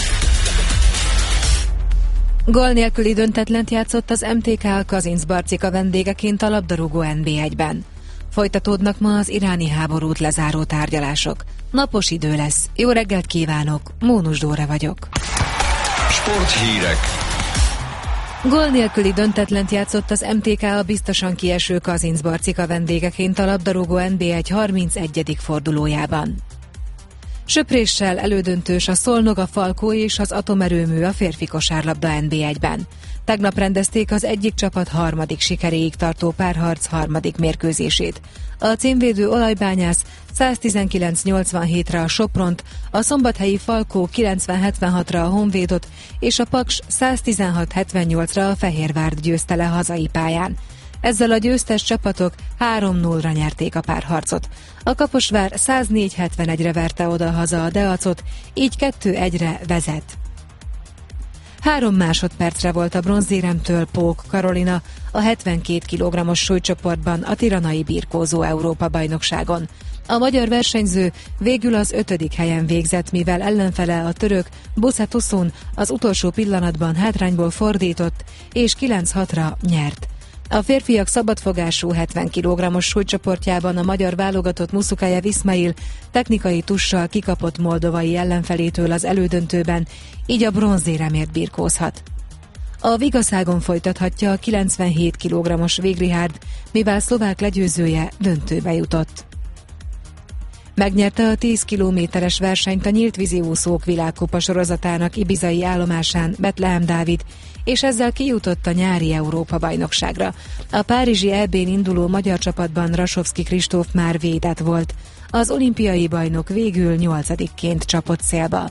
Gól nélküli döntetlent játszott az em té ká a Kazincbarcika vendégeként a labdarúgó en bé egyben. Folytatódnak ma az iráni háborút lezáró tárgyalások. Napos idő lesz. Jó reggelt kívánok, Mónus Dóra vagyok. Sporthírek. Gól nélküli döntetlent játszott az em té ká a biztosan kieső Kazincbarcika vendégeként a labdarúgó en bé egy harmincegyedik fordulójában. Söpréssel elődöntős a Szolnok, a Falkó és az Atomerőmű a férfi kosárlabda en bé egyben. Tegnap rendezték az egyik csapat harmadik sikeréig tartó párharc harmadik mérkőzését. A címvédő Olajbányász száz tizenkilenc nyolcvanhétre a Sopront, a szombathelyi Falkó kilencven hetvenhatra a Honvédot és a Paks száz tizenhat hetvennyolcra a Fehérvárt győzte le hazai pályán. Ezzel a győztes csapatok három nullra nyerték a párharcot. A Kaposvár száz négy hetvenegyre verte oda haza a Deacot, így kettő egyre vezet. Három másodpercre volt a bronzéremtől Pók Karolina a hetvenkét kilogrammos súlycsoportban a tiranai birkózó Európa-bajnokságon. A magyar versenyző végül az ötödik helyen végzett, mivel ellenfele a török Buszat Uszun az utolsó pillanatban hátrányból fordított, és kilenc hatra nyert. A férfiak szabadfogású hetven kilogrammos súlycsoportjában a magyar válogatott Muszukajev Iszmail technikai tussal kikapott moldovai ellenfelétől az elődöntőben, így a bronzéremért birkózhat. A Vigaszágon folytathatja a kilencvenhét kilogrammos Végrihárd, mivel szlovák legyőzője döntőbe jutott. Megnyerte a tíz kilométeres versenyt a nyílt vízi úszók világkupa sorozatának ibizai állomásán Betlehem Dávid, és ezzel kijutott a nyári Európa-bajnokságra. A párizsi é bén induló magyar csapatban Rasovszky Kristóf már védett volt. Az olimpiai bajnok végül nyolcadikként csapott célba.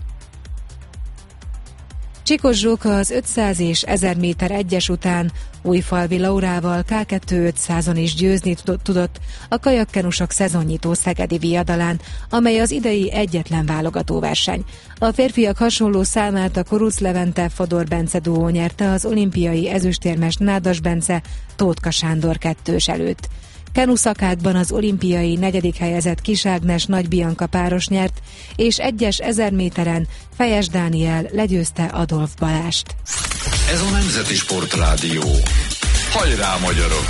Csikos Zsóka az ötszáz és ezer méter egyes után Újfalvi Laurával ká kettő ötszázon is győzni tudott a kajakkenusok szezonnyitó szegedi viadalán, amely az idei egyetlen válogatóverseny. A férfiak hasonló számát a Kuruc Levente Fodor Bence duó nyerte az olimpiai ezüstérmes Nádas Bence Tótka Sándor kettős előtt. Kenuszakákban az olimpiai negyedik helyezett Kis Ágnes Nagy Bianca páros nyert, és egyes ezer méteren Fejes Dániel legyőzte Adolf Balást. Ez a Nemzeti Sportrádió. Hajrá, magyarok!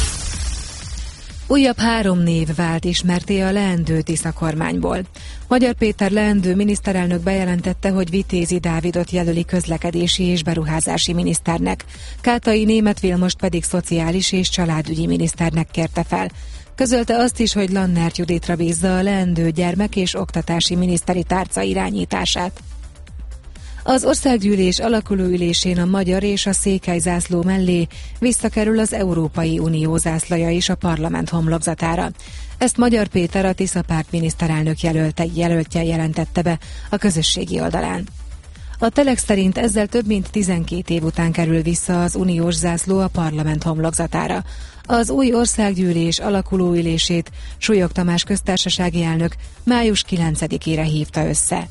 Újabb három név vált ismerté a leendő Tisza kormányból. Magyar Péter leendő miniszterelnök bejelentette, hogy Vitézi Dávidot jelöli közlekedési és beruházási miniszternek. Kátai Németh Vilmost pedig szociális és családügyi miniszternek kérte fel. Közölte azt is, hogy Lannert Juditra bízza a leendő gyermek- és oktatási miniszteri tárca irányítását. Az országgyűlés alakulóülésén a magyar és a székely zászló mellé visszakerül az Európai Unió zászlaja is a parlament homlokzatára. Ezt Magyar Péter, a Tisza párt miniszterelnök jelölte, jelöltje jelentette be a közösségi oldalán. A Telex szerint ezzel több mint tizenkét év után kerül vissza az uniós zászló a parlament homlokzatára. Az új országgyűlés alakulóülését Súlyog Tamás köztársasági elnök május kilencedikére hívta össze.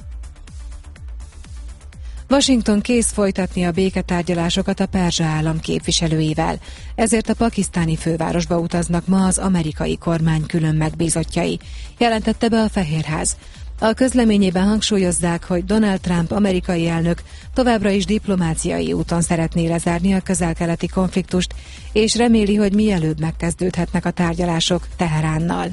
Washington kész folytatni a béketárgyalásokat a perzsa állam képviselőivel, ezért a pakisztáni fővárosba utaznak ma az amerikai kormány külön megbízottjai, jelentette be a Fehérház. A közleményében hangsúlyozzák, hogy Donald Trump amerikai elnök továbbra is diplomáciai úton szeretné lezárni a közel-keleti konfliktust, és reméli, hogy mielőbb megkezdődhetnek a tárgyalások Teheránnal.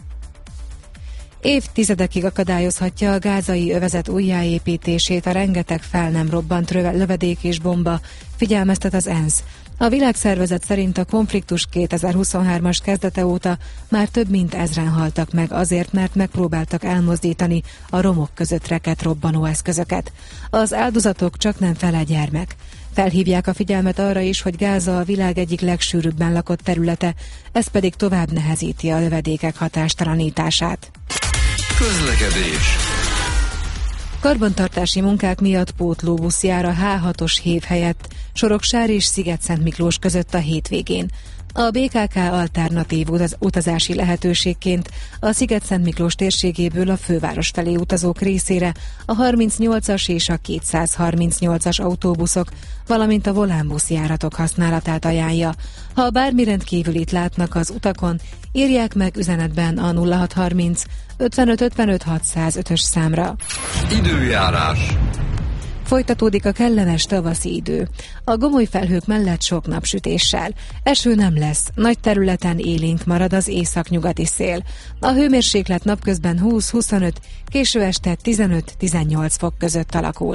Évtizedekig akadályozhatja a gázai övezet újjáépítését a rengeteg fel nem robbant lövedék és bomba, figyelmeztet az ENSZ. A világszervezet szerint a konfliktus kétezer-huszonhármas kezdete óta már több mint ezren haltak meg azért, mert megpróbáltak elmozdítani a romok között rekedt robbanó eszközöket. Az áldozatok csak nem fele gyermek. Felhívják a figyelmet arra is, hogy Gáza a világ egyik legsűrűbben lakott területe, ez pedig tovább nehezíti a lövedékek hatástalanítását. Közlekedés. Karbantartási munkák miatt pótlóbusz jár a há hatos hév helyett Soroksár és Sziget-Szentmiklós között a hétvégén. A bé ká ká alternatív utaz- utazási lehetőségként a Sziget-Szentmiklós térségéből a főváros felé utazók részére a harmincnyolcas és a kétszázharmincnyolcas autóbuszok, valamint a volánbusz járatok használatát ajánlja. Ha bármi rendkívülit látnak az utakon, írják meg üzenetben a nulla hatszázharminc ötvenöt ötvenöt hatszázötös számra. Időjárás. Folytatódik a kellemes tavaszi idő. A gomoly felhők mellett sok napsütéssel. Eső nem lesz, nagy területen élénk marad az északnyugati szél. A hőmérséklet napközben húsz-huszonöt, késő este tizenöt-tizennyolc fok között alakul.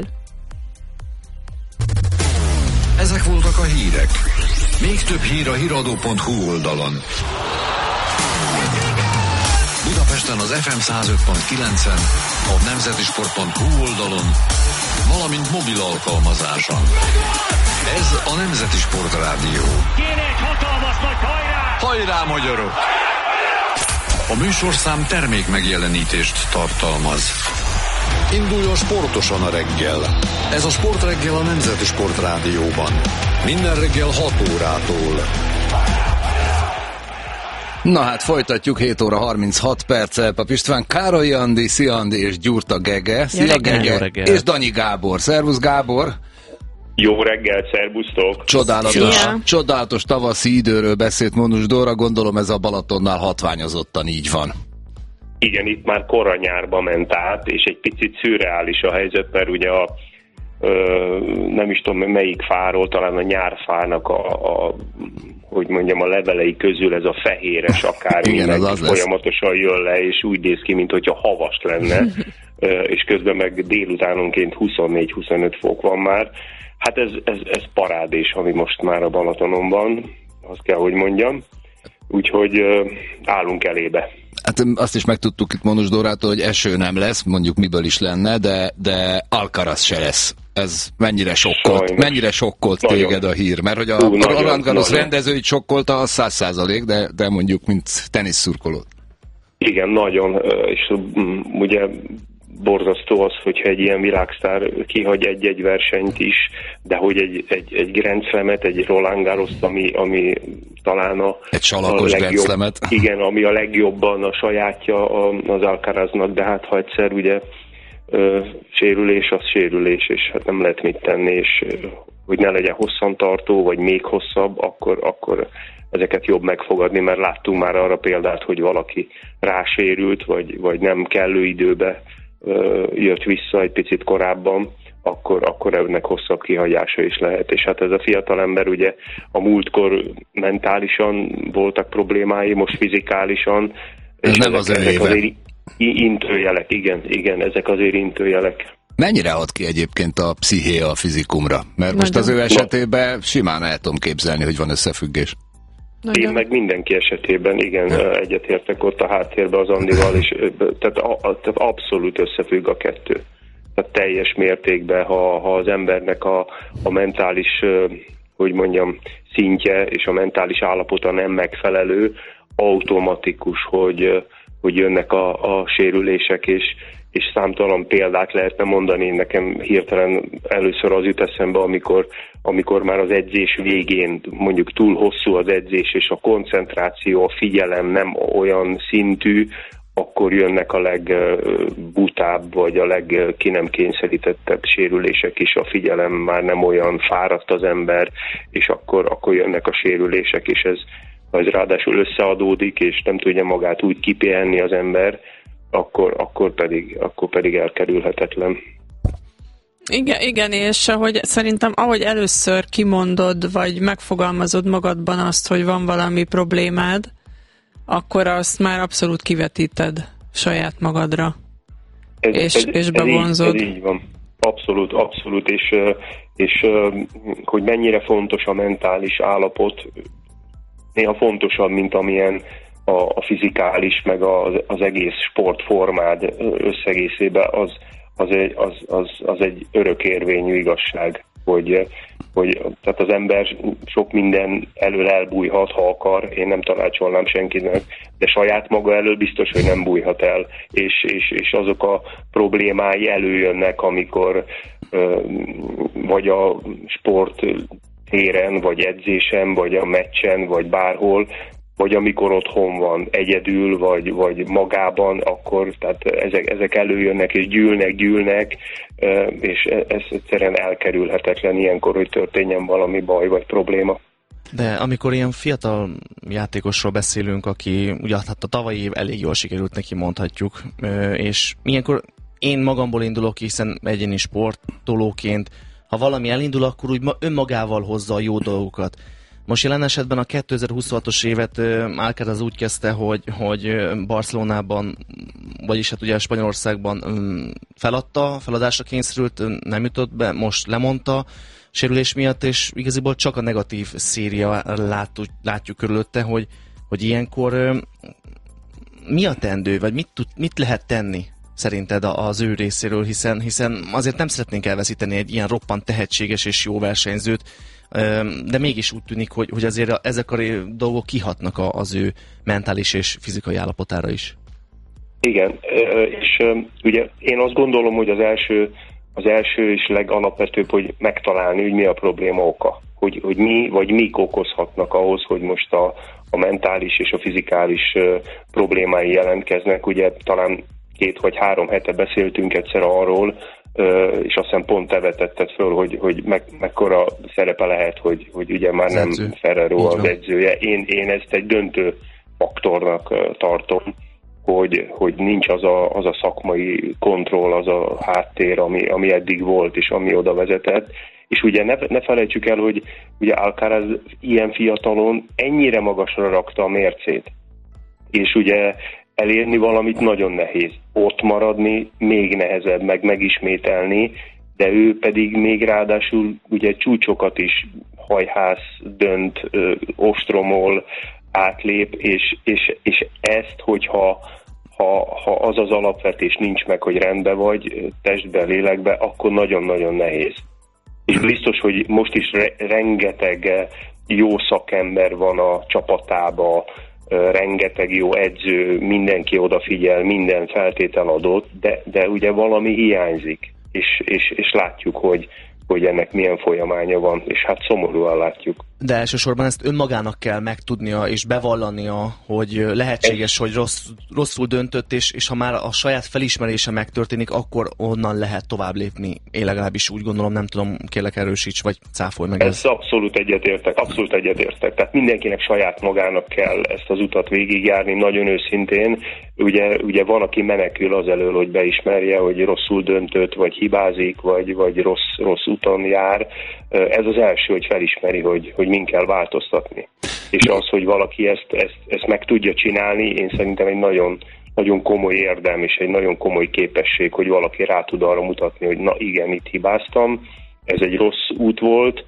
Ezek voltak a hírek. Még több hír a híradó pont hú oldalon. Budapesten az ef em száz öt pont kilencen, a nemzetisport pont hú oldalon, valamint mobil alkalmazáson. Ez a Nemzeti Sport Rádió. Kéne egy hatalmas nagy hajrá! Hajrá, magyarok! A műsorszám termék megjelenítést tartalmaz. Induljon sportosan a reggel. Ez a Sportreggel a Nemzeti Sport Rádióban. Minden reggel hat órától. Na hát folytatjuk, hét óra harminchat perccel. Pap István, Károly Andi, Szia Andi és Gyurta Gege. Szia reggel, Gege. jó reggel. És Danyi Gábor. Szervusz Gábor. Jó reggel, szervusztok. Csodálatos, Szia. csodálatos tavaszi időről beszélt Monus Dóra, gondolom ez a Balatonnál hatványozottan így van. Igen, itt már korra nyárba ment át, és egy picit szürreális a helyzet, mert ugye a ö, nem is tudom melyik fáról, talán a nyárfának a, a hogy mondjam, a levelei közül ez a fehéres akár Igen, az az folyamatosan jön le, és úgy néz ki, mint hogyha havas lenne, és közben meg délutánonként huszonnégy-huszonöt fok van már. Hát ez, ez, ez parádés, ami most már a Balatonon van, azt kell, hogy mondjam. Úgyhogy állunk elébe. Hát azt is megtudtuk itt Monus Dórától, hogy eső nem lesz, mondjuk miből is lenne, de, de Alcaraz se lesz. Ez mennyire sokkolt, Sajnos. mennyire sokkolt nagyon. Téged a hír? Mert hogy a Hú, Roland Garros rendezőit sokkolta, az száz százalék, de, de mondjuk mint teniszszurkolót. Igen, nagyon, és ugye borzasztó az, hogyha egy ilyen világsztár kihagy egy-egy versenyt is, de hogy egy, egy, egy Grand Slamet, egy Roland Garrost, ami, ami talán a, egy salakos a Grand Slamet. Igen, ami a legjobban a sajátja az Alcaraznak, de hát ha egyszer ugye ö, sérülés, az sérülés, és hát nem lehet mit tenni, és ö, hogy ne legyen hosszantartó, vagy még hosszabb, akkor, akkor ezeket jobb megfogadni, mert láttunk már arra példát, hogy valaki rásérült, vagy, vagy nem kellő időbe jött vissza egy picit korábban, akkor, akkor ennek hosszabb kihagyása is lehet. És hát ez a fiatalember ugye a múltkor mentálisan voltak problémái, most fizikálisan. Ez és nem ezek, az ezek azért intőjelek, igen, igen, ezek azért intőjelek. Mennyire hat ki egyébként a psziché a fizikumra? Mert most az ő esetében simán el tudom képzelni, hogy van összefüggés. Én meg mindenki esetében, igen, ja. egyetértek ott a háttérben az Andival, és tehát, a, a, tehát abszolút összefügg a kettő. Tehát teljes mértékben, ha, ha az embernek a, a mentális, hogy mondjam, szintje és a mentális állapota nem megfelelő, automatikus, hogy, hogy jönnek a, a sérülések, és, és számtalan példát lehetne mondani. Nekem hirtelen először az jut eszembe, amikor amikor már az edzés végén mondjuk túl hosszú az edzés, és a koncentráció, a figyelem nem olyan szintű, akkor jönnek a legbutább, vagy a legki nem kényszerítettebb sérülések is, a figyelem már nem olyan, fáradt az ember, és akkor, akkor jönnek a sérülések, és ez, ez ráadásul összeadódik, és nem tudja magát úgy kipihenni az ember, akkor, akkor, pedig, akkor pedig elkerülhetetlen. Igen, igen, és ahogy szerintem, ahogy először kimondod, vagy megfogalmazod magadban azt, hogy van valami problémád, akkor azt már abszolút kivetíted saját magadra, ez, és, ez, és bevonzod. Ez így, ez így van. Abszolút, abszolút, és, és hogy mennyire fontos a mentális állapot, néha fontosabb, mint amilyen a, a fizikális, meg az, az egész sportformád összegészében, az, az, egy, az, az, az egy örökérvényű igazság, hogy, hogy tehát az ember sok minden elől elbújhat, ha akar, én nem tanácsolnám senkinek, de saját maga elől biztos, hogy nem bújhat el, és, és, és azok a problémái előjönnek, amikor vagy a sport téren, vagy edzésen, vagy a meccsen, vagy bárhol, vagy amikor otthon van, egyedül, vagy, vagy magában, akkor tehát ezek, ezek előjönnek, és gyűlnek, gyűlnek, és ez egyszerűen elkerülhetetlen ilyenkor, hogy történjen valami baj, vagy probléma. De amikor ilyen fiatal játékosról beszélünk, aki ugye hát a tavalyi év elég jól sikerült neki, mondhatjuk, és ilyenkor én magamból indulok, hiszen egyéni sportolóként, ha valami elindul, akkor úgy önmagával hozza a jó dolgokat. Most jelen esetben a kétezer-huszonhatos évet Alcaraz úgy kezdte, hogy, hogy Barcelonában, vagyis hát ugye Spanyolországban feladta, feladásra kényszerült, nem jutott be, most lemondta sérülés miatt, és igaziból csak a negatív széria látjuk, látjuk körülötte, hogy, hogy ilyenkor mi a teendő, vagy mit, tud, mit lehet tenni szerinted az ő részéről, hiszen, hiszen azért nem szeretnénk elveszíteni egy ilyen roppant tehetséges és jó versenyzőt, de mégis úgy tűnik, hogy, hogy azért ezek a dolgok kihatnak az ő mentális és fizikai állapotára is. Igen, és ugye én azt gondolom, hogy az első, az első és legalapvetőbb, hogy megtalálni, hogy mi a probléma oka. Hogy, hogy mi vagy mik okozhatnak ahhoz, hogy most a, a mentális és a fizikális problémái jelentkeznek. Ugye talán két vagy három hete beszéltünk egyszer arról, és azt hiszem pont te vetetted föl, hogy, hogy meg, mekkora szerepe lehet, hogy, hogy ugye már nem Ferrero az edzője. Én, én ezt egy döntő faktornak tartom, hogy, hogy nincs az a, az a szakmai kontroll, az a háttér, ami, ami eddig volt, és ami oda vezetett. És ugye ne, ne felejtsük el, hogy ugye Alcaraz ilyen fiatalon ennyire magasra rakta a mércét. És ugye elérni valamit nagyon nehéz. Ott maradni még nehezebb, meg megismételni, de ő pedig még ráadásul ugye csúcsokat is hajház, dönt, ö, ostromol, átlép, és, és, és ezt, hogyha ha, ha az az alapvetés nincs meg, hogy rendben vagy, testbe, lélekbe, akkor nagyon-nagyon nehéz. És biztos, hogy most is re- rengeteg jó szakember van a csapatába, rengeteg jó edző, mindenki odafigyel, minden feltétel adott, de, de ugye valami hiányzik, és, és, és látjuk, hogy, hogy ennek milyen folyamánya van, és hát szomorúan látjuk. De elsősorban ezt önmagának kell megtudnia és bevallania, hogy lehetséges, hogy rossz, rosszul döntött, és, és ha már a saját felismerése megtörténik, akkor onnan lehet tovább lépni. Én legalábbis úgy gondolom, nem tudom, kérlek erősíts, vagy cáfolj meg. Ez, ez. abszolút egyetértek, abszolút egyetértek. Tehát mindenkinek saját magának kell ezt az utat végigjárni, nagyon őszintén. Ugye, ugye van, aki menekül az elől, hogy beismerje, hogy rosszul döntött, vagy hibázik, vagy, vagy rossz, rossz úton jár. Ez az első, hogy felismeri, hogy, hogy min kell változtatni. És az, hogy valaki ezt, ezt, ezt meg tudja csinálni, én szerintem egy nagyon, nagyon komoly érdem, és egy nagyon komoly képesség, hogy valaki rá tud arra mutatni, hogy na igen, itt hibáztam, ez egy rossz út volt,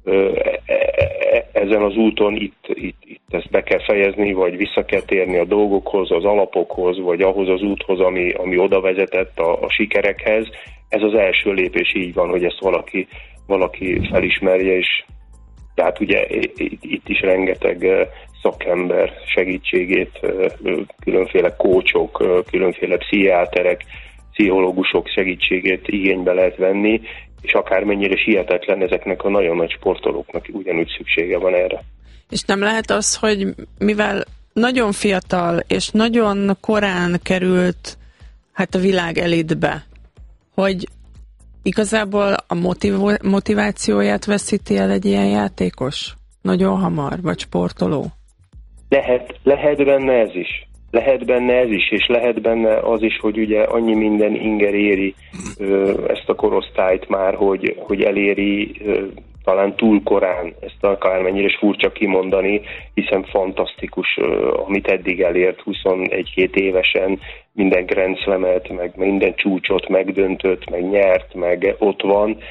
ezen az úton itt, itt, itt ezt be kell fejezni, vagy vissza kell térni a dolgokhoz, az alapokhoz, vagy ahhoz az úthoz, ami, ami oda vezetett a, a sikerekhez. Ez az első lépés, így van, hogy ezt valaki, valaki felismerje, és tehát ugye itt is rengeteg szakember segítségét, különféle kócsok, különféle pszichiáterek, pszichológusok segítségét igénybe lehet venni, és akármennyire is hihetetlen, ezeknek a nagyon nagy sportolóknak ugyanúgy szüksége van erre. És nem lehet az, hogy mivel nagyon fiatal és nagyon korán került hát a világ elitbe, hogy igazából a motiv- motivációját veszíti el egy ilyen játékos? Nagyon hamar, vagy sportoló? Lehet, lehet benne ez is. Lehet benne ez is, és lehet benne az is, hogy ugye annyi minden inger éri ö, ezt a korosztályt már, hogy, hogy eléri ö, talán túl korán, ezt akármennyire is furcsa kimondani, hiszen fantasztikus, ö, amit eddig elért huszonegy-két évesen, minden Grand Slamet, meg minden csúcsot megdöntött, meg nyert, meg ott van,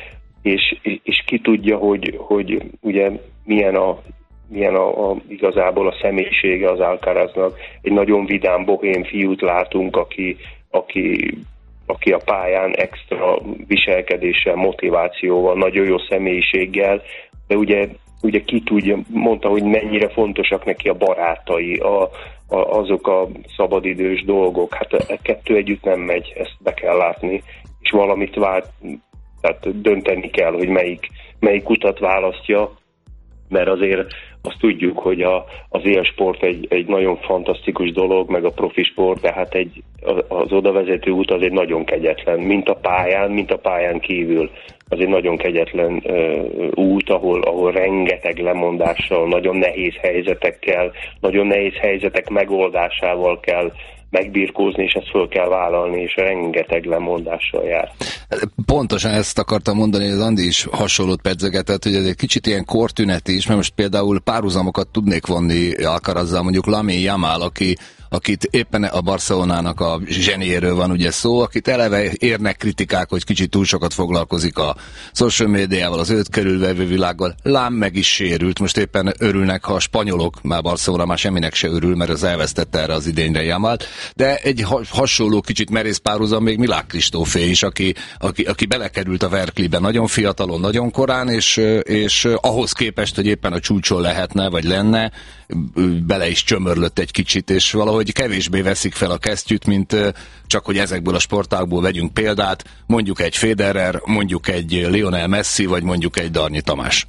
és, és ki tudja, hogy, hogy ugye milyen a milyen a, a, igazából a személyisége az Alcaraznak. Egy nagyon vidám, bohém fiút látunk, aki, aki, aki a pályán extra viselkedéssel, motivációval, nagyon jó személyiséggel, de ugye, ugye ki tudja, mondta, hogy mennyire fontosak neki a barátai, a, a, azok a szabadidős dolgok. Hát a kettő együtt nem megy, ezt be kell látni, és valamit vált, tehát dönteni kell, hogy melyik, melyik utat választja, mert azért azt tudjuk, hogy a, az élsport egy, egy nagyon fantasztikus dolog, meg a profi sport, de hát egy, az odavezető út az egy nagyon kegyetlen, mint a pályán, mint a pályán kívül. Az egy nagyon kegyetlen uh, út, ahol, ahol rengeteg lemondással, nagyon nehéz helyzetekkel, nagyon nehéz helyzetek megoldásával kell megbirkózni, és ezt föl kell vállalni, és rengeteg lemondással jár. Pontosan ezt akartam mondani, hogy az Andi is hasonlót pedzegetett, hogy ez egy kicsit ilyen kortünet is, mert most például párhuzamokat tudnék vonni Alcarazzal, mondjuk Lamine Yamal, aki akit éppen a Barcelonának a zseniéről van ugye szó, akit eleve érnek kritikák, hogy kicsit túl sokat foglalkozik a social médiával, az őt körülvevő világgal, lám meg is sérült. Most éppen örülnek, ha a spanyolok, már Barcelona már semminek se örül, mert az elvesztette erre az idényre Yamalt, de egy hasonló kicsit merész párhuzam még Milák Kristófé is, aki, aki, aki belekerült a Verklibe nagyon fiatalon, nagyon korán, és, és ahhoz képest, hogy éppen a csúcson lehetne, vagy lenne, bele is csömörlött egy kicsit, és valahogy kevésbé veszik fel a kesztyűt, mint csak, hogy ezekből a sportágból vegyünk példát, mondjuk egy Federer, mondjuk egy Lionel Messi, vagy mondjuk egy Darnyi Tamás.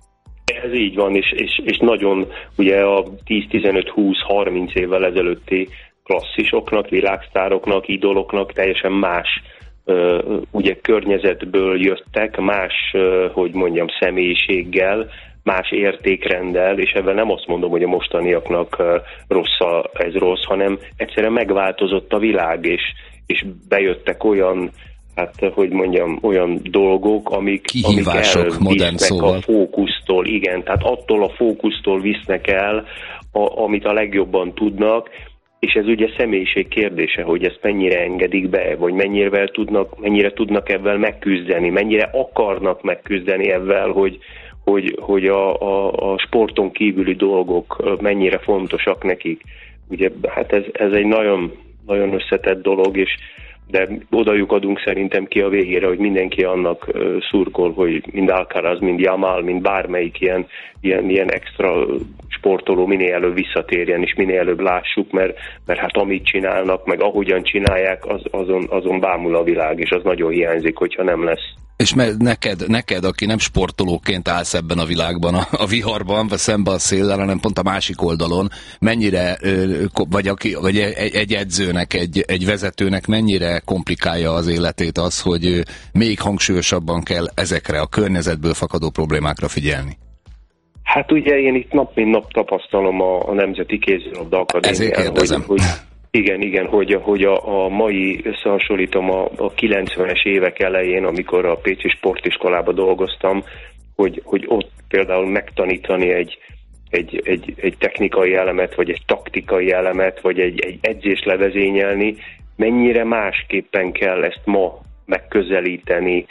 Ez így van, és, és, és nagyon ugye a tíz, tizenöt, húsz, harminc évvel ezelőtti klasszisoknak, világsztároknak, idoloknak teljesen más uh, ugye környezetből jöttek, más, uh, hogy mondjam, személyiséggel, más értékrenddel, és ebben nem azt mondom, hogy a mostaniaknak rossz a, ez rossz, hanem egyszerűen megváltozott a világ, és, és bejöttek olyan, hát hogy mondjam, olyan dolgok, amik, amik elvisznek a fókusztól, igen, tehát attól a fókusztól visznek el, a, amit a legjobban tudnak, és ez ugye személyiség kérdése, hogy ezt mennyire engedik be, vagy mennyire tudnak, mennyire tudnak ebben megküzdeni, mennyire akarnak megküzdeni ebben, hogy hogy, hogy a, a, a sporton kívüli dolgok mennyire fontosak nekik. Ugye, hát ez, ez egy nagyon, nagyon összetett dolog, és de odajuk adunk szerintem ki a végére, hogy mindenki annak uh, szurkol, hogy mind Alcaraz, mind Yamal, mind bármelyik ilyen, ilyen, ilyen extra sportoló minél előbb visszatérjen, és minél előbb lássuk, mert, mert hát amit csinálnak, meg ahogyan csinálják, az, azon, azon bámul a világ, és az nagyon hiányzik, hogyha nem lesz. És neked, neked, aki nem sportolóként állsz ebben a világban, a, a viharban, vagy szemben a széllel, hanem pont a másik oldalon, mennyire, vagy, aki, vagy egy, egy edzőnek, egy, egy vezetőnek mennyire komplikálja az életét az, hogy még hangsúlyosabban kell ezekre a környezetből fakadó problémákra figyelni? Hát ugye én itt nap mint nap tapasztalom a, a Nemzeti Kézilabda Akadémián, hogy, hogy Igen, igen, hogy, hogy a, a mai, összehasonlítom a, a kilencvenes évek elején, amikor a Pécsi Sportiskolában dolgoztam, hogy, hogy ott például megtanítani egy, egy, egy, egy technikai elemet, vagy egy taktikai elemet, vagy egy, egy edzést levezényelni, mennyire másképpen kell ezt ma megközelíteni,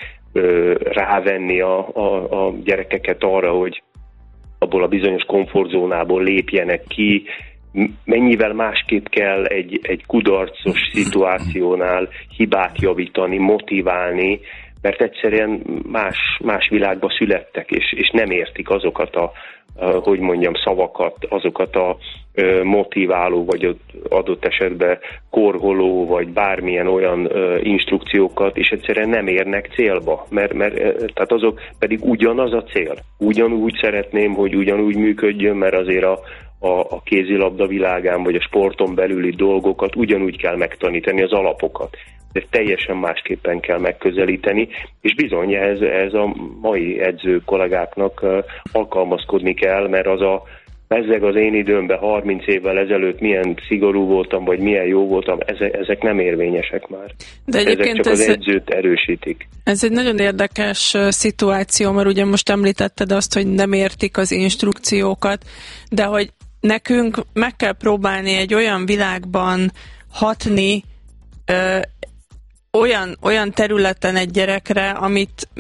rávenni a, a, a gyerekeket arra, hogy abból a bizonyos komfortzónából lépjenek ki, mennyivel másképp kell egy, egy kudarcos szituációnál hibát javítani, motiválni, mert egyszerűen más, más világba születtek, és, és nem értik azokat a, a, hogy mondjam, szavakat, azokat a ö, motiváló, vagy adott esetben korholó, vagy bármilyen olyan ö, instrukciókat, és egyszerűen nem érnek célba, mert, mert tehát azok pedig ugyanaz a cél. Ugyanúgy szeretném, hogy ugyanúgy működjön, mert azért a A, a kézilabda világán, vagy a sporton belüli dolgokat ugyanúgy kell megtanítani, az alapokat. De teljesen másképpen kell megközelíteni, és bizony ez, ez a mai edző kollégáknak uh, alkalmazkodni kell, mert az a bezzeg az én időmben harminc évvel ezelőtt milyen szigorú voltam, vagy milyen jó voltam, ezek, ezek nem érvényesek már. De ezek csak ez, az edzőt erősítik. Ez egy nagyon érdekes szituáció, mert ugye most említetted azt, hogy nem értik az instrukciókat, de hogy nekünk meg kell próbálni egy olyan világban hatni, ö, olyan, olyan területen egy gyerekre, amit mi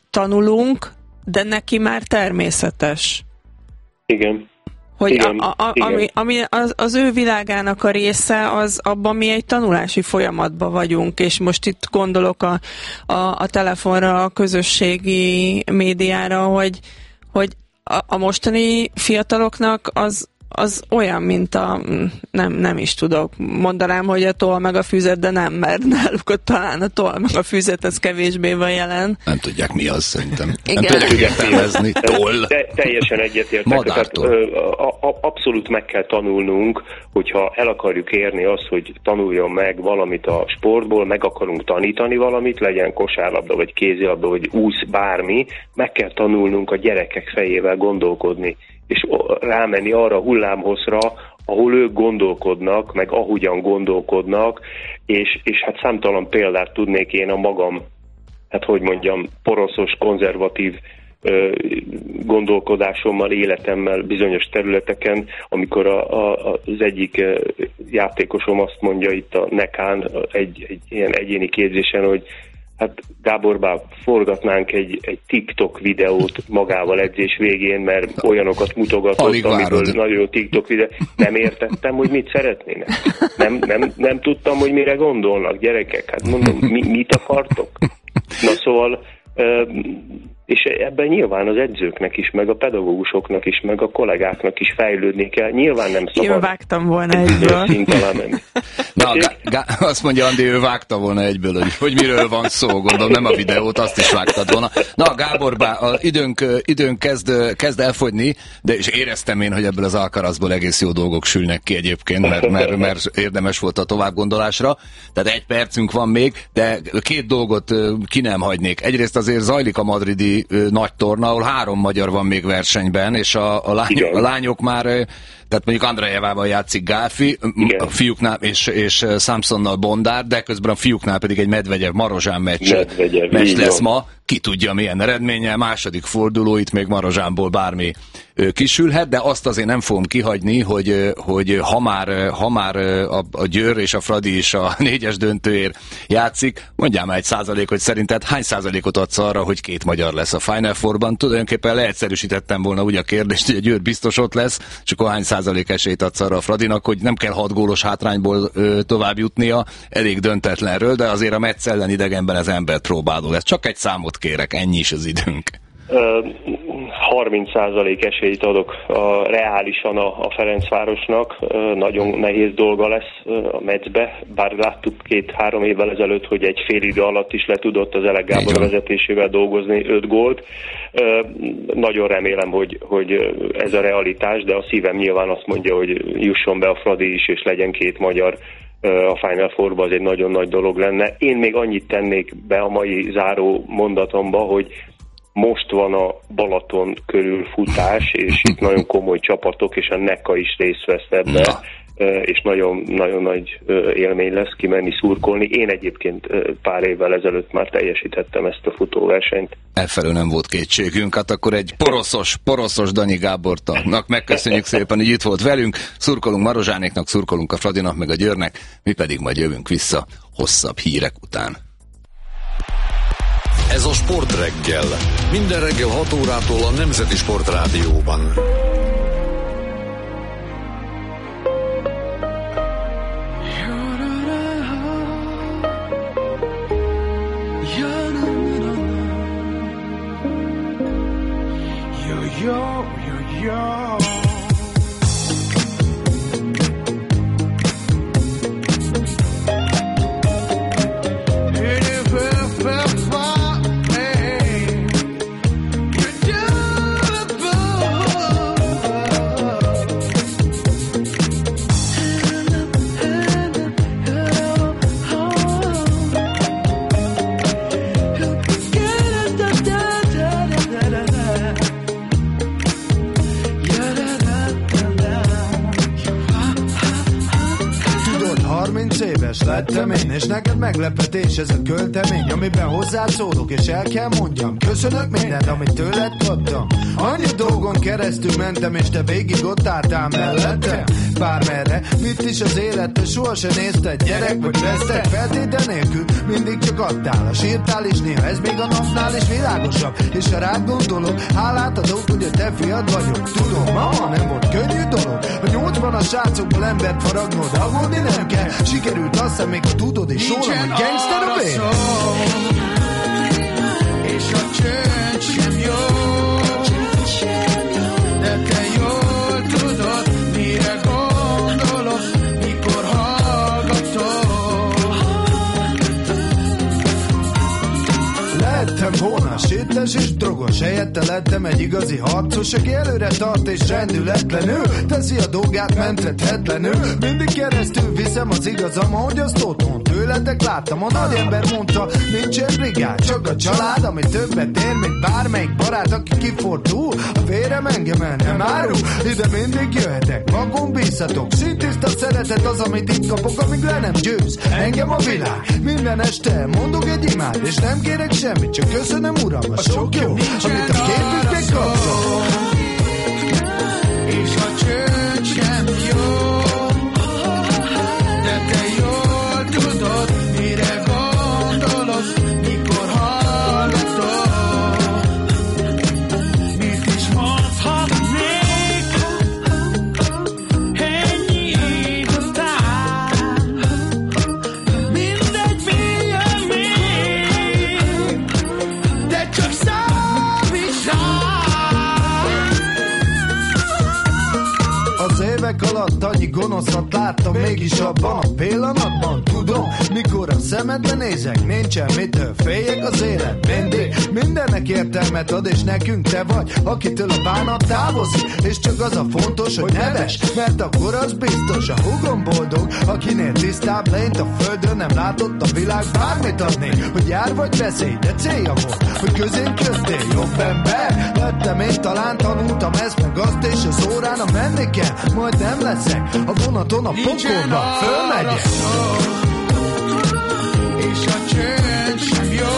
tanulunk, de neki már természetes. Igen. Hogy igen, a, a, igen. ami, ami az, az ő világának a része, az abban mi egy tanulási folyamatban vagyunk, és most itt gondolok a, a, a telefonra, a közösségi médiára, hogy, hogy a, a mostani fiataloknak az, az olyan, mint a, nem, nem is tudok, mondanám, hogy a toll meg a füzet, de nem, mert náluk ott talán a toll meg a füzet, ez kevésbé van jelen. Nem tudják mi az, szerintem. Igen. Nem tudják értelmezni. Toll. Te, teljesen egyetértek. Tehát, ö, a, a, abszolút meg kell tanulnunk, hogyha el akarjuk érni azt, hogy tanuljon meg valamit a sportból, meg akarunk tanítani valamit, legyen kosárlabda, vagy kézilabda, vagy úsz, bármi, meg kell tanulnunk a gyerekek fejével gondolkodni, és rámenni arra a hullámhosszra, ahol ők gondolkodnak, meg ahogyan gondolkodnak, és, és hát számtalan példát tudnék én a magam, hát hogy mondjam, poroszos, konzervatív ö, gondolkodásommal, életemmel bizonyos területeken, amikor a, a, az egyik ö, játékosom azt mondja itt a Nekán egy, egy ilyen egyéni képzésen, hogy hát Gáborbá, forgatnánk egy, egy TikTok videót magával edzés végén, mert olyanokat mutogatott, amiből nagyon jó TikTok videó. Nem értettem, hogy mit szeretnének. Nem, nem, nem tudtam, hogy mire gondolnak, gyerekek. Hát mondom, mi, mit akartok? Na szóval, és ebben nyilván az edzőknek is, meg a pedagógusoknak is, meg a kollégáknak is fejlődni kell. Nyilván nem szabad. Én vágtam volna egyből. Na, gá, gá, azt mondja Andi, ő vágta volna egyből, hogy, hogy miről van szó, gondolom, nem a videót, azt is vágtad volna. Na, Gábor, bá, az időnk, időnk kezd, kezd elfogyni, de és éreztem én, hogy ebből az Alcarazból egész jó dolgok sülnek ki egyébként, mert, mert, mert érdemes volt a továbbgondolásra. Tehát egy percünk van még, de két dolgot ki nem hagynék. Egyrészt azért zajlik a madridi nagy torna, ahol három magyar van még versenyben, és a, a, lány, a lányok már, tehát mondjuk Andrejevával játszik Gálfi, a fiúknál, és, és Samsonnal Bondár, de közben a fiúknál pedig egy Medvegyev Marozsán meccs, Medvegyev, meccs lesz ma. Ki tudja milyen eredménnyel, második forduló, itt még Marozsánból bármi kisülhet, de azt azért nem fogom kihagyni, hogy, hogy ha már, ha már a, a Győr és a Fradi is a négyes döntőért játszik, mondjál már egy százalék, hogy szerinted hány százalékot adsz arra, hogy két magyar lesz a Final Fourban? Tulajdonképpen leegyszerűsítettem volna úgy a kérdést, hogy a Győr biztos ott lesz, csak hány százalék esélyt adsz arra a Fradinak, hogy nem kell hat gólos hátrányból ö, tovább jutnia, elég döntetlenről, de azért a Metsz ellen idegenben az ember próbáló lesz. Csak egy számot kérek, ennyi is az időnk. harminc százalék esélyt adok a, reálisan a, a Ferencvárosnak. Nagyon nehéz dolga lesz a Metzbe, bár láttuk két-három évvel ezelőtt, hogy egy fél idő alatt is le tudott az Elek Gábor vezetésével dolgozni öt gólt. Nagyon remélem, hogy, hogy ez a realitás, de a szívem nyilván azt mondja, hogy jusson be a Fradi is, és legyen két magyar a Final Fourba, az egy nagyon nagy dolog lenne. Én még annyit tennék be a mai záró mondatomba, hogy most van a Balaton körül futás, és itt nagyon komoly csapatok, és a Neka is részt vesz ebbe, és nagyon, nagyon nagy élmény lesz kimenni szurkolni. Én egyébként pár évvel ezelőtt már teljesítettem ezt a futóversenyt. Elfelől nem volt kétségünk, hát akkor egy poroszos, poroszos Danyi Gábornak megköszönjük szépen, hogy itt volt velünk. Szurkolunk Marozsánéknak, szurkolunk a Fradinak, meg a Győrnek, mi pedig majd jövünk vissza hosszabb hírek után. Ez a Sport Reggel. Minden reggel hat órától a Nemzeti Sportrádióban. Yo, yo, yo, yo. Yeah. Sikeres lettem én, és neked meglepetés ez a költemény, amiben hozzád szólok, és el kell mondjam, köszönök mindent, amit tőled kaptam. Annyi dolgon keresztül mentem, és te végig ott álltál mellettem. Bármerre, mit is az élet, te sohasem nézted, gyerek vagy vesztek, feltétel nélkül, mindig csak adtál, a sírtál is néha, ez még a napnál is világosabb, és ha rád gondolok, hálát adok, hogy a te fiad vagyok. Tudom, mama, nem volt könnyű dolog, a nyolcvanas srácokból embert faragnod, aggódni nem kell, sikerült azt hiszem, még ha tudod is rólam, hogy gangster a vér. És a csönd sem jó, de te jól tudod, mire gondolok, mikor hallgatok. Lettem volna sétes és drogos, helyette lettem egy igazi harcos, aki előre tart és rendületlenül teszi a dolgát menthetetlenül. Mindig keresztül viszem az igazam, ahogy azt otthon tőletek láttam. A nagy ember mondta, nincsen brigád, csak a család, ami többet ér, mint bármelyik barát, aki kifordul. A vérem engem el nem árul, ide mindig jöhetek, magon bízhatok. Szintiszta szeretet az, amit itt kapok, amíg le nem győz engem a világ. Minden este mondok egy imád, és nem kérek semmit, csak köszönöm uram, a sok jó, amit a képüknek kaptam. És a csönd sem jó, de te jól tudod, mire gondolok, mikor hallgatok. Mit is mondhatnék ennyi év után, mindegy milyen még, de csak számíts rám. Az évek alatt annyi gonoszat láttam, mégis abban a pillanatban tudom, mikor a szemedbe nézek, nincsen mitől féljek az élet mindig. Mindennek értelmet ad, és nekünk te vagy, akitől a bánat távozik, és csak az a fontos, hogy neves, mert akkor az biztos, a húgom boldog, akinél tisztább lényt a földön nem látott a világ, bármit adni, hogy jár vagy veszély, de célja volt, hogy közénk jöttél, jobb ember lettem én, talán tanultam ezt meg azt, és az órán a menni kell, majd nem leszek, a vonaton a pokolba fölmegyek. És a csönd sem jó,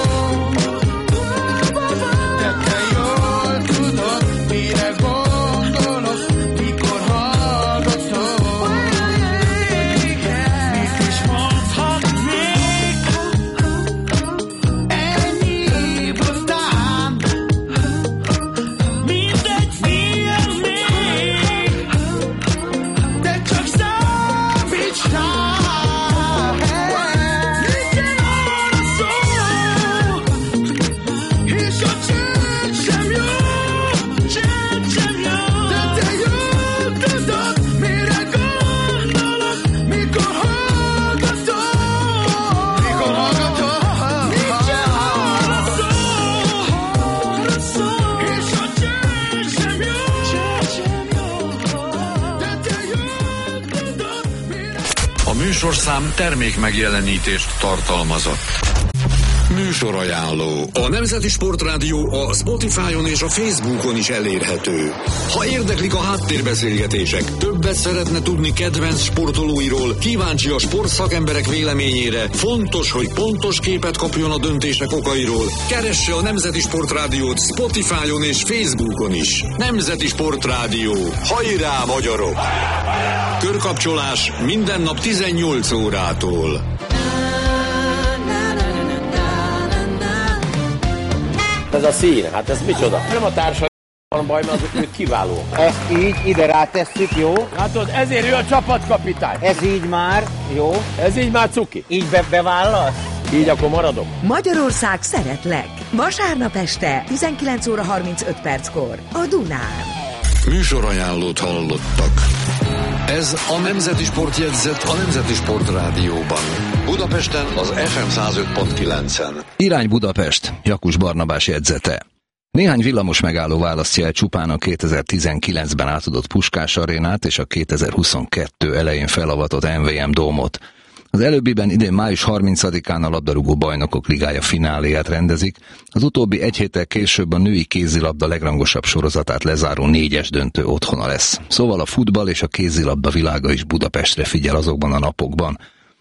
de te jól tudod, mire gondolok, mikor hallgatok. Mit is mondhatnék ennyi év után, mindegy milyen még, de csak számíts rám. Nincsen arra szó, és a csönd sem jó, csönd sem jó, de te jól tudod, mire gondolok, mikor hallgatok. Mikor hallgatok. Nincsen arra szó, és a csönd sem jó, de te jól tudod, mire. A műsorszám termék megjelenítést tartalmazott. Műsorajánló. A Nemzeti Sportrádió a Spotify-on és a Facebookon is elérhető. Ha érdeklik a háttérbeszélgetések, többet szeretne tudni kedvenc sportolóiról, kíváncsi a sportszakemberek véleményére, fontos, hogy pontos képet kapjon a döntések okairól, keresse a Nemzeti Sportrádiót Spotify-on és Facebookon is. Nemzeti Sportrádió. Hajrá, magyarok! Körkapcsolás minden nap tizennyolc órától. Ez a szín, hát ez micsoda? Nem a társa van baj, mert azok ők kiváló. Ezt így ide rátesszük, jó? Látod, ezért ő a csapatkapitány. Ez így már, jó? Ez így már cuki. Így be bevállasz? Így akkor maradok. Magyarország szeretlek. Vasárnap este tizenkilenc óra harmincöt perckor a Dunán. Műsorajánlót hallottak. Ez a Nemzeti Sportjegyzet a Nemzeti Sportrádióban. Budapesten az ef em száz öt pont kilencen. Irány Budapest, Jakus Barnabás jegyzete. Néhány villamos megálló választja el csupán a kétezer-tizenkilencben átadott Puskás arénát és a kétezer-huszonkettő elején felavatott em vé em Dómot. Az előbbiben idén május harmincadikán a labdarúgó bajnokok ligája fináléját rendezik, az utóbbi egy héttel később a női kézilabda legrangosabb sorozatát lezáró négyes döntő otthona lesz. Szóval a futball és a kézilabda világa is Budapestre figyel azokban a napokban.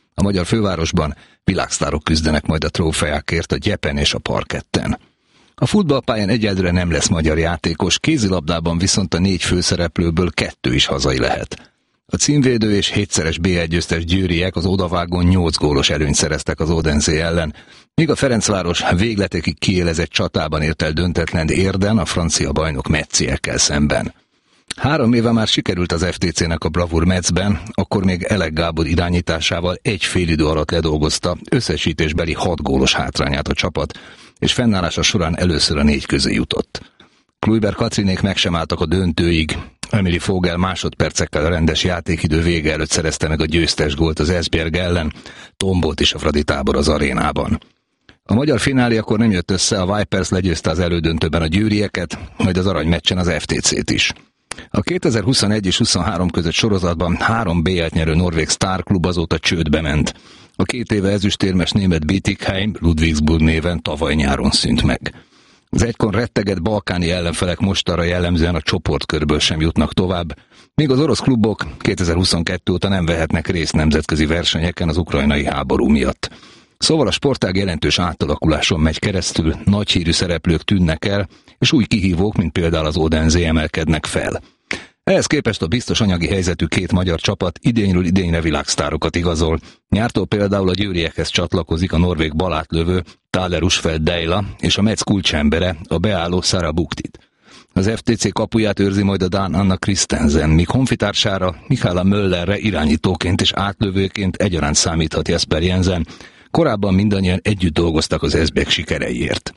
A magyar fővárosban világsztárok küzdenek majd a trófeákért a gyepen és a parketten. A futballpályán egyelőre nem lesz magyar játékos, kézilabdában viszont a négy főszereplőből kettő is hazai lehet. A címvédő és hétszeres bé egy győztes győriek az odavágón nyolc gólos előnyt szereztek az Odense ellen, míg a Ferencváros végletekig kiélezett csatában ért el döntetlen Érden a francia bajnok Metziekkel szemben. Három éve már sikerült az ef té cének a bravúr Metzben, akkor még Elek Gábor irányításával egy fél idő alatt ledolgozta összesítésbeli hat gólos hátrányát a csapat, és fennállása során először a négy közé jutott. Kluiber Katrinék meg sem álltak a döntőig. Emily Fogel másodpercekkel a rendes játékidő vége előtt szerezte meg a győztes gólt az Esbjerg ellen, tombolt is a Fradi tábor az arénában. A magyar finálé akkor nem jött össze, a Vipers legyőzte az elődöntőben a győrieket, majd az aranymeccsen az ef té cét is. A kétezer-huszonegy és huszonhárom között sorozatban három bé el-t nyerő norvég sztárklub azóta csődbe ment. A két éve ezüstérmes német Bietigheim Ludwigsburg néven tavaly nyáron szűnt meg. Az egykor rettegett balkáni ellenfelek mostanra jellemzően a csoportkörből sem jutnak tovább, míg az orosz klubok kétezer-huszonkettő óta nem vehetnek részt nemzetközi versenyeken az ukrajnai háború miatt. Szóval a sportág jelentős átalakuláson megy keresztül, nagy hírű szereplők tűnnek el, és új kihívók, mint például az Odense emelkednek fel. Ehhez képest a biztos anyagi helyzetű két magyar csapat idényről idényre világsztárokat igazol. Nyártól például a győriekhez csatlakozik a norvég balátlövő Thaler Usfeldt Deila és a Metz kulcsembere, a beálló Sara Buktit. Az ef té cé kapuját őrzi majd a dán Anna Christensen, míg honfitársára Michaela Möllerre irányítóként és átlövőként egyaránt számíthat Jesper Jensen. Korábban mindannyian együtt dolgoztak az Esbjerg sikereiért.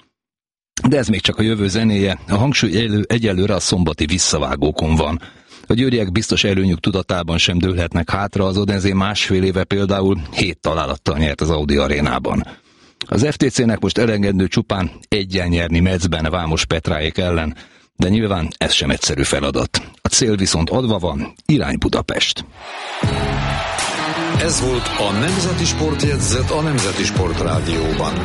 De ez még csak a jövő zenéje, a hangsúly elő, egyelőre a szombati visszavágókon van. A győriek biztos előnyük tudatában sem dőlhetnek hátra, az Odense másfél éve például hét találattal nyert az Audi arénában. Az ef té cének most elengedő csupán egyen nyerni Metzben Vámos Petráék ellen, de nyilván ez sem egyszerű feladat. A cél viszont adva van, irány Budapest. Ez volt a Nemzeti Sportjegyzet a Nemzeti Sport Rádióban.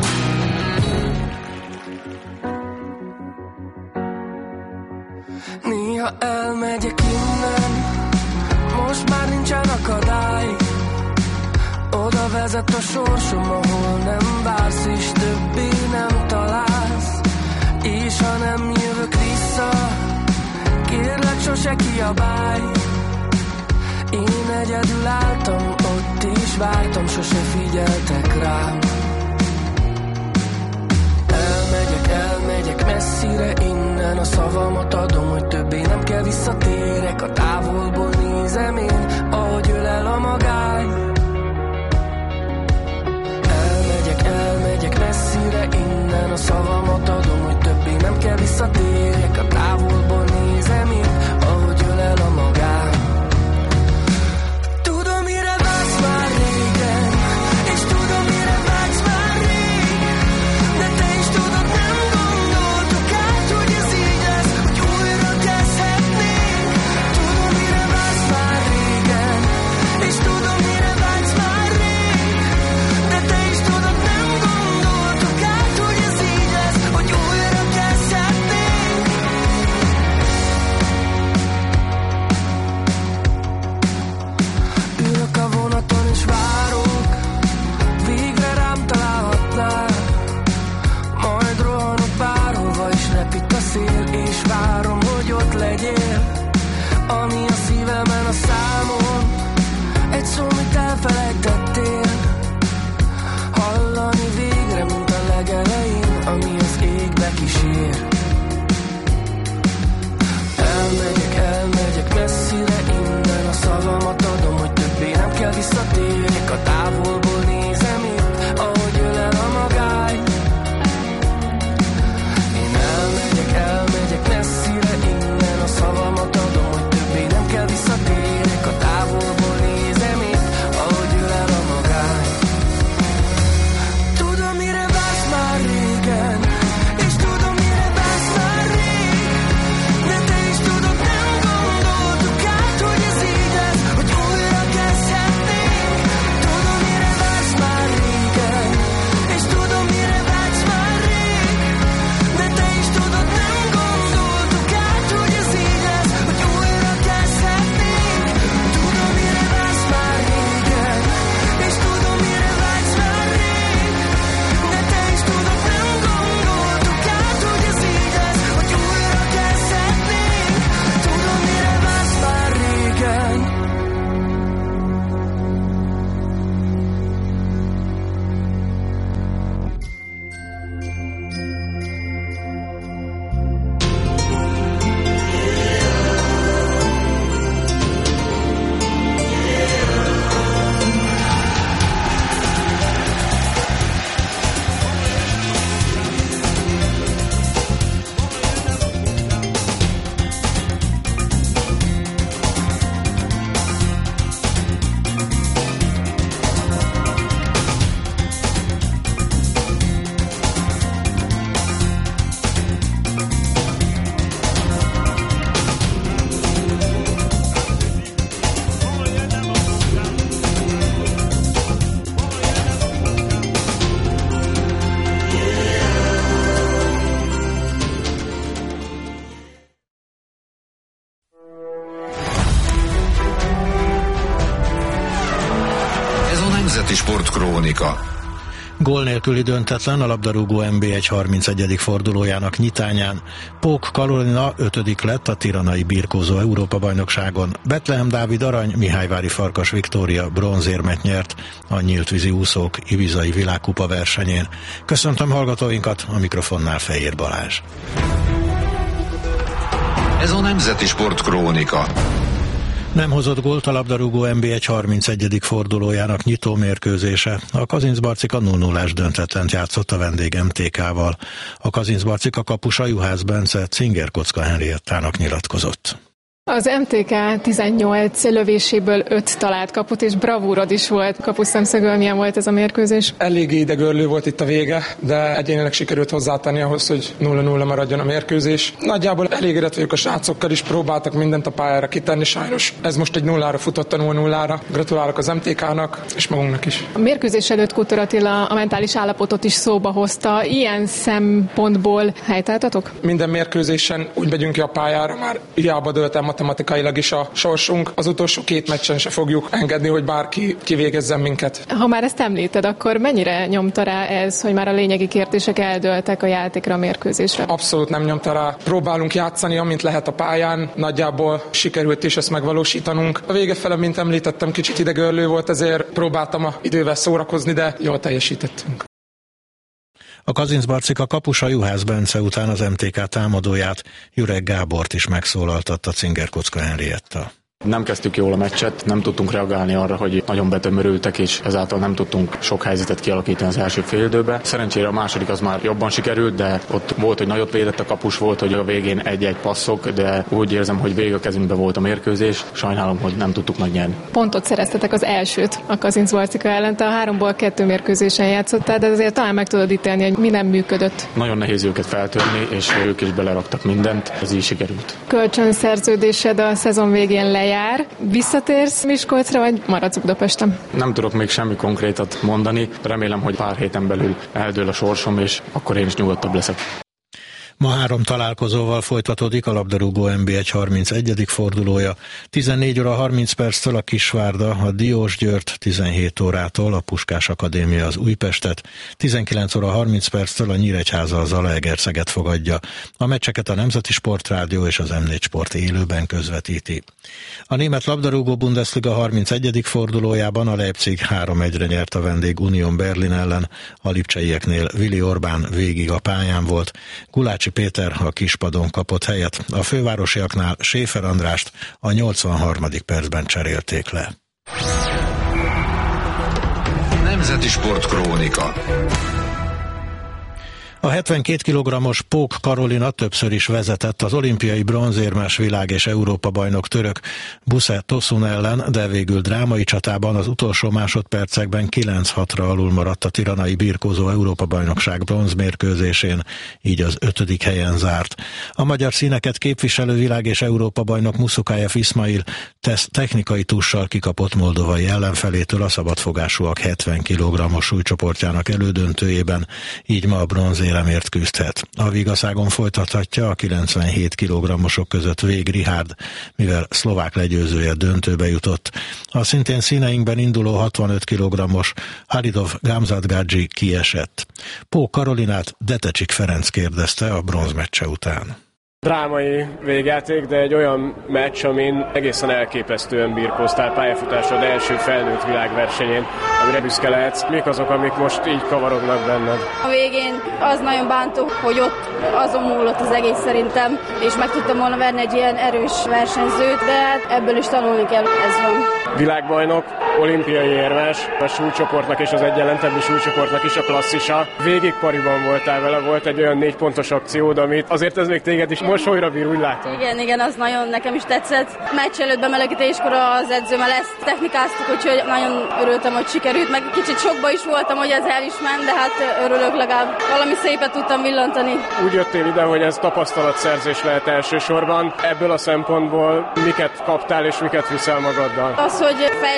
Néha elmegyek innen, most már nincsen akadály. Oda vezet a sorsom, ahol nem vársz, és többé nem találsz. És ha nem jövök vissza, kérlek sose kiabálj. Én egyedül álltam, ott is vártam, sose figyeltek rám. Elmegyek, elmegyek messzire innen, a szavamat adom, hogy többé nem kell visszatérek. A távolból nézem én, ahogy ölel a magány. Elmegyek, elmegyek messzire innen, a szavamat adom, hogy többé nem kell visszatérek. A távolból nézem én, ahogy ölel a magány. Tudom, mire vársz már régen, és tudom, mire vársz már rég, de te is tudod, nem gondoltuk át, hogy ez így lesz, hogy újra kezdhetnénk. Tudom, mire vársz Nemzeti Sport Krónika. Gól nélküli döntetlen a labdarúgó en bé egy harmincegyedik fordulójának nyitányán. Pók Karolina ötödik lett a tiranai birkózó Európa-bajnokságon. Betlehem Dávid arany, Mihályvári Farkas Viktória bronzérmet nyert a nyíltvízi úszók ibizai világkupa versenyén. Köszöntöm hallgatóinkat, a mikrofonnál Fejér Balázs. Ez a Nemzeti Sport Krónika. Nem hozott gólt a labdarúgó en bé egy harmincegyedik fordulójának nyitó mérkőzése. A Kazincbarcika nulla nullás döntetlent játszott a vendég em té ká-val. A Kazincbarcika kapusa Juhász Bence Cingerkocka Henriettának nyilatkozott. Az em té ká tizennyolc lövéséből öt talált kaput, és bravúrod is volt kapuszemszögől. Milyen volt ez a mérkőzés? Elég idegörlő volt itt a vége, de egyénileg sikerült hozzátenni ahhoz, hogy nulla nulla maradjon a mérkőzés. Nagyjából elégedett vagyok a srácokkal is, próbáltak mindent a pályára kitenni, sajnos ez most egy nullára futott a nulla nullára. Gratulálok az em té ká-nak és magunknak is. A mérkőzés előtt Kutor Attila a mentális állapotot is szóba hozta. Ilyen szempontból helytálltatok? Minden mérkőzésen úgy megyünk ki a pályára, már hiába dölt el matematikailag is a sorsunk. Az utolsó két meccsen se fogjuk engedni, hogy bárki kivégezzen minket. Ha már ezt említed, akkor mennyire nyomta rá ez, hogy már a lényegi kérdések eldőltek a játékra, a mérkőzésre? Abszolút nem nyomta rá. Próbálunk játszani, amint lehet a pályán. Nagyjából sikerült is ezt megvalósítanunk. A vége fele, mint említettem, kicsit idegörlő volt, ezért próbáltam a idővel szórakozni, de jól teljesítettünk. A Kazincbarcika kapusa Juhász Bence után az em té ká támadóját, Jurek Gábort is megszólaltatta Cingerkocka Henrietta. Nem kezdtük jól a meccset, nem tudtunk reagálni arra, hogy nagyon betömörültek, és ezáltal nem tudtunk sok helyzetet kialakítani az első fél időben. Szerencsére a második az már jobban sikerült, de ott volt, hogy nagyot védett a kapus, volt, hogy a végén egy-egy passzok, de úgy érzem, hogy végig a kezünkben volt a mérkőzés. Sajnálom, hogy nem tudtuk megnyerni. Pontot szereztetek az elsőt a Kazincbarcika ellen, te a háromból kettő mérkőzésen játszottál, de azért talán meg tudod ítélni, hogy mi nem működött. Nagyon nehéz őket feltörni, és ők is beleraktak mindent, ez így sikerült. Kölcsönszerződésed a szezon végén le jár. Visszatérsz Miskolcra, vagy maradsz Budapesten? Nem tudok még semmi konkrétat mondani. Remélem, hogy pár héten belül eldől a sorsom, és akkor én is nyugodtabb leszek. Ma három találkozóval folytatódik a labdarúgó en bé egy harmincegyedik fordulója. tizennégy óra harminc perctől a Kisvárda, a Diósgyőrt, tizenhét órától a Puskás Akadémia az Újpestet, tizenkilenc óra harminc perctől a Nyíregyháza a Zalaegerszeget fogadja. A meccseket a Nemzeti Sport Rádió és az em négy Sport élőben közvetíti. A német labdarúgó Bundesliga harmincegyedik fordulójában a Leipzig három egyre nyert a vendég Union Berlin ellen, a lipcseieknél Willi Orbán végig a pályán volt, Gulácsi Péter a kispadon kapott helyet, a fővárosiaknál Schäfer Andrást a nyolcvanharmadik percben cserélték le. Nemzeti Sport Krónika. A hetvenkét kilogrammos Pók Karolina többször is vezetett az olimpiai bronzérmes világ- és Európa-bajnok török Buse Tosun ellen, de végül drámai csatában az utolsó másodpercekben kilenc hatra alul maradt a tiranai birkózó Európa-bajnokság bronzmérkőzésén, így az ötödik helyen zárt. A magyar színeket képviselő világ- és Európa-bajnok Musukayev Ismail tesz technikai tussal kikapott moldovai ellenfelétől a szabadfogásúak hetven kilogrammos súlycsoportjának elődöntőjében, így ma a bronzéremért küzdhet. A Vigaszágon folytathatja a kilencvenhét kilogrammosok között Vég Rihárd, mivel szlovák legyőzője döntőbe jutott. A szintén színeinkben induló hatvanöt kilogrammos Halidov Gamzatgadzsi kiesett. Pók Karolinát Detecsik Ferenc kérdezte a bronzmeccse után. Drámai végjáték, de egy olyan meccs, amin egészen elképesztően birkóztál pályafutásod első felnőtt világversenyén, amire büszke lehetsz. Mik azok, amik most így kavarognak benned? A végén az nagyon bántó, hogy ott azon múlott az egész szerintem, és meg tudtam volna verni egy ilyen erős versenyzőt, de hát ebből is tanulni kell, ez van. Világbajnok, olimpiai érmes, a súlycsoportnak és az egyenlentebbi súlycsoportnak is a klasszisa. Végig pariban voltál vele, volt egy olyan négy pontos akciód, amit azért ez még téged is mosolyra bír, úgy látom. Igen, igen, az nagyon nekem is tetszett. Meccs előtt bemelegítéskor az edzőmmel ezt technikáztuk, úgyhogy nagyon örültem, hogy sikerült, meg kicsit sokba is voltam, hogy ez el is ment, de hát örülök, legalább valami szépet tudtam villantani. Úgy jöttél ide, hogy ez tapasztalatszerzés lehet elsősorban. Ebből a szempontból miket kaptál és miket viszel magaddal? Az, hogy fejlődik el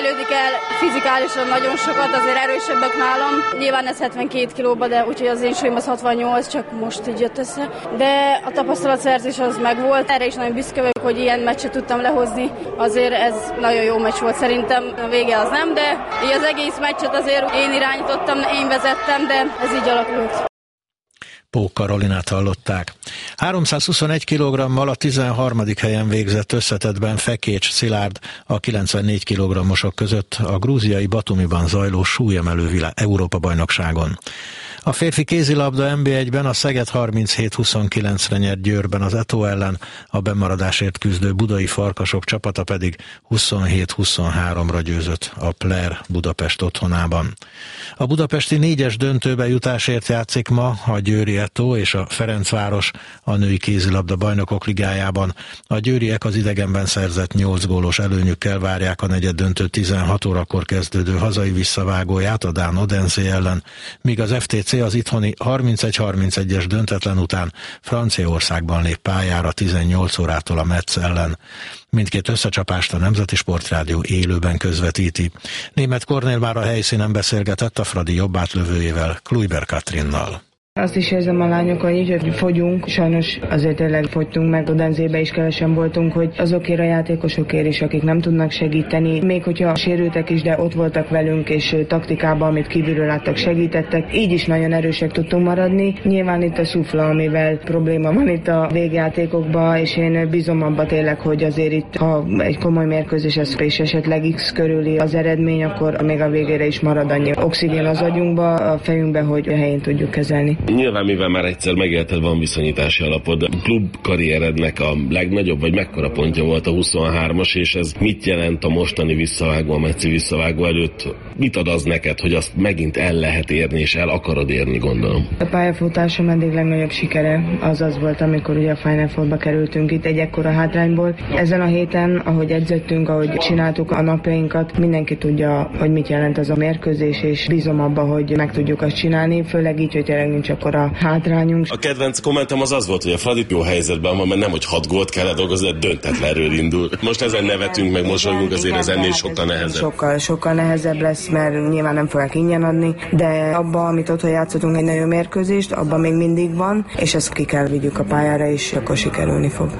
Mivel fizikálisan nagyon sokat, azért erősebbek nálam. Nyilván ez hetvenkét kilóba, de úgyhogy az én súlyom az hatvannyolc, csak most így jött össze. De a tapasztalatszerzés az megvolt. Erre is nagyon büszke vagyok, hogy ilyen meccset tudtam lehozni. Azért ez nagyon jó meccs volt szerintem. A vége az nem, de így az egész meccset azért én irányítottam, én vezettem, de ez így alakult. Pók Karolinát hallották. háromszázhuszonegy kilogrammal a tizenharmadik helyen végzett összetettben Fekécs Szilárd a kilencvennégy kilogrammosok között a grúziai Batumiban zajló súlyemelő világ Európa-bajnokságon. A férfi kézilabda en bé egyben a Szeged harminchét huszonkilencre nyert Győrben az Eto ellen, a bemaradásért küzdő budai Farkasok csapata pedig huszonhét huszonháromra győzött a Pler Budapest otthonában. A budapesti négyes döntőbe jutásért játszik ma a győri Eto és a Ferencváros a női kézilabda bajnokok ligájában. A győriek az idegenben szerzett nyolc gólos előnyükkel várják a negyeddöntő tizenhat órakor kezdődő hazai visszavágóját a dán Odense ellen, míg az ef té cé az itthoni harmincegy harmincegyes döntetlen után Franciaországban lép pályára tizennyolc órától a Metz ellen. Mindkét összecsapást a Nemzeti Sportrádió élőben közvetíti. Németh Kornél már a helyszínen beszélgetett a Fradi jobbátlövőjével, Kluiber Katrinnal. Azt is érzem a lányokon így, hogy fogyunk, sajnos azért tényleg fogytunk meg, Odenzébe is kevesen voltunk, hogy azokért a játékosokért is, akik nem tudnak segíteni, még hogyha sérültek is, de ott voltak velünk, és taktikában, amit kívülről láttak, segítettek, így is nagyon erősek tudtunk maradni. Nyilván itt a szufla, amivel probléma van itt a végjátékokban, és én bízom abba tényleg, hogy azért itt, ha egy komoly mérkőzés ez és esetleg X körüli az eredmény, akkor még a végére is marad annyi oxigén az agyunkba, a fejünkbe, hogy a helyén tudjuk kezelni. Nyilván, mivel már egyszer megélted, van viszonyítási alapod, de a klub karrierednek a legnagyobb, vagy mekkora pontja volt a huszonhármas, és ez mit jelent a mostani visszavágó, a mecci visszavágó előtt? Mit ad az neked, hogy azt megint el lehet érni, és el akarod érni, gondolom? A pályafutásom eddig legnagyobb sikere az az volt, amikor ugye a Final Fourba kerültünk itt egy ekkora hátrányból. Ezen a héten, ahogy edzettünk, ahogy csináltuk a napjainkat, mindenki tudja, hogy mit jelent az a mérkőzés, és bízom abba, hogy meg tudjuk azt csinálni, főleg így, hogy tényleg nincs akkor a hátrányunk. A kedvenc kommentem az az volt, hogy a Fradi jó helyzetben van, mert nem, hogy hat gólt kellett dolgozni, de döntetlenről indul. Most ezen nevetünk, meg mosolygunk, azért ez ennél sokkal nehezebb. Sokkal, sokkal nehezebb lesz, mert nyilván nem fogják ingyen adni, de abban, amit otthon játszottunk egy nagyon mérkőzést, abban még mindig van, és ezt ki kell vigyük a pályára, és akkor sikerülni fog.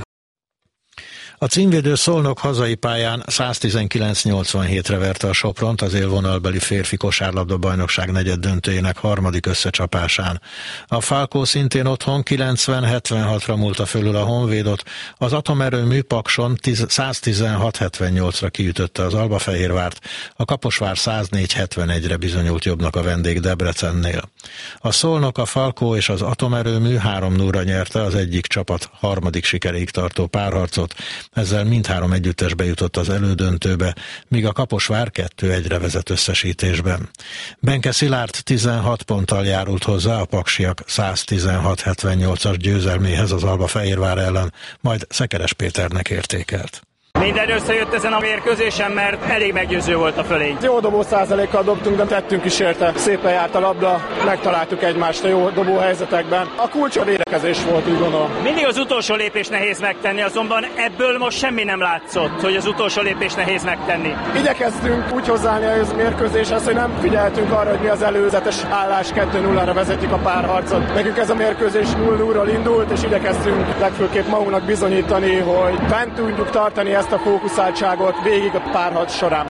A címvédő Szolnok hazai pályán száztizenkilenc nyolcvanhétre verte a Sopront az élvonalbeli férfi kosárlabda bajnokság negyeddöntőjének harmadik összecsapásán. A Falkó szintén otthon kilencven hetvenhatra múlta fölül a Honvédot, az atomerőmű Pakson száztizenhat hetvennyolcra kiütötte az Albafehérvárt, a Kaposvár száznégy hetvenegyre bizonyult jobbnak a vendég Debrecennél. A Szolnok, a Falkó és az atomerőmű három nullra nyerte az egyik csapat harmadik sikeréig tartó párharcot, ezzel mindhárom együttes bejutott az elődöntőbe, míg a Kaposvár kettő egyre vezet összesítésben. Benke Szilárd tizenhat ponttal járult hozzá a paksiak száztizenhat hetvennyolcas győzelméhez az Albafehérvár ellen, majd Szekeres Péternek értékelt. Minden összejött ezen a mérkőzésen, mert elég meggyőző volt a fölény. Jó dobó százalékkal dobtunk, de tettünk is érte. Szépen járt a labda, megtaláltuk egymást a jó dobó helyzetekben. A kulcs a védekezés volt, úgy gondolom. Mindig az utolsó lépés nehéz megtenni, azonban ebből most semmi nem látszott, hogy az utolsó lépés nehéz megtenni. Igyekeztünk úgy hozzáállni a mérkőzéshez, hogy nem figyeltünk arra, hogy mi az előzetes állás, kettő nullára vezetjük a párharcot. Nekünk ez a mérkőzés nulla nullról indult, és igyekeztünk legfőképp magunknak bizonyítani, hogy fent tudjuk tartani ezt a fókuszáltságot végig a párharc során.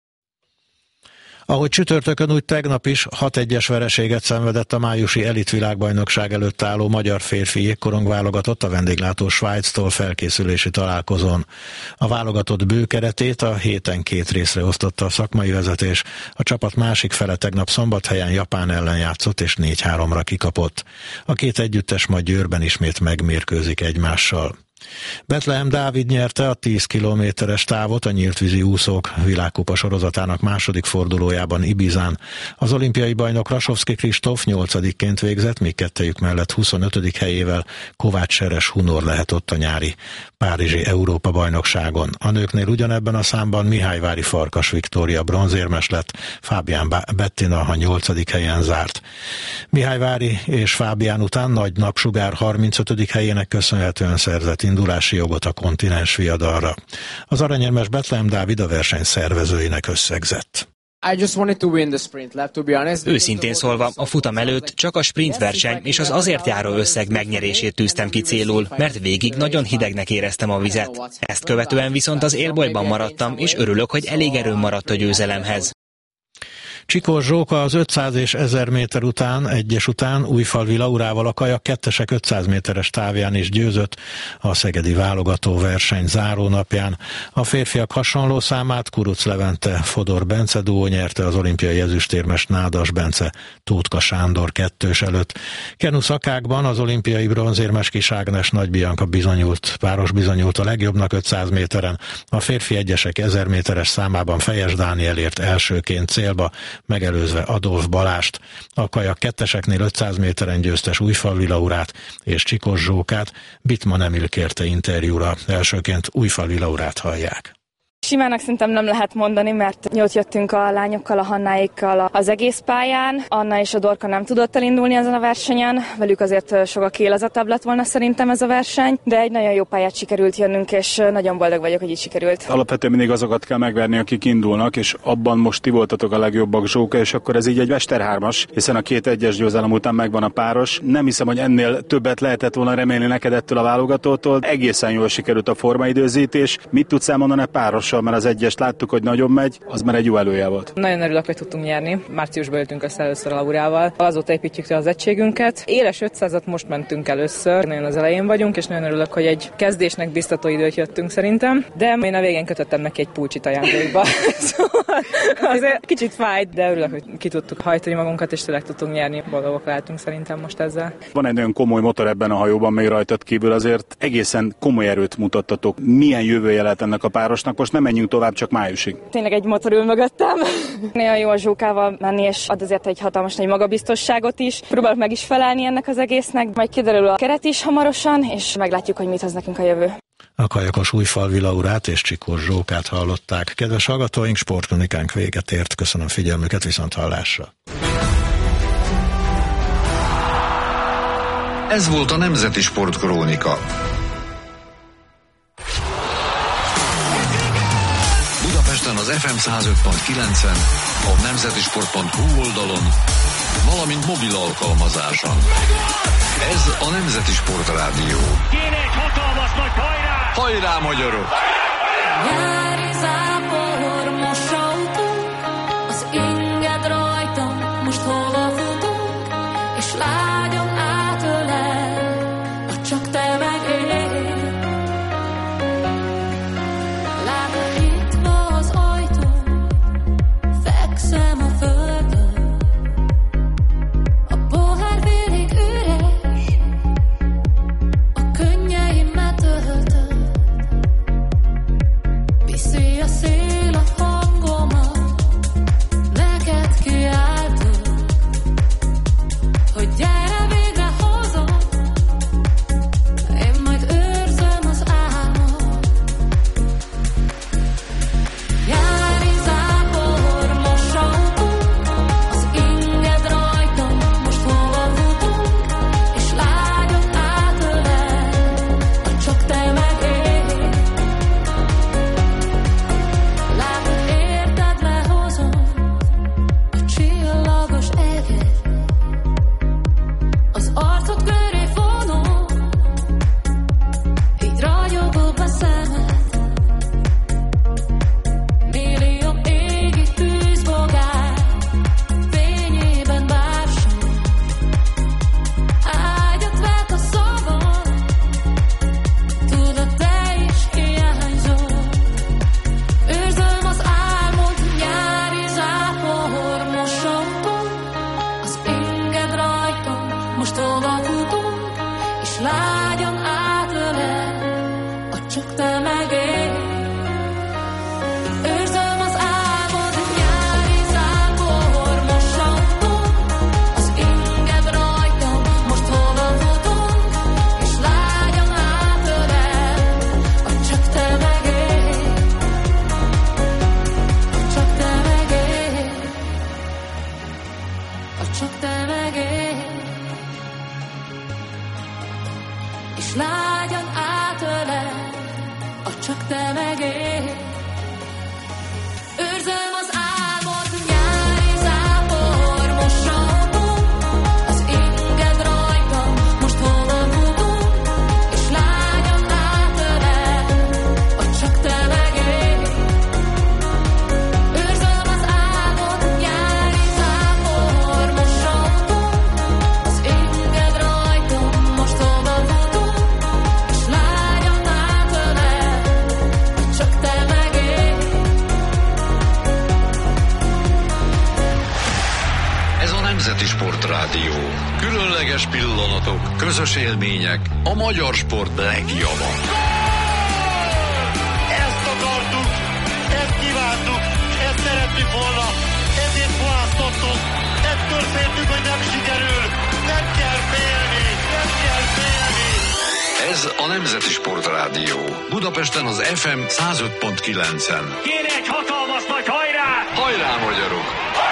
Ahogy csütörtökön, úgy tegnap is hat egyes vereséget szenvedett a májusi elitvilágbajnokság előtt álló magyar férfi jégkorong válogatott a vendéglátó Svájctól felkészülési találkozón. A válogatott bő keretét a héten két részre osztotta a szakmai vezetés. A csapat másik fele tegnap Szombathelyen Japán ellen játszott és négy háromra kikapott. A két együttes majd Győrben ismét megmérkőzik egymással. Betlehem Dávid nyerte a tíz kilométeres távot a nyíltvízi úszók világkupa sorozatának második fordulójában Ibizán. Az olimpiai bajnok Rasovszki Kristóf nyolcadikként végzett, míg kettejük mellett huszonötödik helyével Kovács Seres Hunor lehet ott a nyári párizsi Európa-bajnokságon. A nőknél ugyanebben a számban Mihályvári Farkas Viktória bronzérmes lett, Fábián Bettina a nyolcadik helyen zárt. Mihályvári és Fábián után Nagy Napsugár harmincötödik helyének köszönhetően szerzett indulási jogot a kontinens viadalra. Az aranyérmes Betlehem Dávid a verseny szervezőinek összegzett. I just wanted to win the sprint lap, to be honest. Őszintén szólva, a futam előtt csak a sprint verseny és az azért járó összeg megnyerését tűztem ki célul, mert végig nagyon hidegnek éreztem a vizet. Ezt követően viszont az élbolyban maradtam, és örülök, hogy elég erőm maradt a győzelemhez. Csikós Zsóka az ötszáz és ezer méter után, egyes után Újfalvi Laurával a kajak kettesek ötszáz méteres távján is győzött a szegedi válogató verseny zárónapján. A férfiak hasonló számát Kuruc Levente Fodor Bence duó nyerte az olimpiai ezüstérmes Nádas Bence Tótka Sándor kettős előtt. Kenu szakákban az olimpiai bronzérmes Kis Ágnes Nagy Bianca bizonyult, páros bizonyult a legjobbnak ötszáz méteren. A férfi egyesek ezer méteres számában Fejes Dániel ért elsőként célba, megelőzve Adolf Balást. A kajak ketteseknél ötszáz méteren győztes Újfalvi Laurát és Csikós Zsókát Bittman Emil kérte interjúra. Elsőként Újfalvi Laurát hallják. Simának szerintem nem lehet mondani, mert ott jöttünk a lányokkal, a Hannáikkal az egész pályán. Anna és a Dorka nem tudott elindulni ezen a versenyen, velük azért sokkal élezetabb lett volna szerintem ez a verseny, de egy nagyon jó pályát sikerült jönnünk, és nagyon boldog vagyok, hogy így sikerült. Alapvetően mindig azokat kell megverni, akik indulnak, és abban most ti voltatok a legjobbak, Zsóka, és akkor ez így egy mesterhármas, hiszen a két egyes győzelem után megvan a páros. Nem hiszem, hogy ennél többet lehetett volna remélni neked ettől a válogatótól. Egészen jól sikerült a formaidőzítés. Mit tudsz elmondani a páros? Mert az egyest láttuk, hogy nagyon megy, az már egy jó előjel volt. Nagyon örülök, hogy tudtunk nyerni. Márciusban ültünk össze először a Laurával. Azóta építjük az egységünket. Éles ötszázat most mentünk először. Nagyon az elején vagyunk, és nagyon örülök, hogy egy kezdésnek biztató időt jöttünk szerintem. De én a végén kötöttem neki egy pulcsit ajándékba. Szóval azért kicsit fájt, de örülök, hogy ki tudtuk hajtani magunkat, és tényleg tudtunk nyerni. Boldogok lehetünk szerintem most ezzel. Van egy nagyon komoly motor ebben a hajóban, még rajtad kívül, azért egészen komoly erőt mutattatok. Milyen jövője lehet ennek a párosnak? Most nem menjünk tovább, csak májusig. Tényleg egy motor ül mögöttem. Nagyon jó a Zsókával menni, és ad azért egy hatalmas nagy magabiztosságot is. Próbálok meg is felelni ennek az egésznek, majd kiderül a keret is hamarosan, és meglátjuk, hogy mit hoz nekünk a jövő. A kajakos Újfalvi Laurát és Csikós Zsókát hallották. Kedves hallgatóink, sportkronikánk véget ért. Köszönöm figyelmüket, viszont hallásra. Ez volt a Nemzeti Sportkrónika. Budapesten az ef em száz öt pont kilencen, a nemzetisport pont hu oldalon, valamint mobil alkalmazáson. Ez a Nemzeti Sport Rádió. Kéne egy hatalmas nagy hajrá! Hajrá, magyarok! Nyári zápor, most autónk, az inged rajtam, most hova futunk, és lágyan átölel, ha csak te meg én. Látod, nyitva az ajtón, fekszem a földön, a pohár félig üres, a könnyeimet töltöd. Nemzeti Sportrádió. Különleges pillanatok, közös élmények, a magyar sport legjava. Ezt akartuk, ezt kívántuk, ezt szerettük volna, ezért választottuk, ettől féltük, hogy nem sikerül, nem kell félni, nem kell félni. Ez a Nemzeti Sportrádió. Budapesten az ef em száz öt pont kilencen. Kéne egy hatalmas nagy hajrá! Hajrá, magyarok!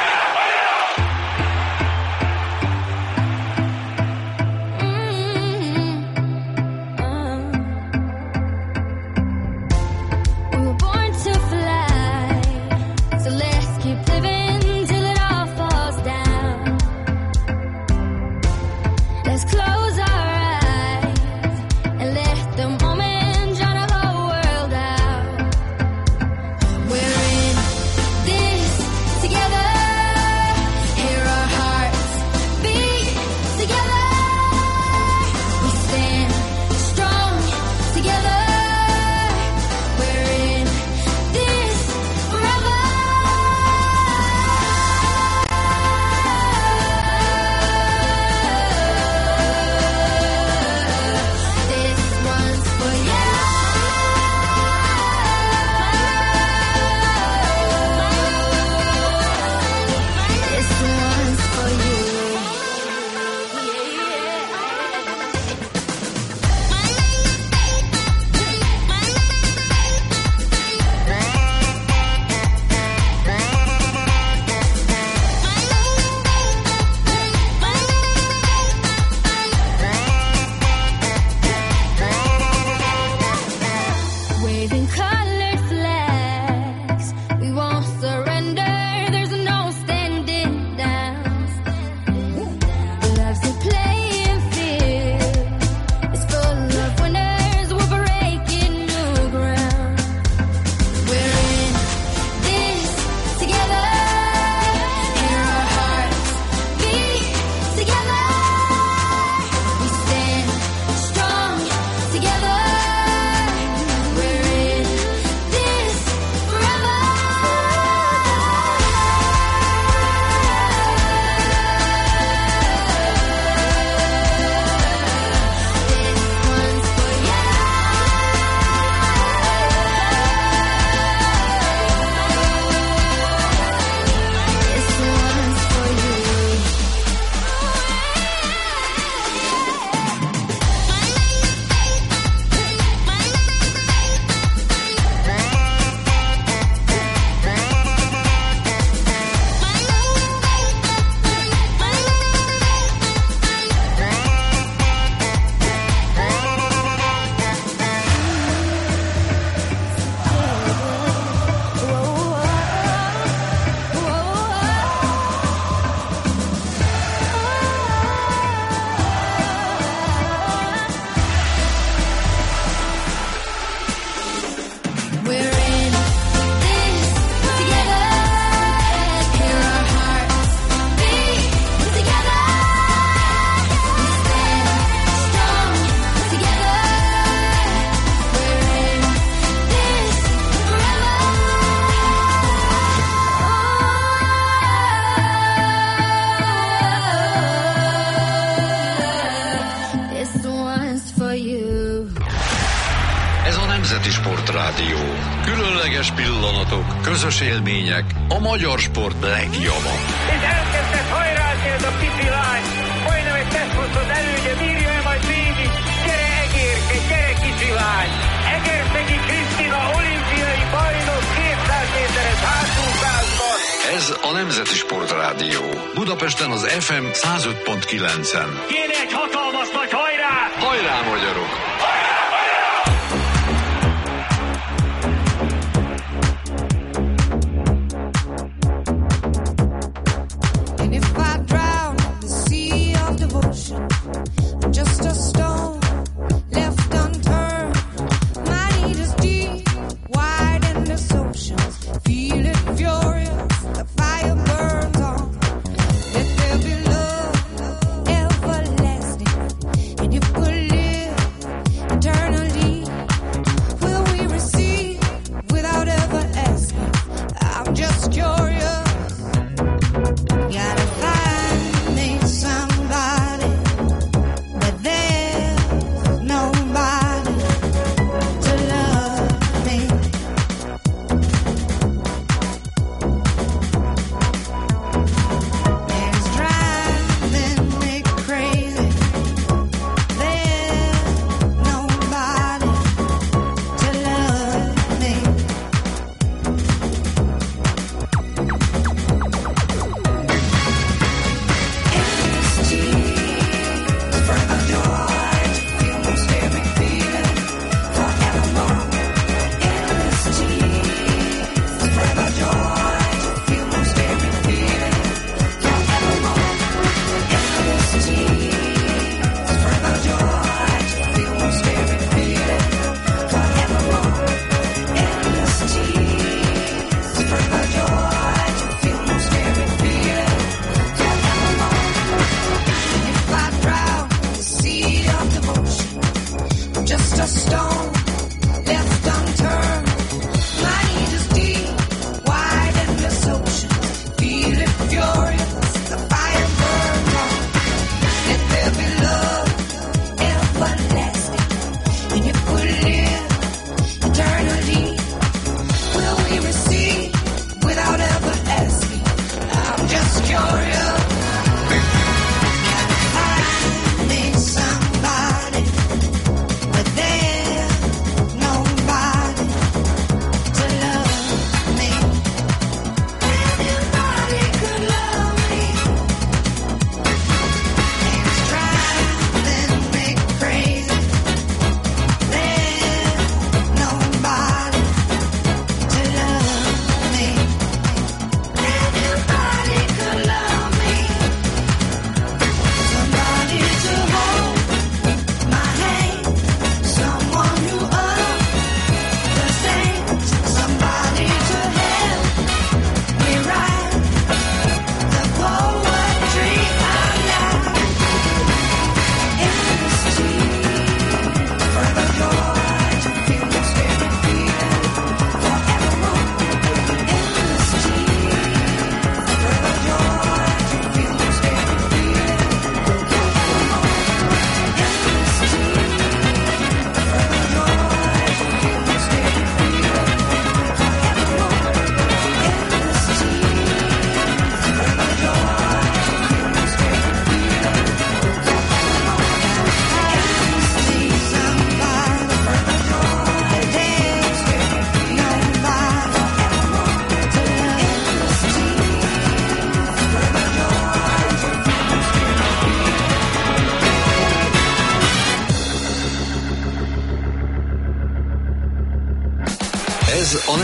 Sportrádió. Különleges pillanatok, közös élmények, a magyar sport legjava. És elkezdett hajrázni ez a pici lány. Majdnem egy teszthosszat elődje, bírja-e majd végig? Gyere Egérke, gyere kicsi lány. Egerszegi Krisztina olimpiai bajnok kétszáz méteres hátúszásban. Ez a Nemzeti Sportrádió. Budapesten az ef em száz öt pont kilencen. Kéne egy hatalmas nagy hajrá! Hajrá, magyarok! Just a stone left unturned. My need is deep, wide in this ocean. Feel it furious, the fire burns on. Let there be love, everlasting. And if we live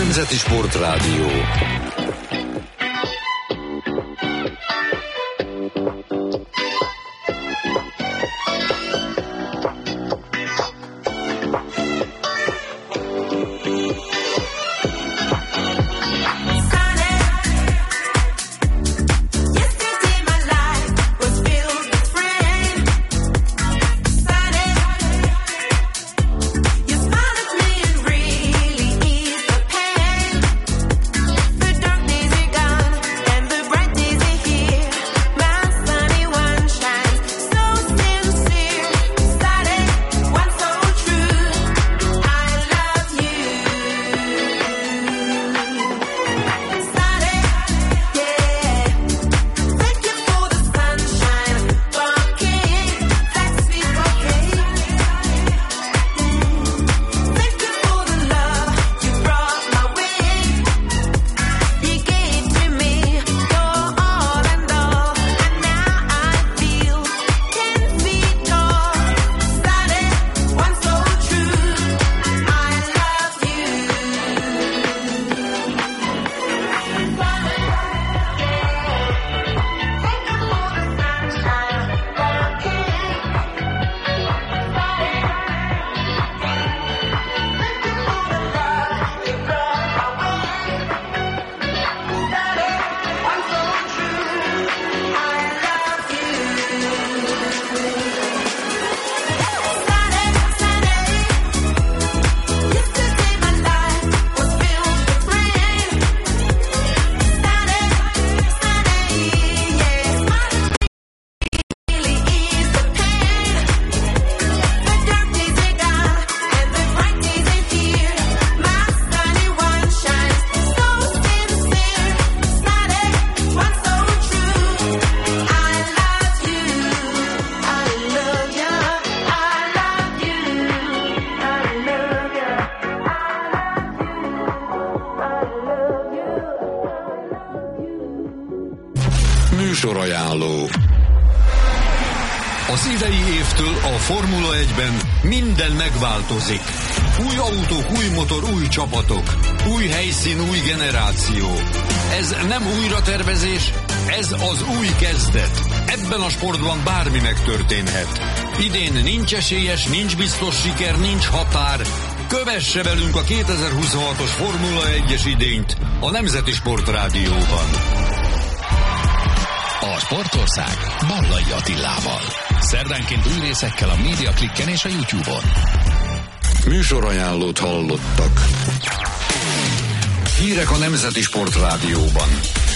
Nemzeti Sportrádió. Műsorajánló. Az idei évtől a Formula egyben minden megváltozik. Új autók, új motor, új csapatok. Új helyszín, új generáció. Ez nem újratervezés, ez az új kezdet. Ebben a sportban bármi megtörténhet. Idén nincs esélyes, nincs biztos siker, nincs határ. Kövesse velünk a kétezer-huszonhatos Formula egyes idényt a Nemzeti Sportrádióban. A Sportország Ballai Attilával. Szerdánként új részekkel a Médiaklikken és a YouTube-on. Műsorajánlót hallottak. Hírek a Nemzeti Sportrádióban.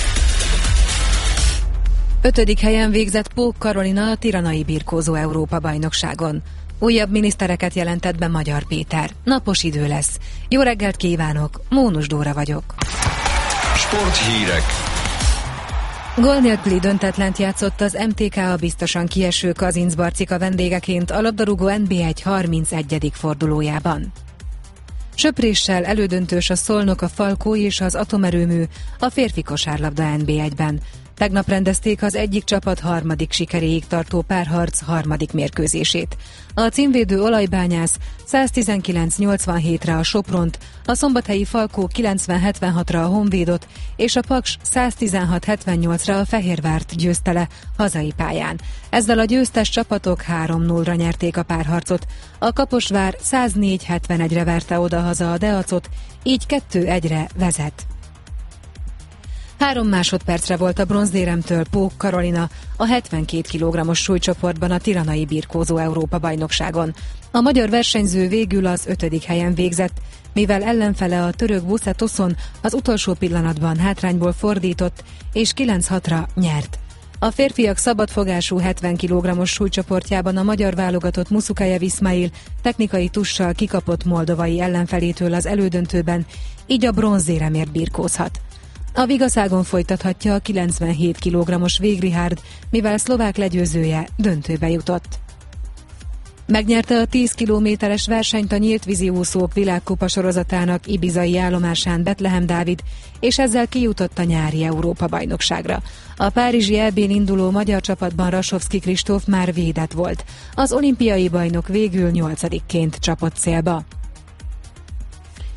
Ötödik helyen végzett Pók Karolina a tiranai birkózó Európa-bajnokságon. Újabb minisztereket jelentett be Magyar Péter. Napos idő lesz. Jó reggelt kívánok, Mónus Dóra vagyok. Sporthírek. Gól nélküli döntetlent játszott az em té ká a biztosan kieső Kazincbarcika vendégeként a labdarúgó en bé egy harmincegyedik fordulójában. Söpréssel elődöntős a Szolnok, a Falkó és az Atomerőmű a férfi kosárlabda en bé egyben. Tegnap rendezték az egyik csapat harmadik sikeréig tartó párharc harmadik mérkőzését. A címvédő Olajbányász száztizenkilenc nyolcvanhétre a Sopront, a szombathelyi Falkó kilencven hetvenhatra a Honvédot, és a Paks száztizenhat hetvennyolcra a Fehérvárt győzte le hazai pályán. Ezzel a győztes csapatok három nullra nyerték a párharcot. A Kaposvár száznégy hetvenegyre verte oda-haza a Deacot, így kettő egyre vezet. Három másodpercre volt a bronzdéremtől Pók Karolina a hetvenkét kilogrammos súlycsoportban a tiranai birkózó Európa-bajnokságon. A magyar versenyző végül az ötödik helyen végzett, mivel ellenfele a török Busze Toszon az utolsó pillanatban hátrányból fordított, és kilenc hatra nyert. A férfiak szabadfogású hetven kilogrammos súlycsoportjában a magyar válogatott Muszukajev Iszmail technikai tussal kikapott moldovai ellenfelétől az elődöntőben, így a bronzéremért birkózhat. A Vigaszágon folytathatja a kilencvenhét kilogrammos Végrihárd, mivel szlovák legyőzője döntőbe jutott. Megnyerte a tíz kilométeres versenyt a nyílt vízi úszók világkupa sorozatának ibizai állomásán Betlehem Dávid, és ezzel kijutott a nyári Európa-bajnokságra. A párizsi é bén induló magyar csapatban Rasovszky Kristóf már védett volt. Az olimpiai bajnok végül nyolcadikként csapott célba.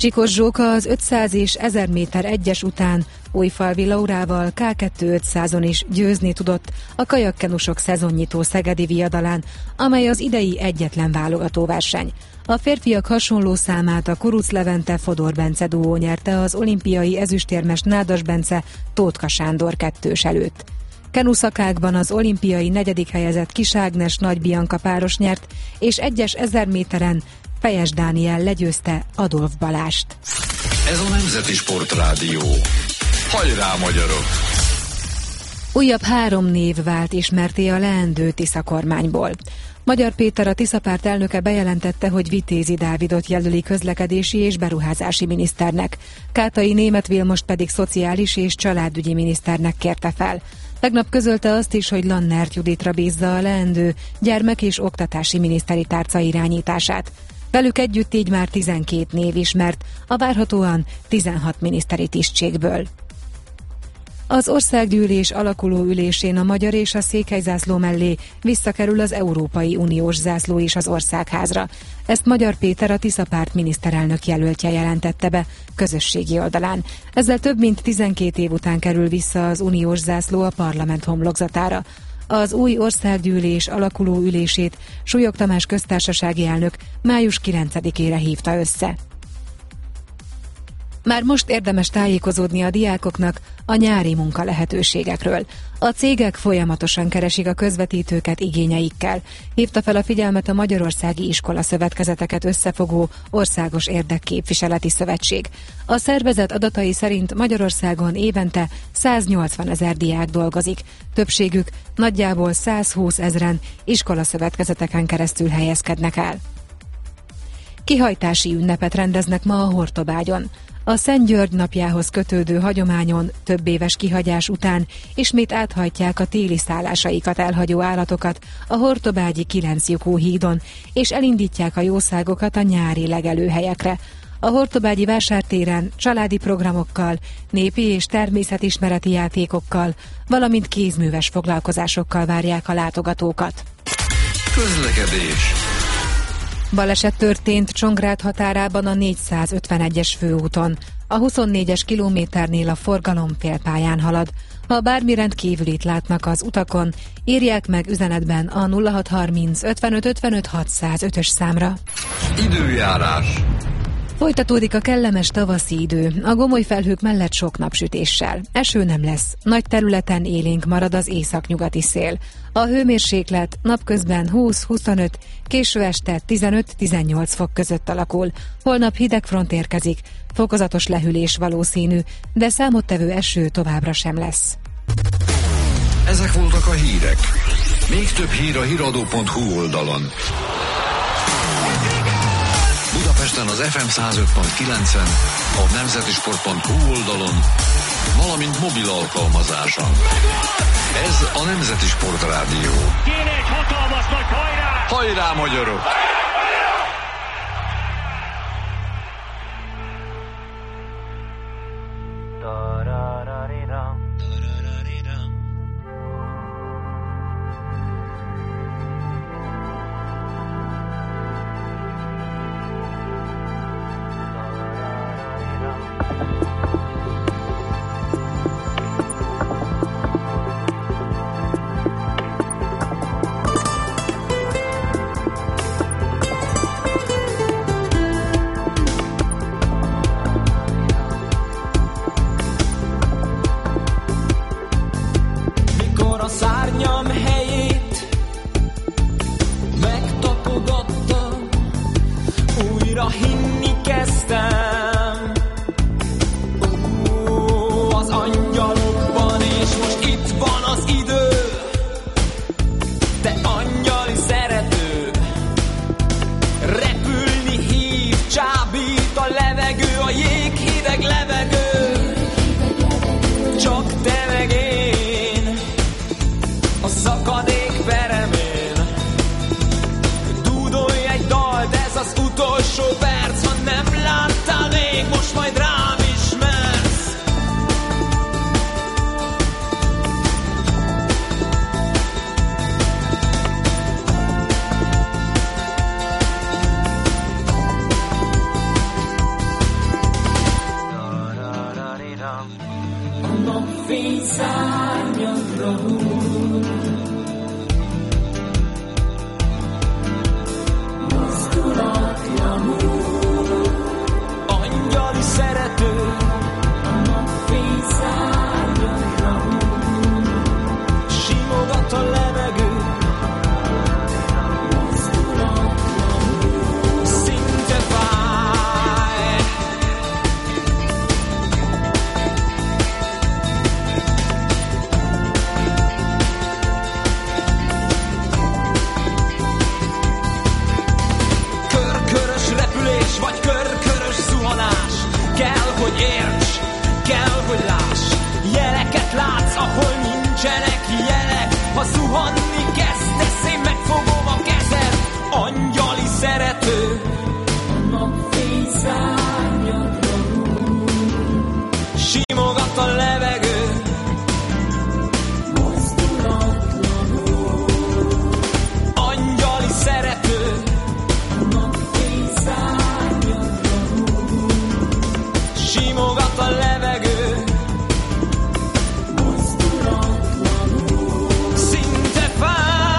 Csikós Zsóka az ötszáz és ezer méter egyes után Újfalvi Laurával ká kettő ötszázon is győzni tudott a kajakkenusok szezonnyitó szegedi viadalán, amely az idei egyetlen válogatóverseny. A férfiak hasonló számát a Kuruc Levente Fodor Bence duó nyerte az olimpiai ezüstérmes Nádas Bence Tótka Sándor kettős előtt. Kenuszakákban az olimpiai negyedik helyezett Kis Ágnes Nagy Bianka páros nyert, és egyes ezer méteren Fejes Dániel legyőzte Adolf Balást. Ez a Nemzeti Sportrádió. Hajrá, magyarok! Újabb három név vált ismerté a leendő Tisza kormányból. Magyar Péter, a Tiszapárt elnöke bejelentette, hogy Vitézi Dávidot jelöli közlekedési és beruházási miniszternek. Kátai Németh Vilmost pedig szociális és családügyi miniszternek kérte fel. Tegnap közölte azt is, hogy Lannert Juditra bízza a leendő gyermek- és oktatási miniszteri tárca irányítását. Velük együtt így már tizenkét név ismert, a várhatóan tizenhat miniszteri tisztségből. Az országgyűlés alakuló ülésén a magyar és a székelyzászló mellé visszakerül az Európai Uniós zászló is az Országházra. Ezt Magyar Péter, a Tiszapárt miniszterelnök jelöltje jelentette be közösségi oldalán. Ezzel több mint tizenkét év után kerül vissza az uniós zászló a parlament homlokzatára. Az új országgyűlés alakuló ülését Súlyog Tamás köztársasági elnök május kilencedikére hívta össze. Már most érdemes tájékozódni a diákoknak a nyári munka lehetőségekről. A cégek folyamatosan keresik a közvetítőket igényeikkel. Hívta fel a figyelmet a Magyarországi Iskola Szövetkezeteket összefogó Országos Érdekképviseleti Szövetség. A szervezet adatai szerint Magyarországon évente száznyolcvan ezer diák dolgozik. Többségük, nagyjából százhúsz ezren iskolaszövetkezeteken keresztül helyezkednek el. Kihajtási ünnepet rendeznek ma a Hortobágyon. A Szent György napjához kötődő hagyományon több éves kihagyás után ismét áthajtják a téli szállásaikat elhagyó állatokat a hortobágyi kilenclyukú hídon, és elindítják a jószágokat a nyári legelőhelyekre. A hortobágyi vásártéren családi programokkal, népi és természetismereti játékokkal, valamint kézműves foglalkozásokkal várják a látogatókat. Közlekedés. Baleset történt Csongrád határában a négyszázötvenegyes főúton. A huszonnégyes kilométernél a forgalom félpályán halad. Ha bármi rendkívülit látnak az utakon, írják meg üzenetben a nulla hat harminc ötvenöt ötvenöt hatszázötös számra. Időjárás. Folytatódik a kellemes tavaszi idő, a gomoly felhők mellett sok napsütéssel. Eső nem lesz, nagy területen élénk marad az északnyugati szél. A hőmérséklet napközben húsz-huszonöt, késő este tizenöt-tizennyolc fok között alakul. Holnap hideg front érkezik, fokozatos lehűlés valószínű, de számottevő eső továbbra sem lesz. Ezek voltak a hírek. Még több hír a híradó pont hu oldalon. Budapesten az ef em száz öt pont kilencen, a nemzetisport pont hu oldalon, valamint mobil alkalmazáson. Ez a Nemzeti Sportrádió. Kéne egy hatalmas nagy hajrá! Hajrá, magyarok! A napfény szárnyadra hull, mozdulatlanul, angyali szerető. A napfény szárnyadra hull, simogat a levegő, mozdulatlanul, szinte fáj. Körkörös repülés, vagy körkörös zuhanás, kell, hogy érts, kell, hogy láss. Jeleket látsz, ahol nincsenek jelek. Ha zuhanni kezdesz, én megfogom a kezed. Angyali szerető. A napfény szárnyadra hull, simogat a levegő, mozdulatlanul, angyali szerető. A napfény szárnyadra hull, simogat a levegő, mozdulatlanul, szinte fáj.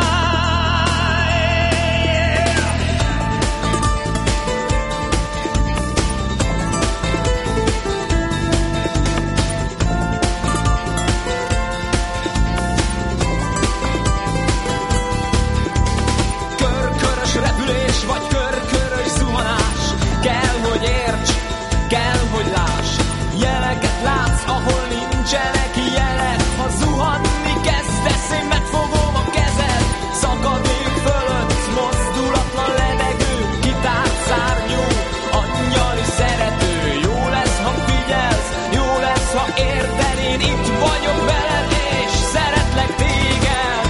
Körkörös repülés, vagy körkörös zuhanás, kell, hogy érts, kell, hogy láss. Jeleket látsz, ahol nincsenek jelek. Ha zuhanni kezdesz, én megfogom a kezed. Szakadék fölött mozdulatlan levegő, kitárt szárnyú, angyali szerető. Jó lesz, ha figyelsz, jó lesz, ha érted, én itt vagyok veled, és szeretlek téged.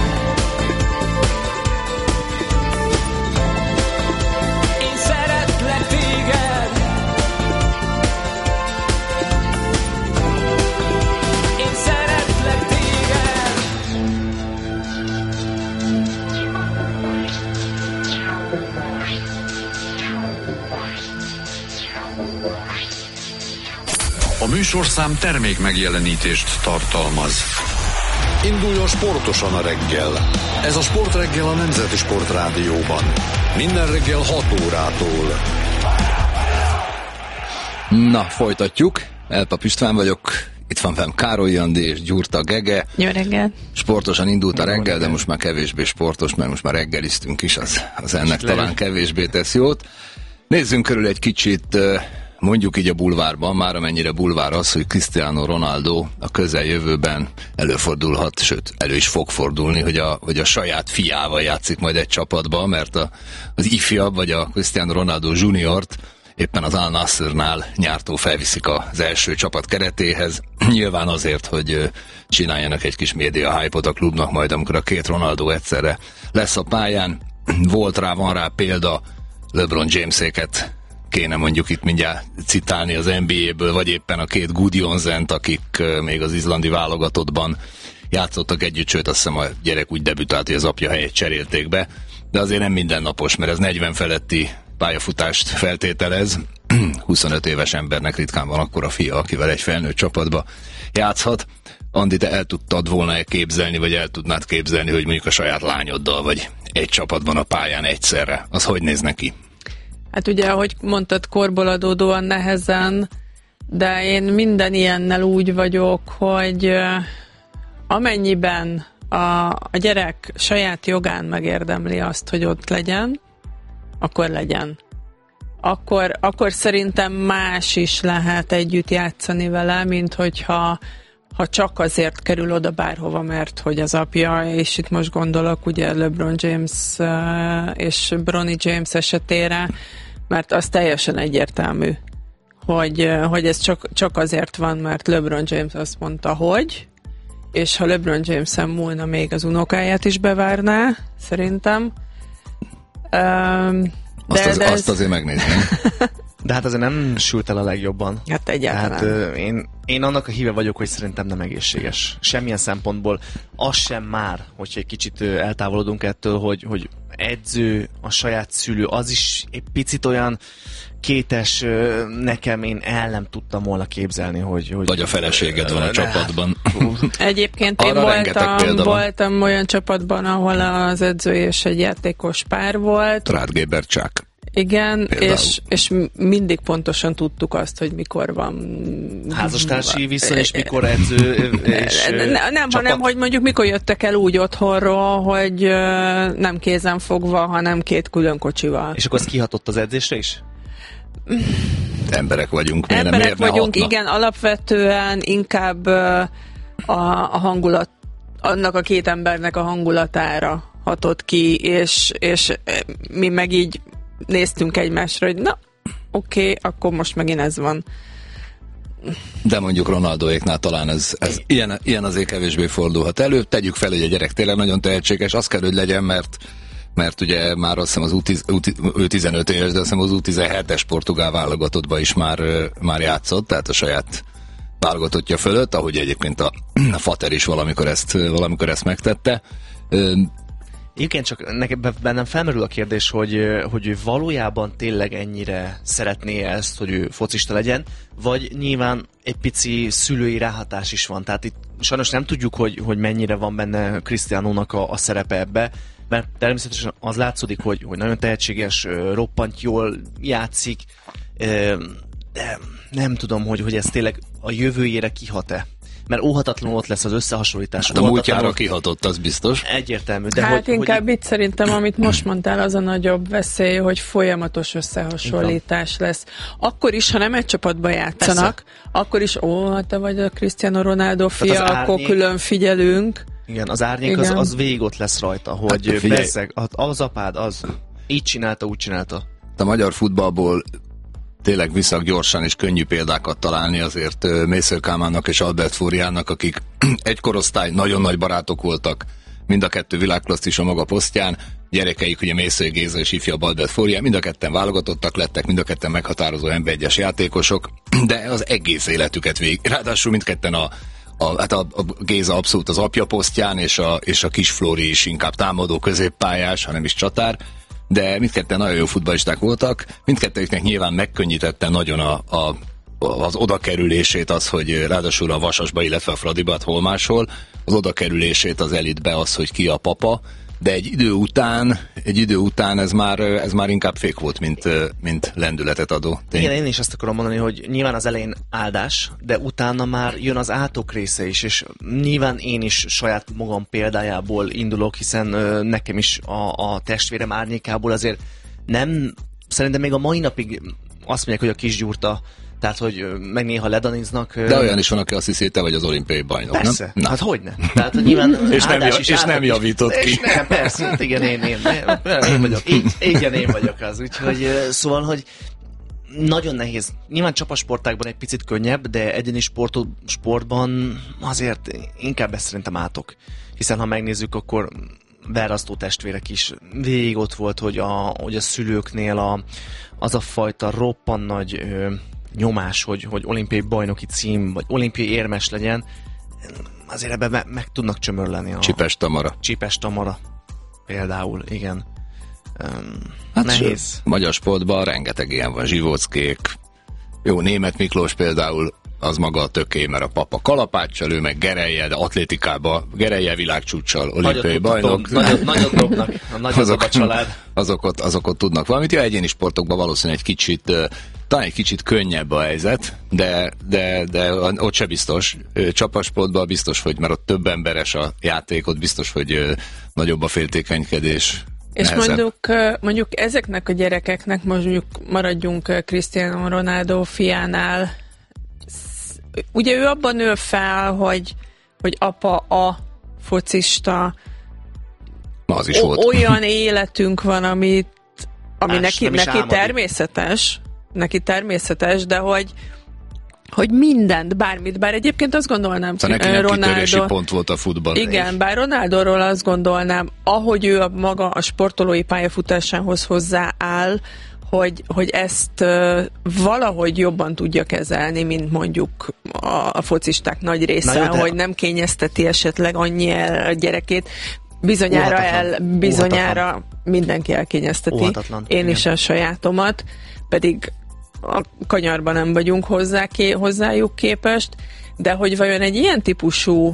Én szeretlek téged. Én szeretlek téged. A műsorszám termék megjelenítést tartalmaz. Induljon sportosan a reggel. Ez a Sportreggel a Nemzeti Sportrádióban. Minden reggel hat órától. Na, folytatjuk. Elpap István vagyok. Itt van velem Károly Andi és Gyurta Gege. Jó reggel. Sportosan indult a reggel, de most már kevésbé sportos, mert most már reggeliztünk is, az, az ennek talán kevésbé tesz jót. Nézzünk körül egy kicsit, mondjuk így a bulvárban, már amennyire bulvár az, hogy Cristiano Ronaldo a közeljövőben előfordulhat, sőt, elő is fog fordulni, hogy a, hogy a saját fiával játszik majd egy csapatban, mert a, az ifjabb, vagy a Cristiano Ronaldo juniort éppen az Al Nassrnál nyártól felviszik az első csapat keretéhez. Nyilván azért, hogy csináljanak egy kis média hype-ot a klubnak majd, amikor a két Ronaldo egyszerre lesz a pályán. Volt rá, van rá példa, LeBron Jameséket kéne mondjuk itt mindjárt citálni az en bé á-ből, vagy éppen a két Gudjonzent, akik még az izlandi válogatottban játszottak együtt, sőt azt hiszem a gyerek úgy debütált, hogy az apja helyét cserélték be, de azért nem mindennapos, mert ez negyven feletti pályafutást feltételez. huszonöt éves embernek ritkán van akkora fia, akivel egy felnőtt csapatba játszhat. Andi, te el tudtad volna képzelni, vagy el tudnád képzelni, hogy mondjuk a saját lányoddal, vagy egy csapatban a pályán egyszerre? Az hogy néz neki? Hát ugye, ahogy mondtad, korból adódóan nehezen, de én minden ilyennel úgy vagyok, hogy amennyiben a, a gyerek saját jogán megérdemli azt, hogy ott legyen, akkor legyen. Akkor, akkor szerintem más is lehet együtt játszani vele, mint hogyha ha csak azért kerül oda bárhova, mert hogy az apja, és itt most gondolok ugye LeBron James és Bronny James esetére, mert az teljesen egyértelmű, hogy, hogy ez csak, csak azért van, mert LeBron James azt mondta, hogy, és ha LeBron James-en múlna, még az unokáját is bevárná, szerintem. Um, azt, de, az, de azt ez... azért megnézném. De hát azért nem sült el a legjobban. Hát egyáltalán. Hát uh, én, én annak a híve vagyok, hogy szerintem nem egészséges. Semmilyen szempontból. Az sem már, hogyha egy kicsit uh, eltávolodunk ettől, hogy, hogy edző, a saját szülő, az is egy picit olyan kétes, uh, nekem én el nem tudtam volna képzelni, hogy... hogy vagy a feleséged van a csapatban. Egyébként én voltam, voltam olyan csapatban, ahol az edző és egy játékos pár volt. Rádgéber Csák. Igen, és, és mindig pontosan tudtuk azt, hogy mikor van... Házastársi viszony, és mikor edző, és ne, Nem, hanem, hogy mondjuk mikor jöttek el úgy otthonról, hogy nem kézen fogva, hanem két külön kocsival. És akkor ez kihatott az edzésre is? Emberek vagyunk. Miért Emberek miért vagyunk, hatna? Igen, alapvetően inkább a, a hangulat, annak a két embernek a hangulatára hatott ki, és, és mi meg így néztünk egymásra, hogy na, oké, okay, akkor most megint ez van. De mondjuk Ronaldoéknál talán ez, ez ilyen, ilyen azért kevésbé fordulhat elő. Tegyük fel, hogy a gyerek tényleg nagyon tehetséges, az kell, hogy legyen, mert mert ugye már azt hiszem az U tíz, ő tizenöt éves, de azt hiszem az U tizenhetes portugál válogatottban is már, már játszott, tehát a saját válogatottja fölött, ahogy egyébként a, a Fater is valamikor ezt, valamikor ezt megtette. Igen, csak nekem bennem felmerül a kérdés, hogy, hogy ő valójában tényleg ennyire szeretné ezt, hogy ő focista legyen, vagy nyilván egy pici szülői ráhatás is van. Tehát itt sajnos nem tudjuk, hogy, hogy mennyire van benne Cristianónak a, a szerepe ebbe, mert természetesen az látszódik, hogy, hogy nagyon tehetséges, roppant jól játszik, de nem tudom, hogy, hogy ez tényleg a jövőjére kihat-e. Mert óhatatlanul ott lesz az összehasonlítás. Hát a múltjára kihatott, az biztos. Egyértelmű. De hát hogy, inkább hogy... itt szerintem, amit most mondtál, az a nagyobb veszély, hogy folyamatos összehasonlítás lesz. Akkor is, ha nem egy csapatban játszanak, persze. Akkor is, ó, hát te vagy a Cristiano Ronaldo fia, árnyék... akkor külön figyelünk. Igen, az árnyék az, az végig ott lesz rajta, hogy hát, bezzeg, az apád, az így csinálta, úgy csinálta. A magyar futballból tényleg viszak gyorsan és könnyű példákat találni azért Mészöly Kálmánnak és Albert Fóriának, akik egy korosztály nagyon nagy barátok voltak, mind a kettő világklasszis a maga posztján, gyerekeik ugye Mészöly Géza és ifjabb Albert Fóriá, mind a ketten válogatottak lettek, mind a ketten meghatározó en bé egyes játékosok, de az egész életüket végig. Ráadásul mindketten a A, hát a, a Géza abszolút az apja posztján, és a, és a kis Flóri is inkább támadó középpályás, hanem is csatár, de mindketten nagyon jó futballisták voltak, mindkettőjüknek nyilván megkönnyítette nagyon a, a, az odakerülését az, hogy ráadásul a Vasasba, illetve a Fradiba, hol máshol, az odakerülését az elitbe az, hogy ki a papa, de egy idő után, egy idő után ez már, ez már inkább fék volt, mint, mint lendületet adó. Tény. Igen, én is azt akarom mondani, hogy nyilván az elején áldás, de utána már jön az átok része is, és nyilván én is saját magam példájából indulok, hiszen nekem is a, a testvérem árnyékából azért nem, szerintem még a mai napig azt mondják, hogy a kisgyurta, tehát, hogy meg néha ledaniznak. De olyan is van, aki azt hiszi, te vagy az olimpiai bajnok, persze, nem? Na. Hát hogyne. Tehát, hogy nyilván és nem, jav, és nem javított ki. És nem, persze, igen, én, én, én, én vagyok. Így, igen, én vagyok az. Úgyhogy szóval, hogy nagyon nehéz. Nyilván csapasportákban egy picit könnyebb, de egyéni sport, sportban azért inkább ezt szerintem átok. Hiszen ha megnézzük, akkor Berrasztó testvérek is végig ott volt, hogy a, hogy a szülőknél a, az a fajta roppan nagy ö, nyomás, hogy, hogy olimpiai bajnoki cím, vagy olimpiai érmes legyen, azért ebben meg, meg tudnak csömörleni. A Csipes Tamara. Csipes Tamara például, igen. Um, hát nehéz. Magyar sportban rengeteg ilyen van, Zsivóckék, jó, Németh Miklós például, az maga a töké, mert a papa kalapáccsal, ő meg Gerelje, de atlétikába, Gerelje világcsúccsal, olimpiai bajnok. Nagyot, nagyot dobnak, a nagyot azok, a család. Azok ott, azok ott tudnak valamit. Ja, egyéni sportokban valószínűleg egy kicsit, talán egy kicsit könnyebb a helyzet, de, de, de ott se biztos. Csapasportban biztos, hogy mert ott több emberes a játék, ott biztos, hogy nagyobb a féltékenykedés. És mondjuk, mondjuk ezeknek a gyerekeknek, mondjuk maradjunk Cristiano Ronaldo fiánál, ugye ő abban nő fel, hogy, hogy apa a focista, az is volt. Olyan életünk van, amit, ami Más, neki, neki természetes, neki természetes, de hogy hogy mindent, bármit, bár egyébként azt gondolnám, szóval neki nem kitörési pont volt a futball. Igen, bár Ronaldóról azt gondolnám, ahogy ő a maga a sportolói pályafutásához hozzááll, hogy, hogy ezt uh, valahogy jobban tudja kezelni, mint mondjuk a, a focisták nagy része, jó, hogy nem kényezteti esetleg annyi el a gyerekét. Bizonyára el, bizonyára Óhatatlan. Mindenki elkényezteti. Óhatatlan. Én igen. is a sajátomat, pedig a kanyarban nem vagyunk hozzá, ké, hozzájuk képest, de hogy vajon egy ilyen típusú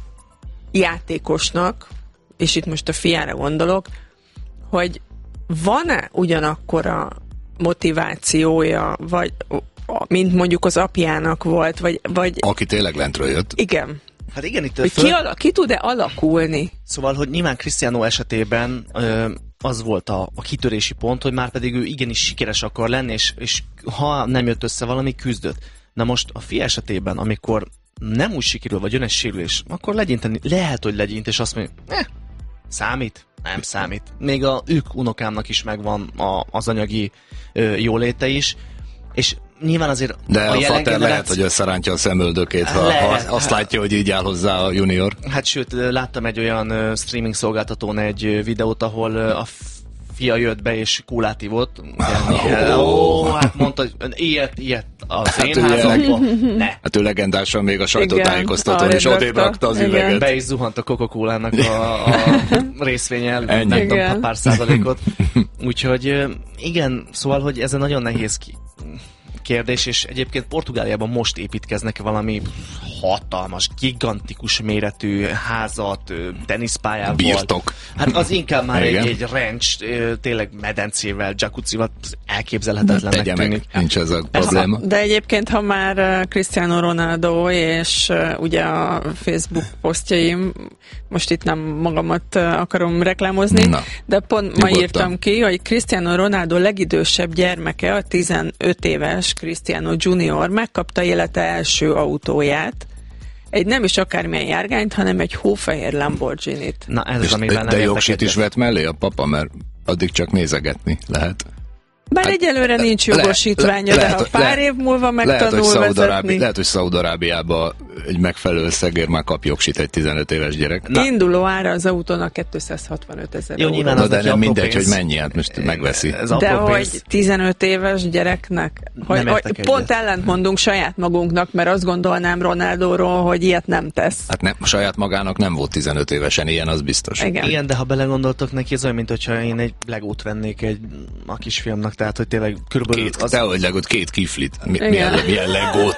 játékosnak, és itt most a fiára gondolok, hogy van-e ugyanakkor a motivációja, vagy mint mondjuk az apjának volt, vagy... vagy aki tényleg lentről jött. Igen. Hát igen, itt hogy föl... ki, ala, ki tud-e alakulni? Szóval, hogy nyilván Cristiano esetében ö, az volt a, a kitörési pont, hogy már pedig ő igenis sikeres akar lenni, és, és ha nem jött össze valami, küzdött. Na most a fia esetében, amikor nem úgy sikerül, vagy jön egy sérülés, akkor legyinteni, lehet, hogy legyint, és azt mondja, eh, számít? Nem számít. Még a ők unokámnak is megvan a, az anyagi ö, jóléte is, és nyilván azért de a, a fater generáció... lehet, hogy összerántja a szemöldökét, ha, ha azt látja, hogy így áll hozzá a junior. Hát sőt, láttam egy olyan uh, streaming szolgáltatón egy uh, videót, ahol uh, a fia jött be és kólát ivott. Ó, oh, hát mondta, hogy ilyet, ilyet az hát én házamban. Ne. Hát ő legendásan még a sajtótájékoztatón is odébb rakta az üveget. Be is zuhant a Coca-Colának a, a részvényel, nem tudom, pár százalékot. Úgyhogy igen, szóval, hogy ez egy nagyon nehéz ki kérdés, és egyébként Portugáliában most építkeznek valami hatalmas, gigantikus méretű házat, teniszpályával. Birtok. Hát az inkább már egy, egy ranch, tényleg medencével, jacuzzival elképzelhetetlennek tűnik. Nincs ez a probléma. De egyébként, ha már Cristiano Ronaldo, és ugye a Facebook posztjaim, most itt nem magamat akarom reklámozni, na, de pont ma írtam ki, hogy Cristiano Ronaldo legidősebb gyermeke, a tizenöt éves Cristiano Junior megkapta élete első autóját, egy nem is akármilyen járgányt, hanem egy hófehér Lamborghini-t. Na ez az, amivel nem de jogsit is vett mellé a papa, mert addig csak nézegetni lehet. Bár hát, egyelőre nincs jogosítványa, le, le, de ha pár lehet, év múlva megtanul lehet, vezetni. Lehet, hogy Szaúd-Arábiában egy megfelelő szegér már kap jogsit egy tizenöt éves gyerek. Na. Induló ára az autónak kétszázhatvanöt ezer euró. Na, de nem mindegy, pénz. Hogy mennyi, hát most megveszi. De hogy tizenöt éves gyereknek, hogy, hogy pont ellent mondunk saját magunknak, mert azt gondolnám Ronaldóról, hogy ilyet nem tesz. Hát nem, saját magának nem volt tizenöt évesen ilyen, az biztos. Igen, Igen de ha belegondoltok neki, ez olyan, mint hogyha én egy Legót vennék egy a kisfiamnak, tehát hogy tényleg körülbelül... Két, az... Te hogy Legót, két kiflit. Mi, milyen, milyen Legót?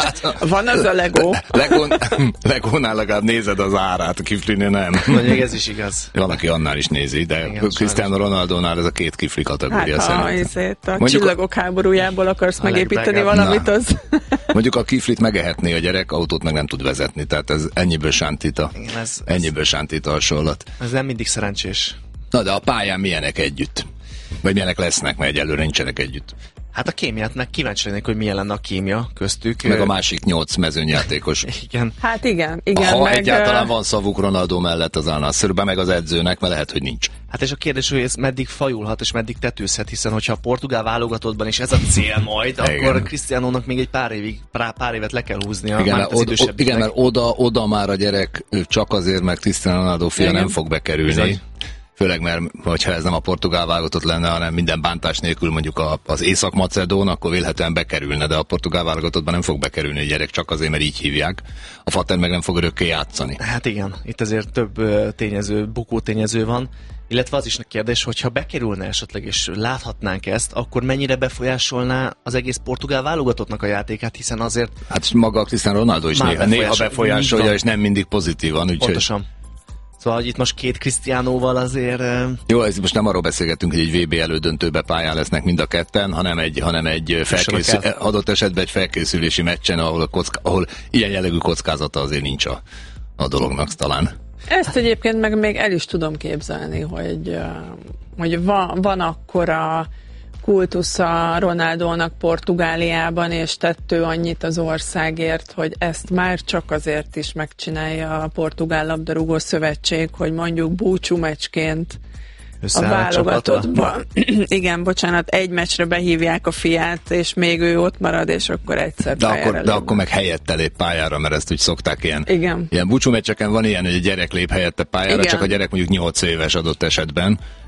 Van az a Legó. Legón, Legónál legalább nézed az árát, a kiflinél nem. Mondjuk ez is igaz. Van, aki annál is nézi, de igen, Cristiano Ronaldónál ez a két kifli kategória hát, szerint. Hát a csillagok a... háborújából akarsz megépíteni valamit, az... Mondjuk a kiflit megehetné a gyerek, autót meg nem tud vezetni, tehát ez ennyiből sántít a, igen, ez, ennyiből sántít a hasonlat. Ez nem mindig szerencsés. Na de a pályán milyenek együtt? Vagy milyenek lesznek, mert egyelőre nincsenek együtt? Hát a kémiát meg kíváncsi lennék, hogy milyen lenne a kémia köztük. Meg a másik nyolc mezőnyjátékos. Igen. Hát igen, igen. Ha meg egyáltalán van szavuk Ronaldo mellett az Al-Nassrban, meg az edzőnek, mert lehet, hogy nincs. Hát és a kérdés, hogy ez meddig fajulhat, és meddig tetőzhet, hiszen hogyha a portugál válogatottban is ez a cél majd, igen. Akkor Cristianónak még egy pár évig, pár évet le kell húznia. Igen, mert, od, od, igen mert oda, oda már a gyerek csak azért, mert Cristiano Ronaldo fia igen. nem fog bekerülni. Bizony. Főleg, mert hogyha ez nem a portugál válogatott lenne, hanem minden bántás nélkül mondjuk a, az Észak-Macedón, akkor vélhetően bekerülne, de a portugál válogatottban nem fog bekerülni a gyerek, csak azért, mert így hívják. A fater meg nem fog örökké játszani. Hát igen, itt azért több tényező, bukó tényező van, illetve az is a kérdés, hogyha bekerülne esetleg, és láthatnánk ezt, akkor mennyire befolyásolná az egész portugál válogatottnak a játékát, hiszen azért... Hát maga Cristiano Ronaldo is néha, befolyásol, néha befolyásolja, és nem mindig pozitívan. Úgyhogy... Pontosan. Szóval itt most két Cristianóval azért... Jó, ez most nem arról beszélgetünk, hogy egy vé bé elődöntőbe pályán lesznek mind a ketten, hanem egy, hanem egy felkészül, adott esetben egy felkészülési meccsen, ahol, a kocka, ahol ilyen jellegű kockázata azért nincs a, a dolognak talán. Ezt egyébként meg még el is tudom képzelni, hogy, hogy van, van akkora kultusza Ronaldónak Portugáliában, és tett ő annyit az országért, hogy ezt már csak azért is megcsinálja a Portugál labdarúgó szövetség, hogy mondjuk búcsú meccsként a válogatottban. Igen, bocsánat, egy meccsre behívják a fiát, és még ő ott marad, és akkor egyszer de akkor, de akkor meg helyette lép pályára, mert ezt úgy szokták ilyen. Igen. Ilyen búcsú meccseken van ilyen, hogy a gyerek lép helyette pályára, igen. Csak a gyerek mondjuk nyolc éves adott esetben,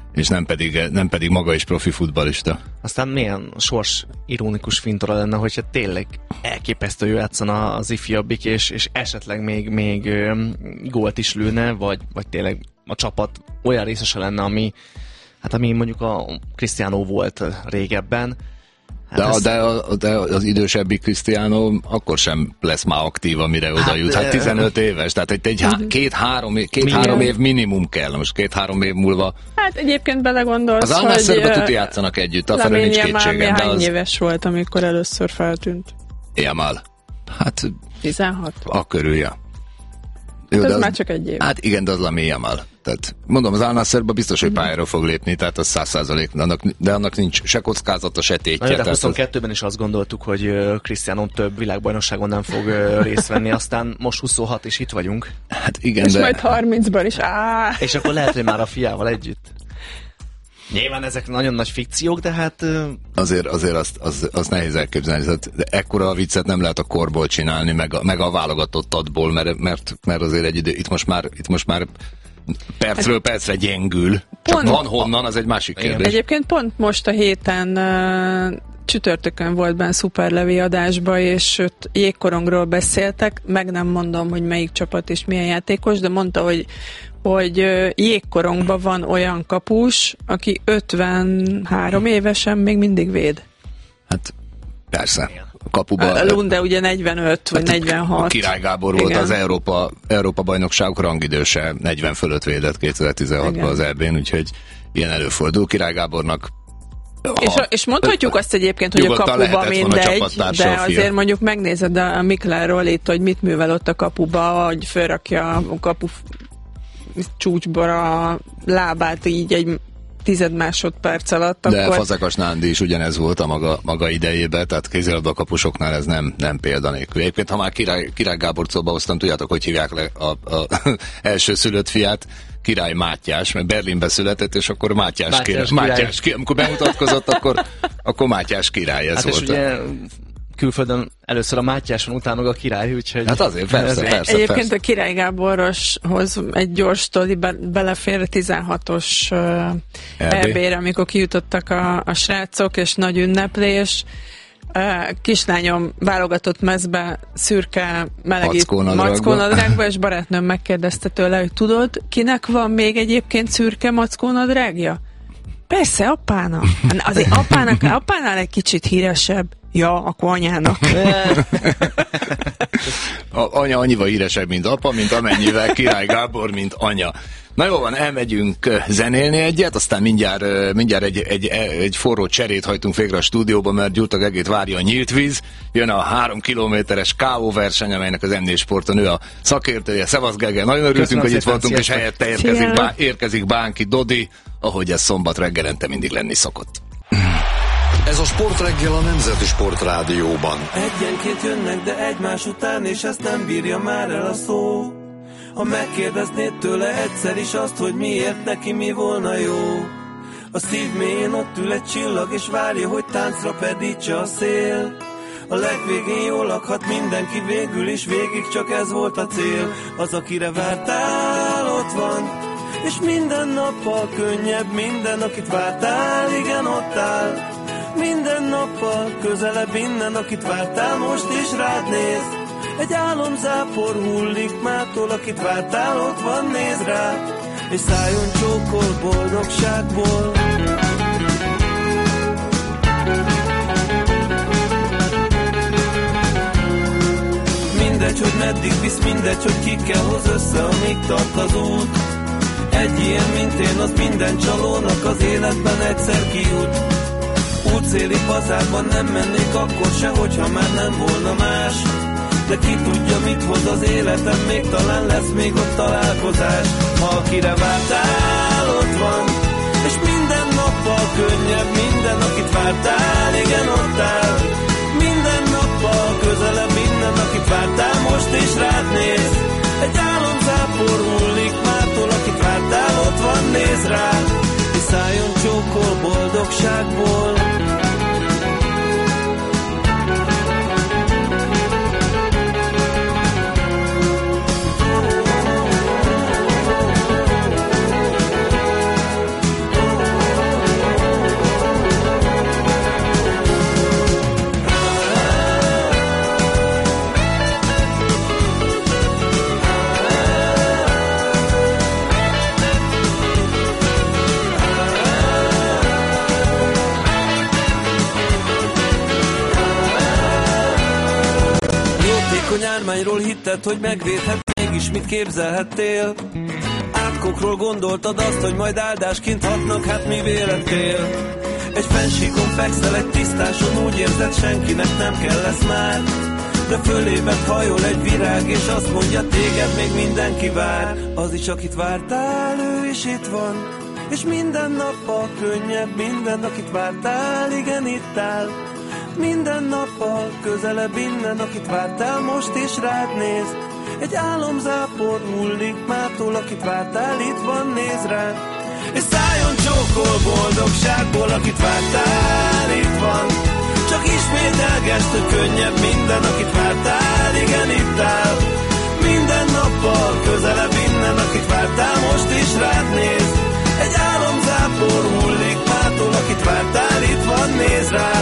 és nem pedig, nem pedig maga is profi futballista. Aztán milyen sors ironikus fintora lenne, hogyha tényleg elképesztő játszana az ifjabbik, és, és esetleg még, még ö, gólt is lőne, vagy, vagy tényleg a csapat olyan részese lenne, ami, hát ami mondjuk a Cristiano volt régebben. Hát de, ez... de, de az idősebbi Cristiano akkor sem lesz már aktív, amire oda jut. Hát tizenöt éves, tehát egy, egy há- két-három év, két-három év minimum kell. Most két-három év múlva. Hát egyébként belegondolsz, az hogy... Az Al-Nassrban tuti játszanak együtt, a felől nincs kétségem. Hány az... éves volt, amikor először feltűnt? Jamal. Hát... tizenhat. A körülje. Jó, ez az, már csak egy év. Hát igen, de az Lamine Yamal. Tehát mondom, az Al-Nassrban biztos, hogy pályára fog lépni, tehát az száz százalék, de annak nincs se kockázata, se tétje. Na, de huszonkettőben az... is azt gondoltuk, hogy Cristiano több világbajnokságon nem fog részt venni, aztán most huszonhat és itt vagyunk. Hát igen, és de... majd harmincban is. Á! És akkor lehet, hogy már a fiával együtt. Nyilván ezek nagyon nagy fikciók, de hát... Azért, azért azt, az, az nehéz elképzelni. De ekkora viccet nem lehet a korból csinálni, meg a, meg a válogatottatból, mert, mert, mert azért egy idő, itt most már, itt most már percről hát, percre gyengül. Csak van honnan, az egy másik kérdés. Egyébként pont most a héten uh, csütörtökön volt benne Szuperlevi adásba, és ott jégkorongról beszéltek, meg nem mondom, hogy melyik csapat és milyen játékos, de mondta, hogy hogy jégkorongban van olyan kapus, aki ötvenhárom évesen még mindig véd. Hát persze. A kapuba... A Lunde ugye negyvenöt vagy negyvenhat. A Király Gábor volt igen. az Európa, Európa bajnokságok rangidőse, negyven fölött védett kétezer-tizenhatban az é bé-n, úgyhogy ilyen előfordul. Király Gábornak És, a, és mondhatjuk azt egyébként, hogy a kapuba mindegy, de azért mondjuk megnézed a Mikláról itt, hogy mit művel ott a kapuba, hogy felrakja a kapu csúcsba a lábát így egy tized másodperc alatt. De akkor... Fazekas Nándi is ugyanez volt a maga, maga idejében, tehát kézilabdakapusoknál ez nem, nem példanélkül. Egyébként, ha már Király, Király Gábor szóba hoztam, tudjátok, hogy hívják le a, a első szülött fiát? Király Mátyás, mert Berlinbe született, és akkor Mátyás, Mátyás király. király. Mátyás király. Amikor bemutatkozott, akkor, akkor Mátyás király ez hát volt. És ugye külföldön először a Mátyáson, utána a király, úgyhogy... Hát azért, persze, persze. Egyébként persze. a Király Gáboroshoz egy gyors sztori be, belefér a tizenhatos uh, é bé-re, amikor kijutottak a, a srácok, és nagy ünneplés. Uh, kislányom válogatott mezbe szürke melegít mackónadrágba, és barátnőm megkérdezte tőle, hogy tudod, kinek van még egyébként szürke mackónadrágja? Persze, apának. Azért apának, apánál egy kicsit híresebb. Ja, akkor anyának. A, anya annyival híresebb, mint apa, mint amennyivel Király Gábor, mint anya. Na jó van, elmegyünk zenélni egyet, aztán mindjárt, mindjárt egy, egy, egy forró cserét hajtunk végre a stúdióba, mert Gyurta Gegét várja a nyílt víz. Jön a három kilométeres ká ó verseny, amelynek az em négy Sporton ő a szakértője. Szevasz Gege, nagyon örültünk, köszönöm hogy itt voltunk, sziasztok. És helyette érkezik, bá, érkezik Bánki Dodi, ahogy ez szombat reggelente mindig lenni szokott. Ez a Sportreggel a Nemzeti Sportrádióban. Egyenként jönnek, de egymás után, és ezt nem bírja már el a szó. Ha megkérdeznéd tőle egyszer is azt, hogy miért neki mi volna jó. A szív mélyén ott ül egy csillag, és várja, hogy táncra pedítse a szél. A legvégén jól lakhat mindenki, végül is végig csak ez volt a cél. Az, akire vártál, ott van, és minden nappal könnyebb, minden, akit vártál, igen, ott áll. Minden nappal közelebb innen, akit vártál, most is rád néz. Egy álomzápor hullik mától, akit vártál, ott van, néz rá. És szálljon csókol boldogságból. Mindegy, hogy meddig visz, mindegy, hogy kikkel hoz össze, amíg tart az út. Egy ilyen, mint én, az minden csalónak az életben egyszer kijut. Útszéli pazárban nem mennék akkor se, hogyha már nem volna más. De ki tudja, mit hoz az életem, még talán lesz még ott találkozás. Ha akire vártál, ott van, és minden nappal könnyebb, minden, akit vártál, igen, ott áll. Minden nappal közelebb innen, akit vártál, most is rád néz. Egy álomzápor hullik mától, akit vártál, ott van, néz rá. És szálljon csókol boldogságból. kormányról hitted, hogy megvédhet, mégis mit képzelhettél? Átkokról gondoltad azt, hogy majd áldásként hatnak, hát mi vélettél? Egy fensíkon fekszel, egy tisztáson, úgy érzed, senkinek nem kell lesz már. De fölébed hajol egy virág, és azt mondja, téged még mindenki vár. Az is, akit vártál, ő is itt van, és minden nappal könnyebb, minden, akit vártál, igen, itt áll. Minden nappal közelebb innen, akit vártál, most is rád néz. Egy álomzápor hullik mától, akit vártál, itt van, néz rá. És szálljon csókol boldogságból, akit vártál, itt van. Csak ismételgesd, hogy könnyebb minden, akit vártál, igen, itt áll. Minden nappal közelebb innen, akit vártál, most is rád néz. Egy álomzápor hullik mától, akit vártál, itt van, néz rá.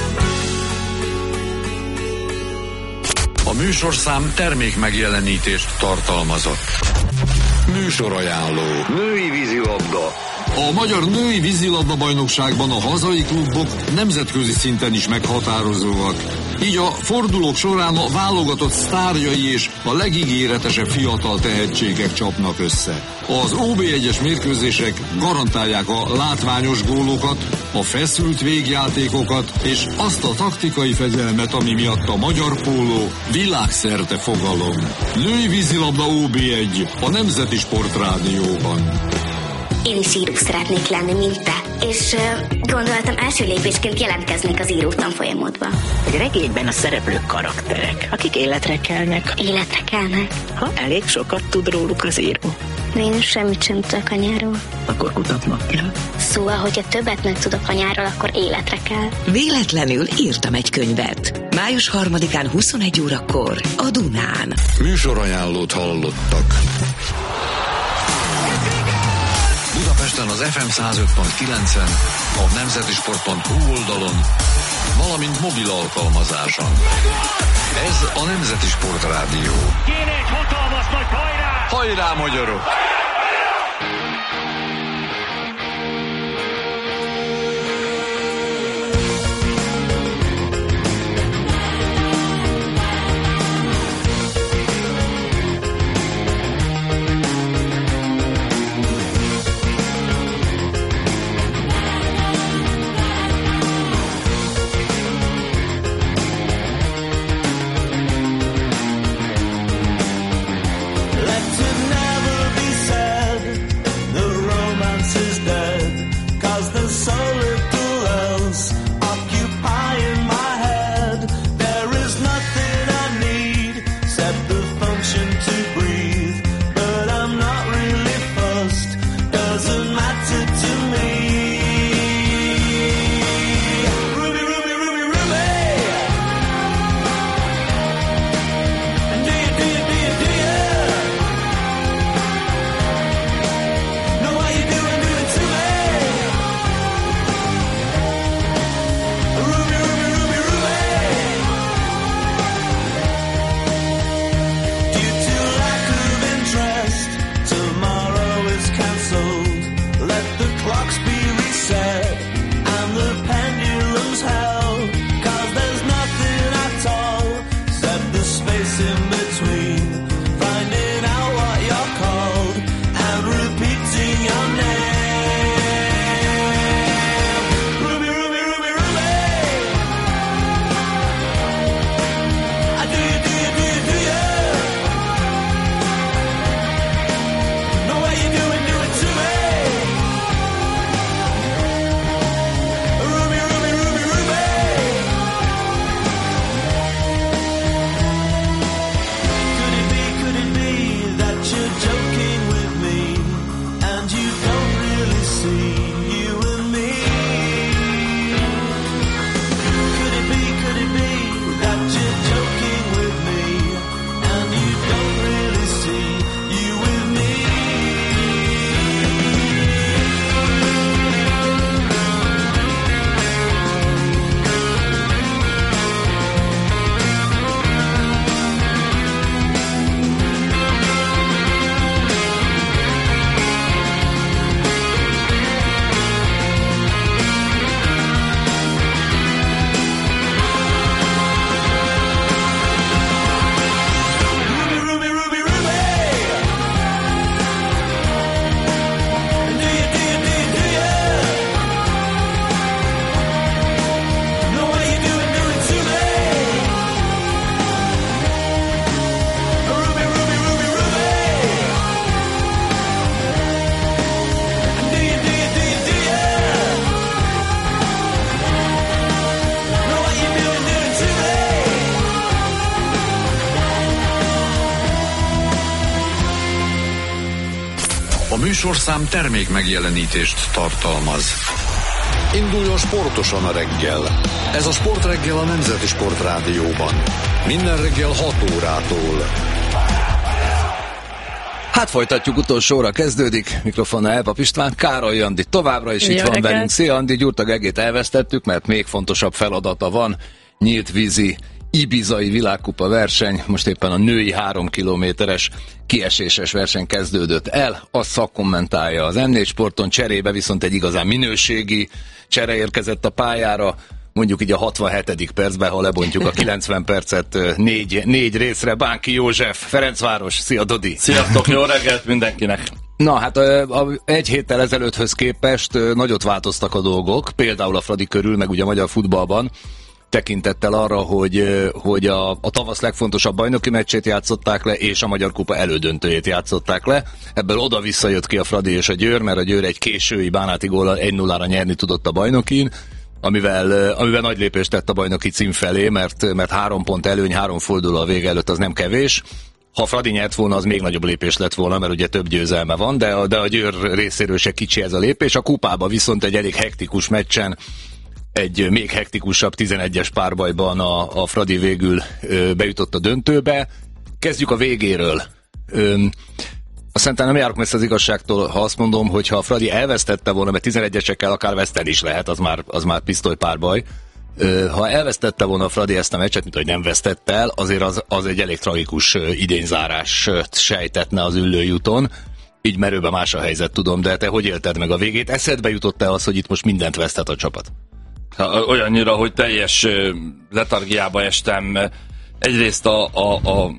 A műsorszám termék megjelenítést tartalmazott. Műsorajánló. Női vízilabda. A magyar női vízilabda bajnokságban a hazai klubok nemzetközi szinten is meghatározóak. Így a fordulók során a válogatott sztárjai és a legígéretesebb fiatal tehetségek csapnak össze. Az ó bé egyes mérkőzések garantálják a látványos gólokat, a feszült végjátékokat és azt a taktikai fegyelmet, ami miatt a magyar póló világszerte fogalom. Női vízilabda ó bé egy a Nemzeti Sportrádióban. Én is író szeretnék lenni, mint te. És uh, gondoltam, első lépésként jelentkeznék az író tanfolyamodba. Egy regényben a szereplők karakterek, akik életre kelnek. Életre kelnek? Ha elég sokat tud róluk az író. De én semmit sem tudok anyáról. Akkor kutatnod kell. Szóval, hogyha többet meg tudok anyáról, akkor életre kell. Véletlenül írtam egy könyvet. május harmadikán huszonegy órakor a Dunán. Műsorajánlót hallottak. Budapesten az ef em száz öt pont kilencen, a nemzetisport pont hu oldalon, valamint mobil alkalmazáson. Ez a Nemzeti Sport Rádió. Kéne egy hatalmas nagy hajrá! Hajrá, magyarok! Let it never be A műsorszám termék megjelenítést tartalmaz. Induljon sportosan a reggel. Ez a Sportreggel a Nemzeti Sportrádióban. Minden reggel hat órától. Hát folytatjuk, utolsó óra kezdődik. Mikrofonnál Elpap István, Károly Andi továbbra is itt van velünk. Szia Andi, Gyurta Egét elvesztettük, mert még fontosabb feladata van. Nyílt vízi ibizai világkupa verseny, most éppen a női három kilométeres kieséses verseny kezdődött el, azt szakkommentálja az em négy Sporton, cserébe viszont egy igazán minőségi csere érkezett a pályára, mondjuk így a hatvanhetedik percben, ha lebontjuk a kilencven percet négy, négy részre. Bánki József, Ferencváros, szia Dodi! Sziasztok, jó reggelt mindenkinek! Na hát a, a, egy héttel ezelőtthöz képest nagyot változtak a dolgok, például a Fradi körül, meg ugye a magyar futballban, tekintettel arra, hogy, hogy a, a tavasz legfontosabb bajnoki meccsét játszották le, és a Magyar Kupa elődöntőjét játszották le. Ebből oda-vissza jött ki a Fradi és a Győr, mert a Győr egy késői bánáti góllal egy nullára nyerni tudott a bajnokin, amivel, amivel nagy lépést tett a bajnoki cím felé, mert, mert három pont előny, három forduló a vége előtt az nem kevés. Ha Fradi nyert volna, az még nagyobb lépés lett volna, mert ugye több győzelme van, de a, de a Győr részéről se kicsi ez a lépés. A kupába viszont egy elég hektikus meccsen, egy még hektikusabb tizenegyes párbajban a, a Fradi végül ö, bejutott a döntőbe. Kezdjük a végéről. Ö, Aztán nem járok messze az igazságtól, ha azt mondom, hogy ha a Fradi elvesztette volna, mert tizenegyesekkel akár veszteni is lehet, az már, az már pisztoly párbaj. Ö, ha elvesztette volna a Fradi ezt a meccset, mint hogy nem vesztette el, azért az, az egy elég tragikus idényzárás sejtetne az ülőjúton. Így merőben más a helyzet, tudom, de te hogy élted meg a végét? Eszedbe jutott-e az, hogy itt most mindent vesztett a csapat? Olyannyira, hogy teljes letargiába estem. Egyrészt a, a, a,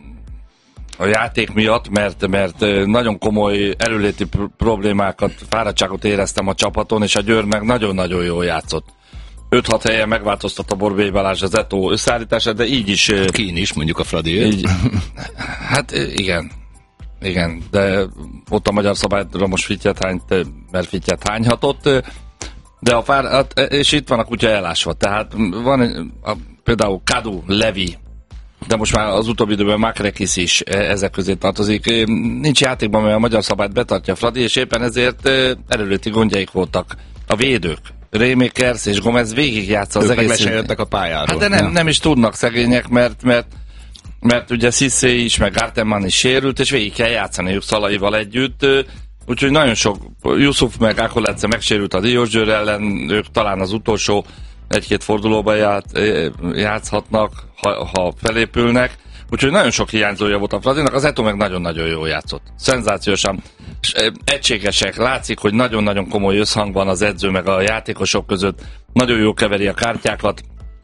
a játék miatt, mert, mert nagyon komoly erőléti problémákat, fáradtságot éreztem a csapaton, és a Győr meg nagyon-nagyon jól játszott. öt-hat helyen megváltoztatta Borbély Balázs az Eto összeállítását, de így is... Kín is, mondjuk a Fradi. Így, hát igen. Igen, de ott a magyar szabályra most fittyet hányt, mert fittyet hányhatott. De a fár, és itt van a kutya elásva, tehát van a, például Kadu, Levi, de most már az utóbbi időben Makrekis is ezek közé tartozik. Nincs játékban, mert a magyar szabályt betartja a Fradi, és éppen ezért erőlőti gondjaik voltak. A védők, Rémékers és Gomez végigjátsza az egész... Ők jöttek a pályáról. Hát de nem, ja. nem is tudnak szegények, mert, mert, mert ugye Cissé is, meg Arteman is sérült, és végig kell játszaniuk Szalaival együtt. Úgyhogy nagyon sok, Yusuf meg Akoletze megsérült a Diósgyőr ellen, ők talán az utolsó egy-két fordulóban ját, játszhatnak, ha, ha felépülnek. Úgyhogy nagyon sok hiányzója volt a Fradinak, az Eto meg nagyon-nagyon jól játszott. Szenzációsan egységesek, látszik, hogy nagyon-nagyon komoly összhang van az edző meg a játékosok között, nagyon jól keveri a kártyákat,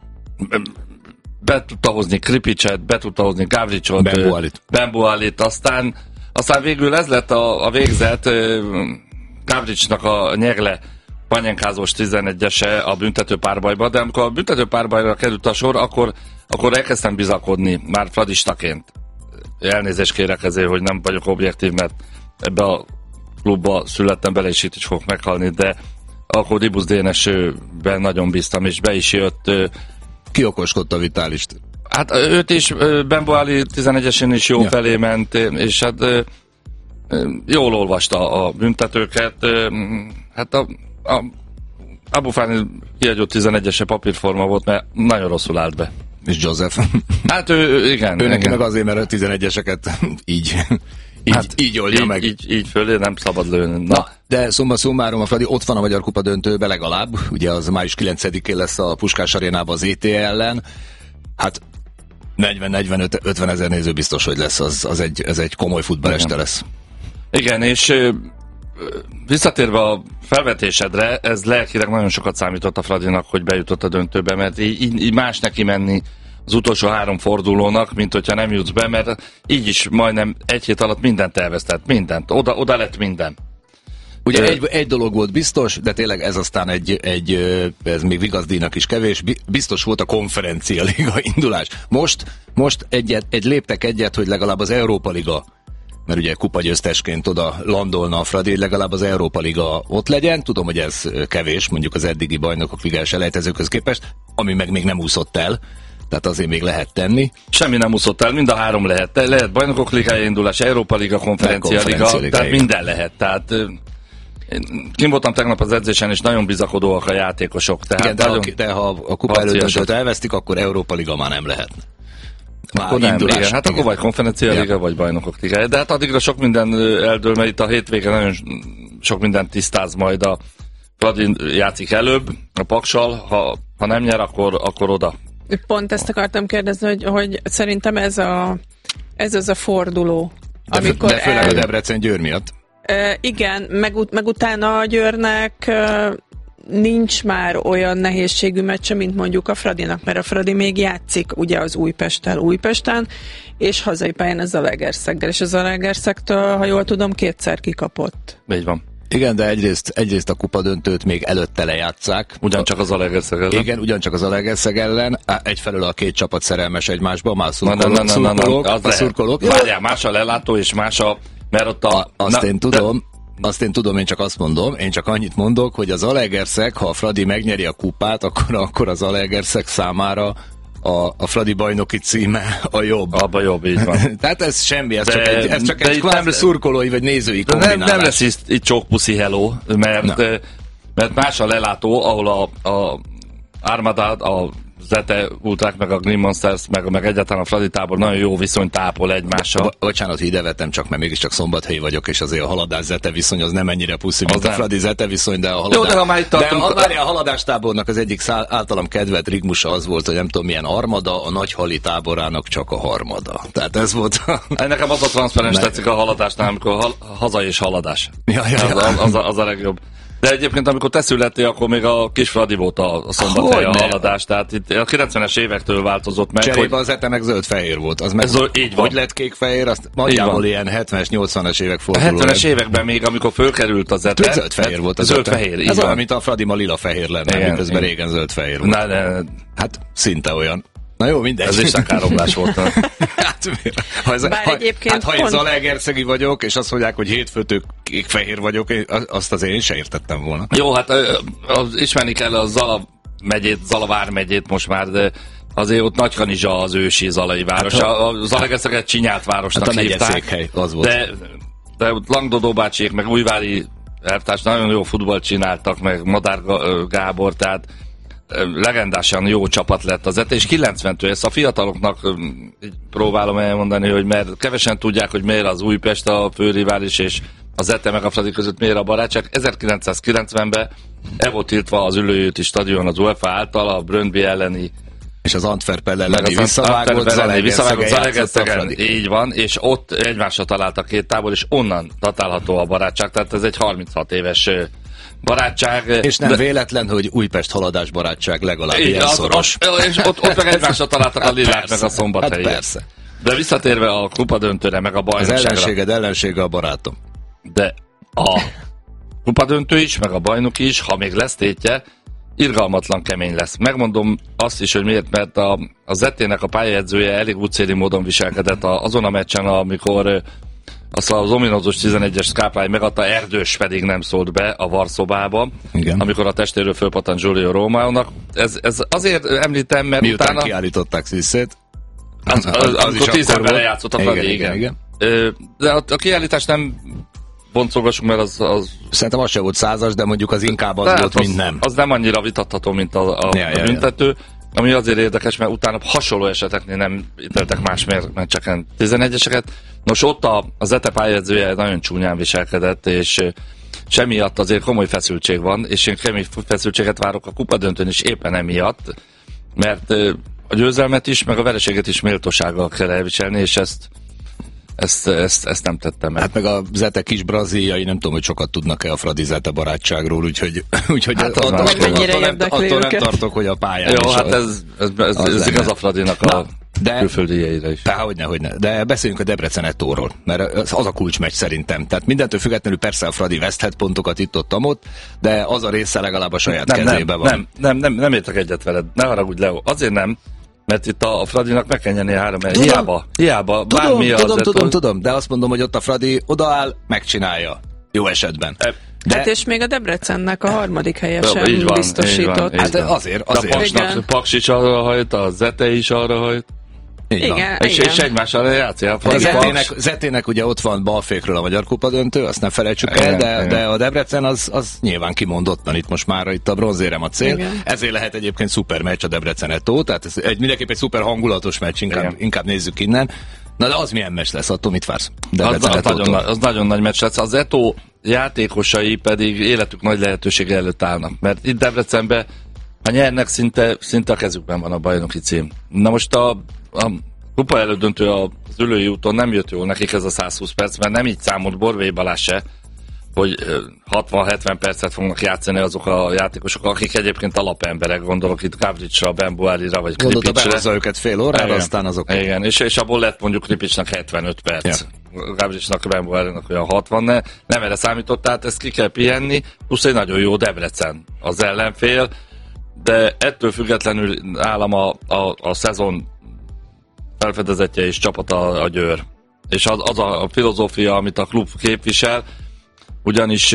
be tudta hozni Kripicset, be tudta hozni Gavricsot, Bembualit. Bembualit, aztán Aztán végül ez lett a, a végzet, Gavricsnak a Nyegle panyenkázós tizenegyese a büntető párbajba, de amikor a büntető párbajra került a sor, akkor, akkor elkezdtem bizakodni, már fradistaként. Elnézést kérek ezért, hogy nem vagyok objektív, mert ebbe a klubba születtem bele, és itt is fogok meghalni, de akkor Dibusz Dénesben nagyon bíztam, és be is jött. Ki okoskodta Vitálist? Hát őt is, Bembuali tizenegyesen is jó ja. felé ment, és hát jól olvasta a büntetőket. Hát a, a Abufáni kiadott tizenegyese papírforma volt, mert nagyon rosszul állt be. És Joseph? Hát ő, igen. Ő neki meg azért, mert a tizenegyeseket így... Így, hát, így oldja így, meg. Így, így fölé nem szabad lőni. Na. Na, de szomba szummárom, a Fradi ott van a Magyar Kupa döntőbe legalább. Ugye az május kilencedikén lesz a Puskás Arénában az é té ellen. Hát negyven-negyvenöt-ötven ezer néző biztos, hogy lesz. Az, az egy, ez egy komoly futballeste lesz. Igen, és ö, visszatérve a felvetésedre, ez lelkileg nagyon sokat számított a Fradinak, hogy bejutott a döntőbe, mert így, így más neki menni az utolsó három fordulónak, mint hogyha nem jutsz be, mert így is majdnem egy hét alatt mindent elvesztett, mindent, oda, oda lett minden. Ugye egy, egy dolog volt biztos, de tényleg ez aztán egy, egy ez még Vigazdíjnak is kevés, biztos volt a konferencia liga indulás. Most, most egyet, egy léptek egyet, hogy legalább az Európa Liga, mert ugye kupagyőztesként oda landolna a Fradi, legalább az Európa Liga ott legyen. Tudom, hogy ez kevés, mondjuk az eddigi bajnokok ligás elejtezőkhöz képest, ami meg még nem úszott el. tehát azért még lehet tenni. Semmi nem úszott el, mind a három lehet. Lehet Bajnokok Ligája indulás, Európa Liga, Konferencia Liga, tehát minden lehet. Tehát én kim voltam tegnap az edzésen, és nagyon bizakodóak a játékosok. Tehát igen, de, a, de ha a kupa elődöntőt elvesztik, akkor Európa Liga már nem lehetne. Már akkor nem, igen, hát akkor vagy Konferencia Liga, ja. vagy Bajnokok Ligája. De hát addigra sok minden eldől, mert itt a hétvége nagyon sok mindent tisztáz majd a Fradi játszik előbb, a Paksal, ha, ha nem nyer, akkor, akkor oda. Pont ezt akartam kérdezni, hogy, hogy szerintem ez, a, ez az a forduló. De, amikor de főleg el... a Debrecen Győr miatt. E, igen, meg, meg utána a Győrnek e, nincs már olyan nehézségű meccse, mint mondjuk a Fradinak, mert a Fradi még játszik ugye az Újpesttel Újpesten, és hazai pályán a Zalaegerszeggel, és a Zalaegerszektől, ha jól tudom, kétszer kikapott. Így van. Igen, de egyrészt, egyrészt a kupadöntőt még előtte lejátszák. Ugyancsak az Zalaegerszeg ellen. Igen, ugyancsak az Zalaegerszeg ellen. Egyfelől a két csapat szerelmes egymásba, már szurkolók. Na, na, na, na, na, az szurkolók. Várjál, más a lelátó, és más a... Mert ott a... a azt na, én tudom, de... azt én tudom, én csak azt mondom, én csak annyit mondok, hogy az Zalaegerszeg, ha a Fradi megnyeri a kupát, akkor, akkor az Zalaegerszeg számára a, a Fradi bajnoki címe a jobb. Abba jobb, így van. Tehát ez semmi, ez de, csak egy, ez csak egy nem, szurkolói vagy nézői kombinálás. Nem, nem lesz itt, itt csókpuszi hello, mert, mert más a lelátó, ahol a, a Armada, a Zete Ultrák, meg a Green Monsters, meg, meg egyáltalán a Fradi tábor nagyon jó viszonyt ápol egymással. Bo- bocsánat, hogy ide vettem, csak mert mégiscsak szombathelyi vagyok, és azért a haladás Zete viszony az nem ennyire puszi, mint a Fradi Zete viszony, de a haladás... Jó, de ha már itt tartunk... De a, a haladástábornak az egyik szá- általam kedvelt rigmusa az volt, hogy nem tudom milyen Armada, a Nagyhali táborának csak a harmada. Tehát ez volt a... Nekem az a transzparens tetszik a haladásnál, amikor ha- haza és haladás. Ja, ja, ja. Az, az, a, az a legjobb. De egyébként, amikor te születtél, akkor még a kis Fradi volt a, a szombathely, a haladás. Tehát itt a kilencvenes évektől változott meg. Cserébe hogy... az Zete meg zöld-fehér volt. Az meg, ez így van. Hogy lett kék-fehér, azt nagyjából ilyen hetvenes, nyolcvanas évek forduló. A hetvenes években még, amikor fölkerült az Zete. Zöld-fehér volt az Zöld-fehér, így ez van. olyan, mint a Fradi ma lila-fehér lenne, miközben régen zöld-fehér volt. Na, ne, hát szinte olyan. Na jó, mindegy. Ez is szakároblás volt. hát, ha ez, Bár ha, egyébként hát, ha pont... én Zalaegerszegi vagyok, és azt mondják, hogy hétfőtől kék-fehér vagyok, azt azért én se értettem volna. Jó, hát az, ismerni kell a Zala megyét, Zalavár megyét most már, de azért ott Nagykanizsa az ősi zalai város. Hát, a, a Zalaegerszeget Csinyát városnak hát a hívták. Székhely, az volt. De, de Langdodó bácsiék, meg Újvári elvtárs nagyon jó futballt csináltak, meg Madár Gábor, tehát legendásan jó csapat lett az Zete, és kilencventől ezt a fiataloknak így próbálom elmondani, hogy mert kevesen tudják, hogy miért az Újpest a főrivális, és a Zete meg a Fradi között miért a barátság. ezerkilencszázkilencvenben el volt tiltva az Ülőjúti stadion az UEFA által, a Brøndby elleni és az Antwerp elleni visszavágott Zalaegerszegen. Így van, és ott egymásra talált a két tábor, és onnan datálható a barátság, tehát ez egy harminchat éves barátság. És nem de... véletlen, hogy Újpest haladás barátság legalább így, ilyen az, szoros. Az, és ott, ott meg egymásra találtak a lilák meg a szombathelyi. Hát persze. De visszatérve a kupa döntőre, meg a bajnokságra. Az ellenséged ellensége a barátom. De a kupa döntő is, meg a bajnok is, ha még lesz tétje, irgalmatlan kemény lesz. Megmondom azt is, hogy miért, mert a, a Zetének a pályajegyzője elég útszéli módon viselkedett azon a meccsen, amikor azt az ominózus tizenegyes Skáplány megadta, Erdős pedig nem szólt be a varszobába, igen. Amikor a testéről fölpattant Giulio Romáónak. Ez, ez azért említem, mert miután utána... kiállították Sziszét. Az, az, az, amikor tíz emberre játszott a Fradi, igen, igen. igen. De a, a kiállítás nem boncolgassunk, mert az, az... Szerintem az sem volt százas, de mondjuk az inkább az volt, az, mint nem. Az nem annyira vitatható, mint a, a, ja, a büntető. Ja, ja. Ami azért érdekes, mert utána hasonló eseteknél nem ítéltek más meccseken tizenegyeseket. Nos, ott a, a Zete pályázója nagyon csúnyán viselkedett, és semmiatt azért komoly feszültség van, és én kemény feszültséget várok a kupadöntőn is éppen emiatt, mert a győzelmet is, meg a vereséget is méltósággal kell elviselni, és ezt Ezt, ezt, ezt nem tettem meg. Hát meg a Zete kis brazíliai, nem tudom, hogy sokat tudnak-e a Fradi Zete barátságról, úgyhogy, úgyhogy hát attól, attól, attól, nem, attól nem tartok, hogy a pályán jó, is. Hát ez, ez, ez, ez igaz a Fradinak a de, külföldijeire is. De hogyne, hogyne. De beszéljünk a Debrecen Ettóról, mert az a kulcsmeccs szerintem. Tehát mindentől függetlenül persze a Fradi veszthet pontokat itt-ott, de az a része legalább a saját nem, kezébe nem, van. Nem, nem, nem, nem értek egyet veled. Ne haragudj, Leo. Azért nem, mert itt a Fradinak meg kell nyerni a három el. Hiába, hiába, tudom, bármi tudom, az. Tudom, tudom, tudom, de azt mondom, hogy ott a Fradi odaáll, megcsinálja. Jó esetben. E, De... Hát és még a Debrecennek a harmadik helyesen ja, van, biztosított. Hát azért, azért. A Paksnak, Paks is arra hajt, a Zete is arra hajt. Igen, és, igen. és egymással játszik. Zetének, Zetének ugye ott van balfékről a Magyar Kupa döntő, azt nem felejtsük igen, el, de, igen. de a Debrecen az, az nyilván kimondottan itt most már itt a bronzérem a cél. Igen. Ezért lehet egyébként szuper meccs a Debrecen-Etó, tehát ez egy, mindenképp egy szuper hangulatos meccs, inkább, inkább nézzük innen. Na de az milyen meccs lesz, attól mit vársz? Az, az, nagyon, az nagyon nagy meccs lesz. Az Etó játékosai pedig életük nagy lehetősége előtt állnak, mert itt Debrecenben, ha nyernek, szinte, szinte a kezükben van a bajnoki cím. Na most a, a kupa elődöntő az Ülői úton nem jött jól nekik ez a száz húsz perc, mert nem így számolt Borvé Balázs se, hogy hatvan-hetven percet fognak játszani azok a játékosok, akik egyébként alapemberek, gondolok itt Gavricsra, Benbuárira vagy Kripicsre. Gondolta behozza őket fél órára, igen, aztán azok. Igen, és, és abból lett mondjuk Kripicsnak hetvenöt perc. Ja. Gavricsnak, Benbuárinak olyan hatvan, ne, nem erre számított, tehát ezt ki kell pihenni, plusz egy nagyon jó Debrecen az ellenfél, de ettől függetlenül állam a, a, a szezon felfedezetje és csapata a Győr. És az, az a filozófia, amit a klub képvisel, ugyanis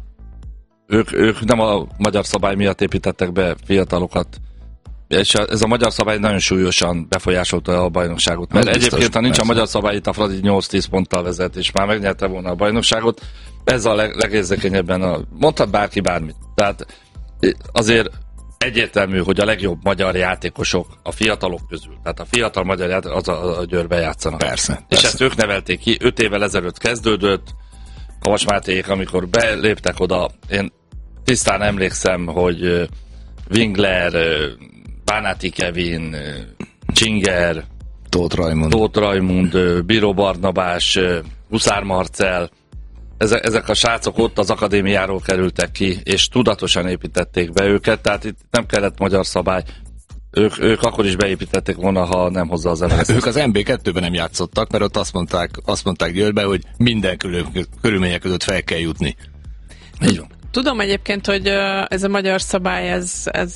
ők, ők nem a magyar szabály miatt építettek be fiatalokat, és ez a magyar szabály nagyon súlyosan befolyásolta a bajnokságot. Mert ez egyébként, biztos, ha nincs persze. a magyar szabály, itt a Fradi nyolc-tíz ponttal vezet, és már megnyerte volna a bajnokságot, ez a leg, legérzékenyebben, a, mondhat bárki bármit. Tehát azért egyértelmű, hogy a legjobb magyar játékosok a fiatalok közül. Tehát a fiatal magyar játékosok az a, a Győrbe játszanak. Persze, és persze. ezt ők nevelték ki. Öt évvel ezelőtt kezdődött. Havas Mátéék, amikor beléptek oda, én tisztán emlékszem, hogy Wingler, Bánáti Kevin, Csinger, Tóth Rajmund, Tóth Rajmund, Bíró Barnabás, Huszár Marcell, ezek, ezek a srácok ott az akadémiáról kerültek ki, és tudatosan építették be őket, tehát itt nem kellett magyar szabály. Ők, ők akkor is beépítették volna, ha nem hozza az em el es. Ők az em bé kettőben nem játszottak, mert ott azt mondták, azt mondták Győrbe, hogy minden körül, körülmények között fel kell jutni. Így van. Tudom egyébként, hogy ez a magyar szabály, ez, ez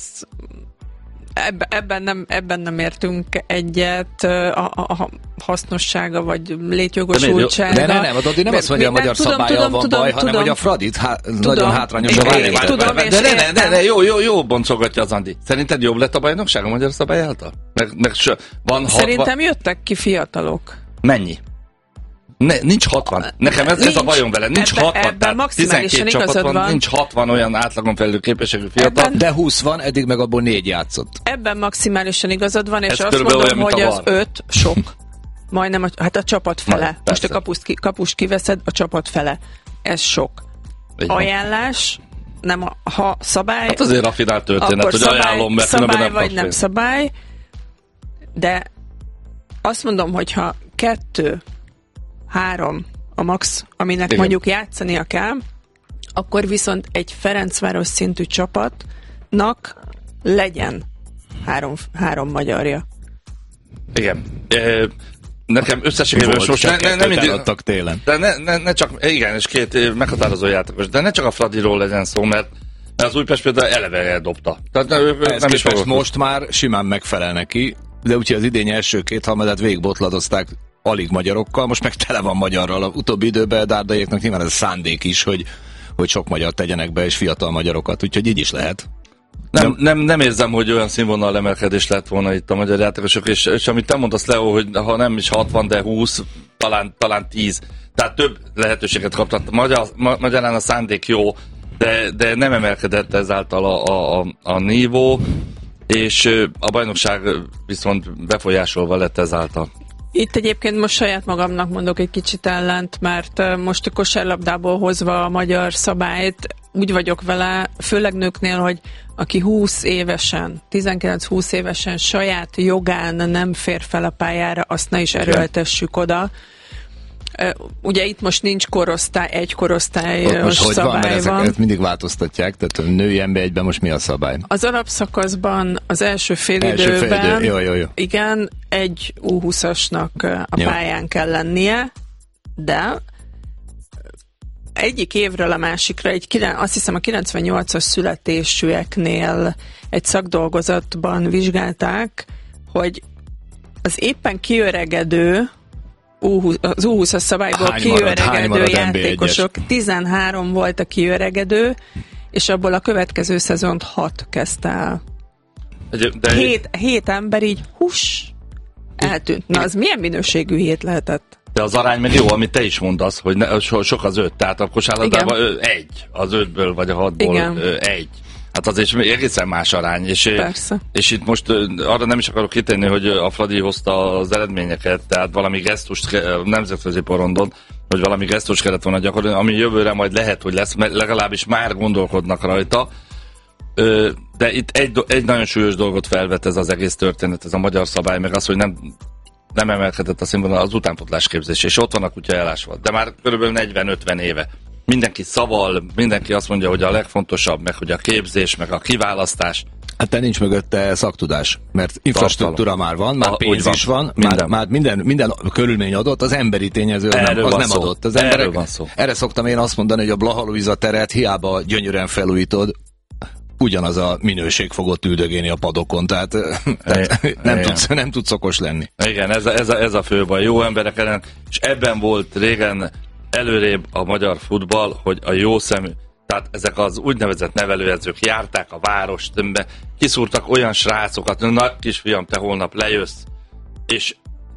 ebben, nem, ebben nem értünk egyet, a, a hasznossága vagy létjogosultsága. De ne, nem, Dodi nem azt mondja, a magyar szabálya van baj, hanem hogy a Fradit há, nagyon hátrányosan válik. De ne, ne, ne, ne, jó, jó, jó boncolgatja az Andi. Szerinted jobb lett a bajnokság a magyar szabály által? Meg, meg van Szerintem hatvan... jöttek ki fiatalok. Mennyi? Ne, nincs hatvan. Nekem ez, nincs, ez a bajom vele. Nincs ebbe, hatvan. Ebben maximálisan igazad van. van. Nincs hatvan olyan átlagon felül képességű fiatal. Ebben, de húsz van, eddig meg abból négy játszott. Ebben maximálisan igazad van, és ez azt mondom, olyan, hogy az öt sok. Majdnem, a, hát a csapat fele. Majd, most a kapust, ki, kapust kiveszed, a csapat fele. Ez sok. Így ajánlás, nem a, ha szabály... Hát azért raffinált történet, hogy szabály, ajánlom, mert szabály nem vagy nem szabály, de azt mondom, hogyha kettő három a max, aminek igen, mondjuk játszania kell, akkor viszont egy Ferencváros szintű csapatnak legyen három, három magyarja. Igen. E, nekem összességében most ne, ne, nem indítottak télen. De ne, ne, ne csak, igen, és két meghatározó játékos, de ne csak a Fradiról legyen szó, mert az Újpest például eleve eldobta. Tehát ő, ő nem is most már simán megfelel neki, de úgyhogy az idény első két harmadát végigbotladozták alig magyarokkal, most meg tele van magyarral. A utóbbi időben Dárdaiéknak nyilván ez a szándék is, hogy, hogy sok magyar tegyenek be, és fiatal magyarokat, úgyhogy így is lehet. Nem, nem, nem érzem, hogy olyan színvonal emelkedés lett volna itt a magyar játékosok, és, és amit te mondasz, Leo, hogy ha nem is hatvan, de húsz, talán, talán tíz. Tehát több lehetőséget kaptak. Magyar, ma, magyarán a szándék jó, de, de nem emelkedett ezáltal a, a, a, a nívó, és a bajnokság viszont befolyásolva lett ezáltal. Itt egyébként most saját magamnak mondok egy kicsit ellent, mert most a kosárlabdából hozva a magyar szabályt, úgy vagyok vele, főleg nőknél, hogy aki húsz évesen, tizenkilenc-húsz évesen saját jogán nem fér fel a pályára, azt ne is erőltessük oda. Ugye itt most nincs korosztály, egy korosztályos szabály van. Ezek, ezt mindig változtatják, tehát a női em bé egyben most mi a szabály? Az alapszakaszban az első félidőben első fél idő. jó, jó, jó. igen, egy U húszasnak a jó. pályán kell lennie, de egyik évről a másikra, egy, azt hiszem a kilencvennyolcas születésűeknél egy szakdolgozatban vizsgálták, hogy az éppen kiöregedő az U húszas szabályból Hány kiöregedő marad, játékosok. tizenhárom volt a kiöregedő, és abból a következő szezont hat kezdte el. De Hét, hét ember így hús eltűnt. Na, az milyen minőségű hét lehetett? De az arány meg jó, amit te is mondasz, hogy ne, so, sok az öt, tehát a kosárlabdában ö, egy, az ötből vagy a hatból ö, egy. Hát azért egészen más arány, és, és itt most arra nem is akarok kitérni, hogy a Fradi hozta az eredményeket, tehát valami gesztust nemzetközi porondon, hogy valami gesztust kellett volna gyakorolni, ami jövőre majd lehet, hogy lesz, mert legalábbis már gondolkodnak rajta, de itt egy, egy nagyon súlyos dolgot felvet ez az egész történet, ez a magyar szabály, meg az, hogy nem nem emelkedett a színvonal az utánpótlás képzés, és ott van a kutya elásva. De már körülbelül negyven-ötven éve. Mindenki szaval, mindenki azt mondja, hogy a legfontosabb, meg hogy a képzés, meg a kiválasztás. Hát te nincs mögötte szaktudás, mert infrastruktúra már van, már pénz is van, minden. Már, már minden, minden körülmény adott, az emberi tényező az nem, az nem adott. Az emberek, van szó. Erre szoktam én azt mondani, hogy a Blaha Lujza teret hiába gyönyörűen felújítod, ugyanaz a minőség fogott üldögélni a padokon, tehát, tehát nem, tudsz, nem tudsz okos lenni. Igen, ez a, ez a, ez a fő baj. Jó emberek ellen, és ebben volt régen előrébb a magyar futball, hogy a jó szemű, tehát ezek az úgynevezett nevelőedzők járták a várost, kiszúrtak olyan srácokat, na kisfiam, te holnap lejössz, és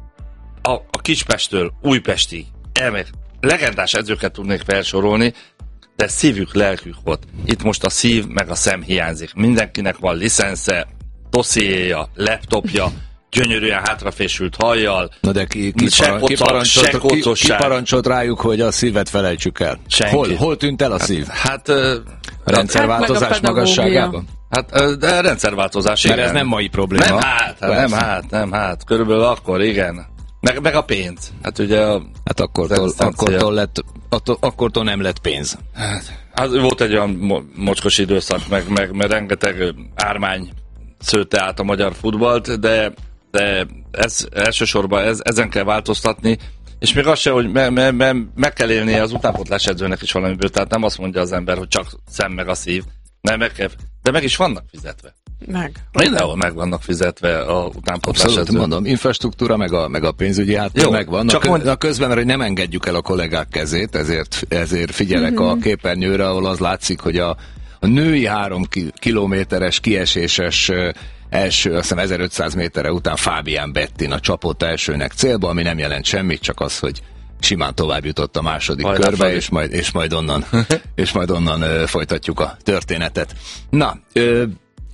a, a Kispesttől Újpestig elmegy, legendás edzőket tudnék felsorolni, de szívük, lelkük volt. Itt most a szív meg a szem hiányzik. Mindenkinek van licensze, dossziéja, laptopja, gyönyörűen hátrafésült hajjal. Na de ki, ki, se paran, ki, parancsolt, ki, ki parancsolt rájuk, hogy a szívet felejtsük el? Hol, hol tűnt el a szív? Hát, hát rendszerváltozás hát magasságában? Hát, de rendszerváltozás, igen. Mert ez nem mai probléma. Nem hát, nem hát, nem hát. Körülbelül akkor, igen. Meg, meg a pénz. Hát ugye a... Hát akkortól, akkortól, lett, attól, akkortól nem lett pénz. Hát, az volt egy olyan mo- mocskos időszak, meg, meg, meg rengeteg ármány szőtte át a magyar futballt, de, de ez, elsősorban ez, ezen kell változtatni, és még az se, hogy me, me, me, meg kell élnie az utánpótlás edzőnek is valamiből, tehát nem azt mondja az ember, hogy csak szem meg a szív, nem, meg kell, de meg is vannak fizetve. Meg. Mindenhol meg vannak fizetve a utánpótlás edzők. Mondom, infrastruktúra, meg a, meg a pénzügyi háttér megvan. Csak a, mond... a közben, mert hogy nem engedjük el a kollégák kezét, ezért, ezért figyelek mm-hmm. a képernyőre, ahol az látszik, hogy a, a női három kilométeres kieséses első, azt hiszem ezerötszáz méterre után Fábián Bettina csapott elsőnek célba, ami nem jelent semmit, csak az, hogy simán tovább jutott a második Hajlá körbe, és majd, és majd onnan, és majd onnan ö, folytatjuk a történetet. Na, ö,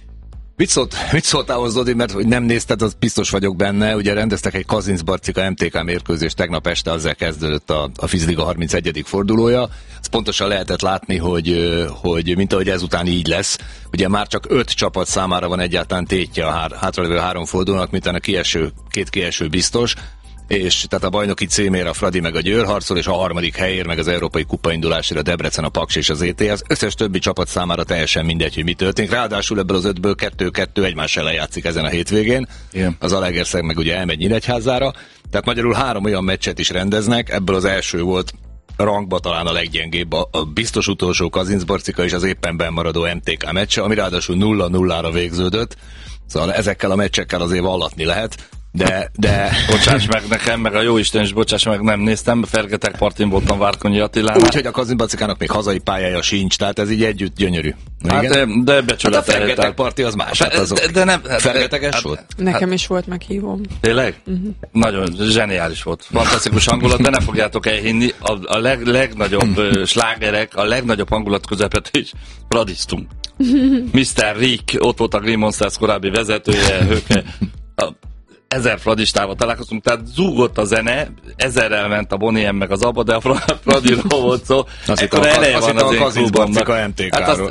Mit, szólt, mit szóltál hozzá, Zodi, mert hogy nem nézted, az biztos vagyok benne. Ugye rendeztek egy Kazincbarcika em té ká mérkőzést tegnap este, azzal kezdődött a, a Fizliga harmincegyedik fordulója. Ezt pontosan lehetett látni, hogy, hogy mint ahogy ezután így lesz. Ugye már csak öt csapat számára van egyáltalán tétje a hár, hátralévő három fordulónak, mint a kieső, két kieső biztos. És tehát a bajnoki címére a Fradi meg a Győr harcol, és a harmadik helyért meg az Európai Kupa indulásra Debrecen, a Paks és az é té. Az összes többi csapat számára teljesen mindegy, hogy mi történik. Ráadásul ebből az ötből kettő-kettő egymás ellen játszik ezen a hétvégén. Igen. Az Zalaegerszeg meg ugye elmegy Nyíregyházára. Tehát magyarul három olyan meccset is rendeznek, ebből az első volt rangba talán a leggyengébb, a, a biztos utolsó Kazincbarcika és az éppen bennmaradó em té ká meccse, ami ráadásul nulla nullára végződött. Szóval ezekkel a meccsekkel azért vallatni lehet. De, de... Bocsáss meg nekem, meg a jóisten is bocsáss meg, nem néztem, Fergetek partin voltam Várkonyi Attilánál. Úgyhogy a Kazincbarcikának még hazai pályája sincs, tehát ez így együtt gyönyörű. Hát igen? de becsület. Hát a Fergetek parti az más. Hát azok. De, de nem, Fergeteges hát, volt? Nekem is volt meghívom. Tényleg? Uh-huh. Nagyon zseniális volt. Fantasztikus hangulat, de ne fogjátok elhinni, a, a leg, legnagyobb slágerek, a legnagyobb hangulat közepet is radiztunk. miszter Rick, ott volt a Green Monsters korábbi vezetője, Höke. A, ezer fradistával találkoztunk, tehát zúgott a zene, ezerrel ment a Bonnie M meg az Abba, de a Fradiról volt szó. Ekkor eleje van az én klubomnak. Hát azt,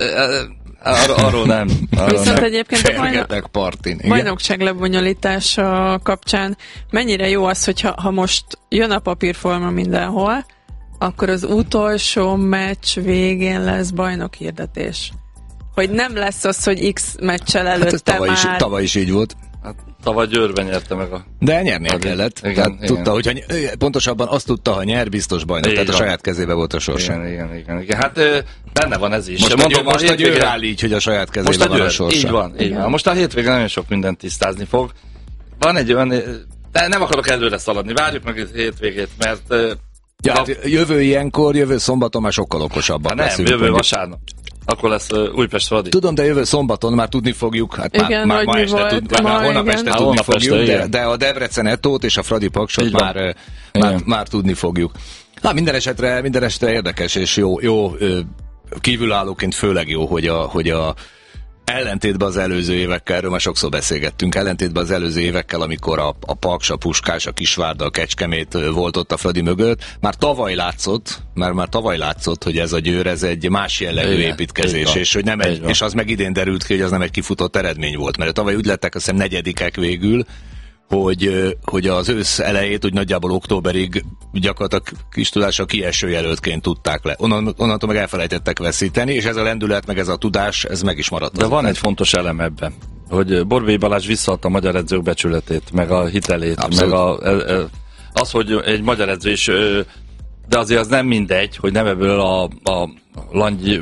ar- arról nem. Arról Viszont nem. egyébként a bajnok, partin, bajnokság lebonyolítása kapcsán mennyire jó az, hogyha ha most jön a papírforma mindenhol, akkor az utolsó meccs végén lesz bajnokhirdetés. Hogy nem lesz az, hogy X meccsel előtte hát tavaly már... Is, tavaly is így volt. Hát tavaly Győrben nyerte meg a... De nyernie kellett. Igen, tehát igen. Tudta, hogyha, pontosabban azt tudta, ha nyer, biztos bajnok. Igen. Tehát a saját kezébe volt a sorsa. Igen, igen, igen, igen. Hát benne van ez is. Most, Mondom, a, most a Győr áll így, hogy a saját kezébe most a van a sorsa. Így van, így van. Most a hétvégén nagyon sok mindent tisztázni fog. Van egy olyan... De nem akarok előre szaladni, várjuk meg itt hétvégét, mert... Ja, hát jövő ilyenkor, jövő szombaton már sokkal okosabbak nem, leszünk. jövő vasárnap. Akkor lesz uh, Újpest-Fradi. Tudom, de jövő szombaton már tudni fogjuk, hát igen, már, már ma este, tud, már, már holnap este hát, tudni fogjuk, este, de, de a Debrecen Etót és a Fradi Paksot már, már, már tudni fogjuk. Na, minden esetre, minden esetre érdekes és jó, jó kívülállóként főleg jó, hogy a, hogy a ellentétben az előző évekkel, erről már sokszor beszélgettünk, ellentétben az előző évekkel, amikor a, a Paks, a Puskás, a Kisvárda, a Kecskemét volt ott a Fradi mögött, már tavaly látszott, már, már tavaly látszott, hogy ez a Győr, ez egy más jellegű igen, építkezés, és, hogy nem egy, és az meg idén derült ki, hogy az nem egy kifutott eredmény volt, mert tavaly úgy lettek azt hiszem negyedikek végül, hogy, hogy az ősz elejét, úgy nagyjából októberig gyakorlatilag kis tudásra kieső jelöltként tudták le. Onnan, onnantól meg elfelejtettek veszíteni, és ez a lendület, meg ez a tudás, ez meg is maradt. De van egy fontos elem ebben, hogy Borbély Balázs visszaadta a magyar edzők becsületét, meg a hitelét, abszolút. Meg a, az, hogy egy magyar edző is, de azért az nem mindegy, hogy nem ebből a, a langy,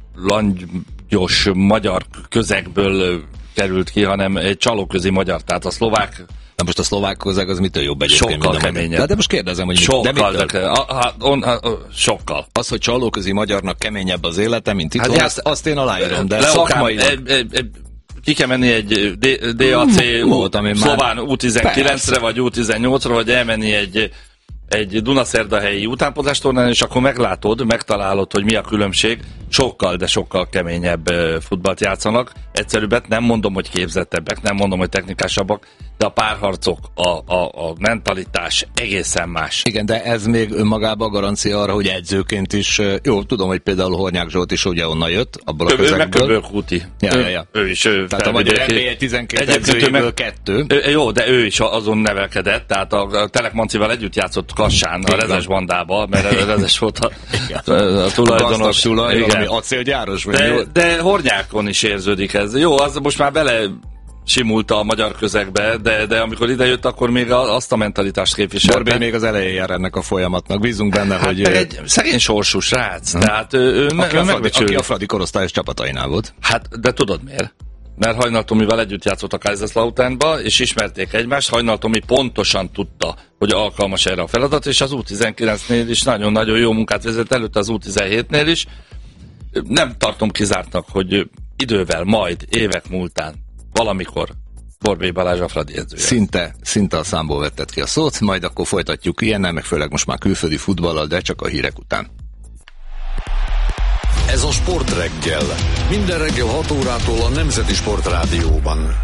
langyos magyar közegből került ki, hanem egy csalóközi magyar, tehát a szlovák. Na most a szlovák közeg az mitől jobb egyébként? Sokkal keményebb. De, de most kérdezem, hogy sokkal, mit, de mitől? De, a, a, on, a, a, sokkal. Az, hogy csalóközi magyarnak keményebb az élete, mint itthon, hát azt, azt én aláírom, de szakmailag. Ki kell menni egy dé á cé szlován U tizenkilencre, vagy U tizennyolcra, vagy elmenni egy egy Dunaszerdahelyi utánpótlástornán, és akkor meglátod, megtalálod, hogy mi a különbség. Sokkal, de sokkal keményebb futballt játszanak. Egyszerűbbet nem mondom, hogy képzettebbek, nem mondom, hogy technikásabbak, de a párharcok, a, a, a mentalitás egészen más. Igen, de ez még önmagában garancia arra, hogy edzőként is, jó, tudom, hogy például Hornyák Zsolt is ugye onnan jött, abból a közegből. Ő meg Köbölkúti. Ja, ja, ja. Ő is. Ő tehát a magyar en bé egy tizenkét edzőjéből kettő. Ő, jó, de ő is azon nevelkedett, tehát a Telek Mancival együtt játszott Kassán, a Rezes bandába, mert a Rezes volt a, a tulajdonos. Tulaj, valami acélgyáros. De, de Hornyákon is érződik ez. Jó, az most már bele simulta a magyar közegbe, de, de amikor idejött, akkor még azt a mentalitást képviselte. Borbély még az elején jár ennek a folyamatnak. Bízunk benne, hát hogy... egy szegény sorsú srác. Hm. Tehát ő, ő aki, a Fradi, aki a Fradi korosztályos csapatainál volt. Hát, de tudod miért? Mert Hajnal Tomival együtt játszott a Kaiserslauternba, és ismerték egymást. Hajnal Tomi pontosan tudta, hogy alkalmas erre a feladat, és az U tizenkilencnél is nagyon-nagyon jó munkát vezet, előtte az U tizenhétnél is. Nem tartom kizártnak, hogy idővel, majd, évek múltán, valamikor Borbély Balázs a Fradi edzője. Szinte, szinte a számból vetted ki a szót, majd akkor folytatjuk ilyennel, meg főleg most már külföldi futballal, de csak a hírek után. Ez a Sportreggel. Minden reggel hat órától a Nemzeti Sportrádióban.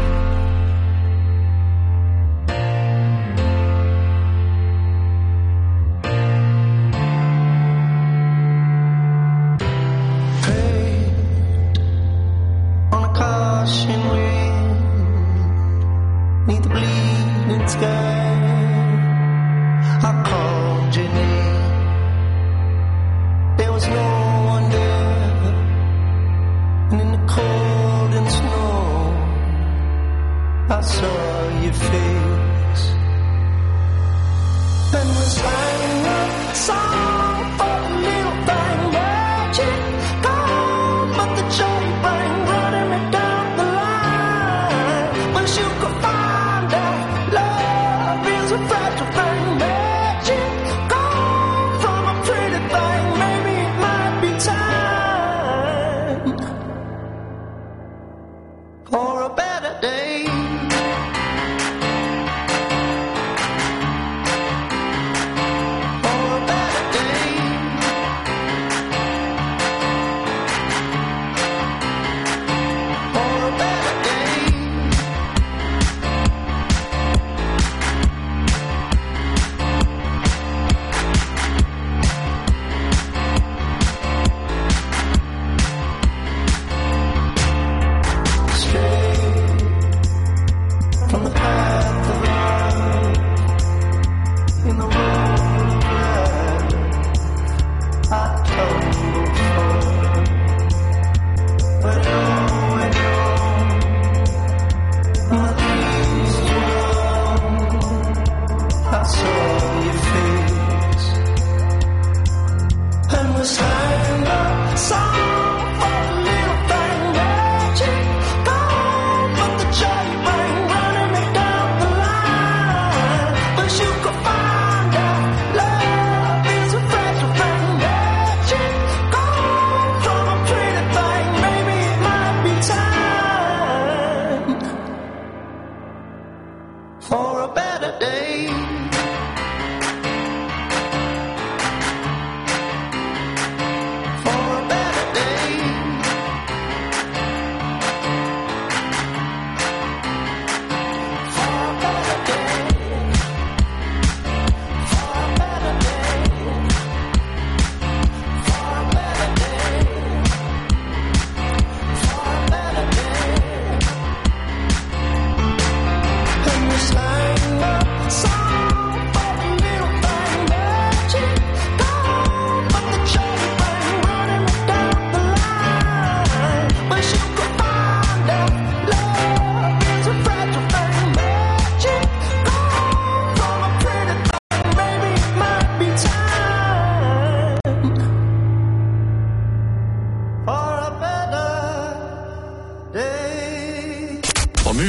I saw your face and was lining up song for a little thing magic. Gone, but the joy bang running me down the line. Wish you could find out love is a fragile thing magic. Gone from a pretty thing, maybe it might be time for a better day.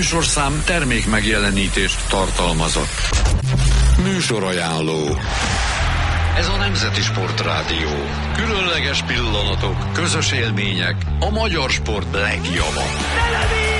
műsorszám termék megjelenítést tartalmazott. Műsorajánló. Ez a Nemzeti Sportrádió. Különleges pillanatok, közös élmények, a magyar sport legjobb.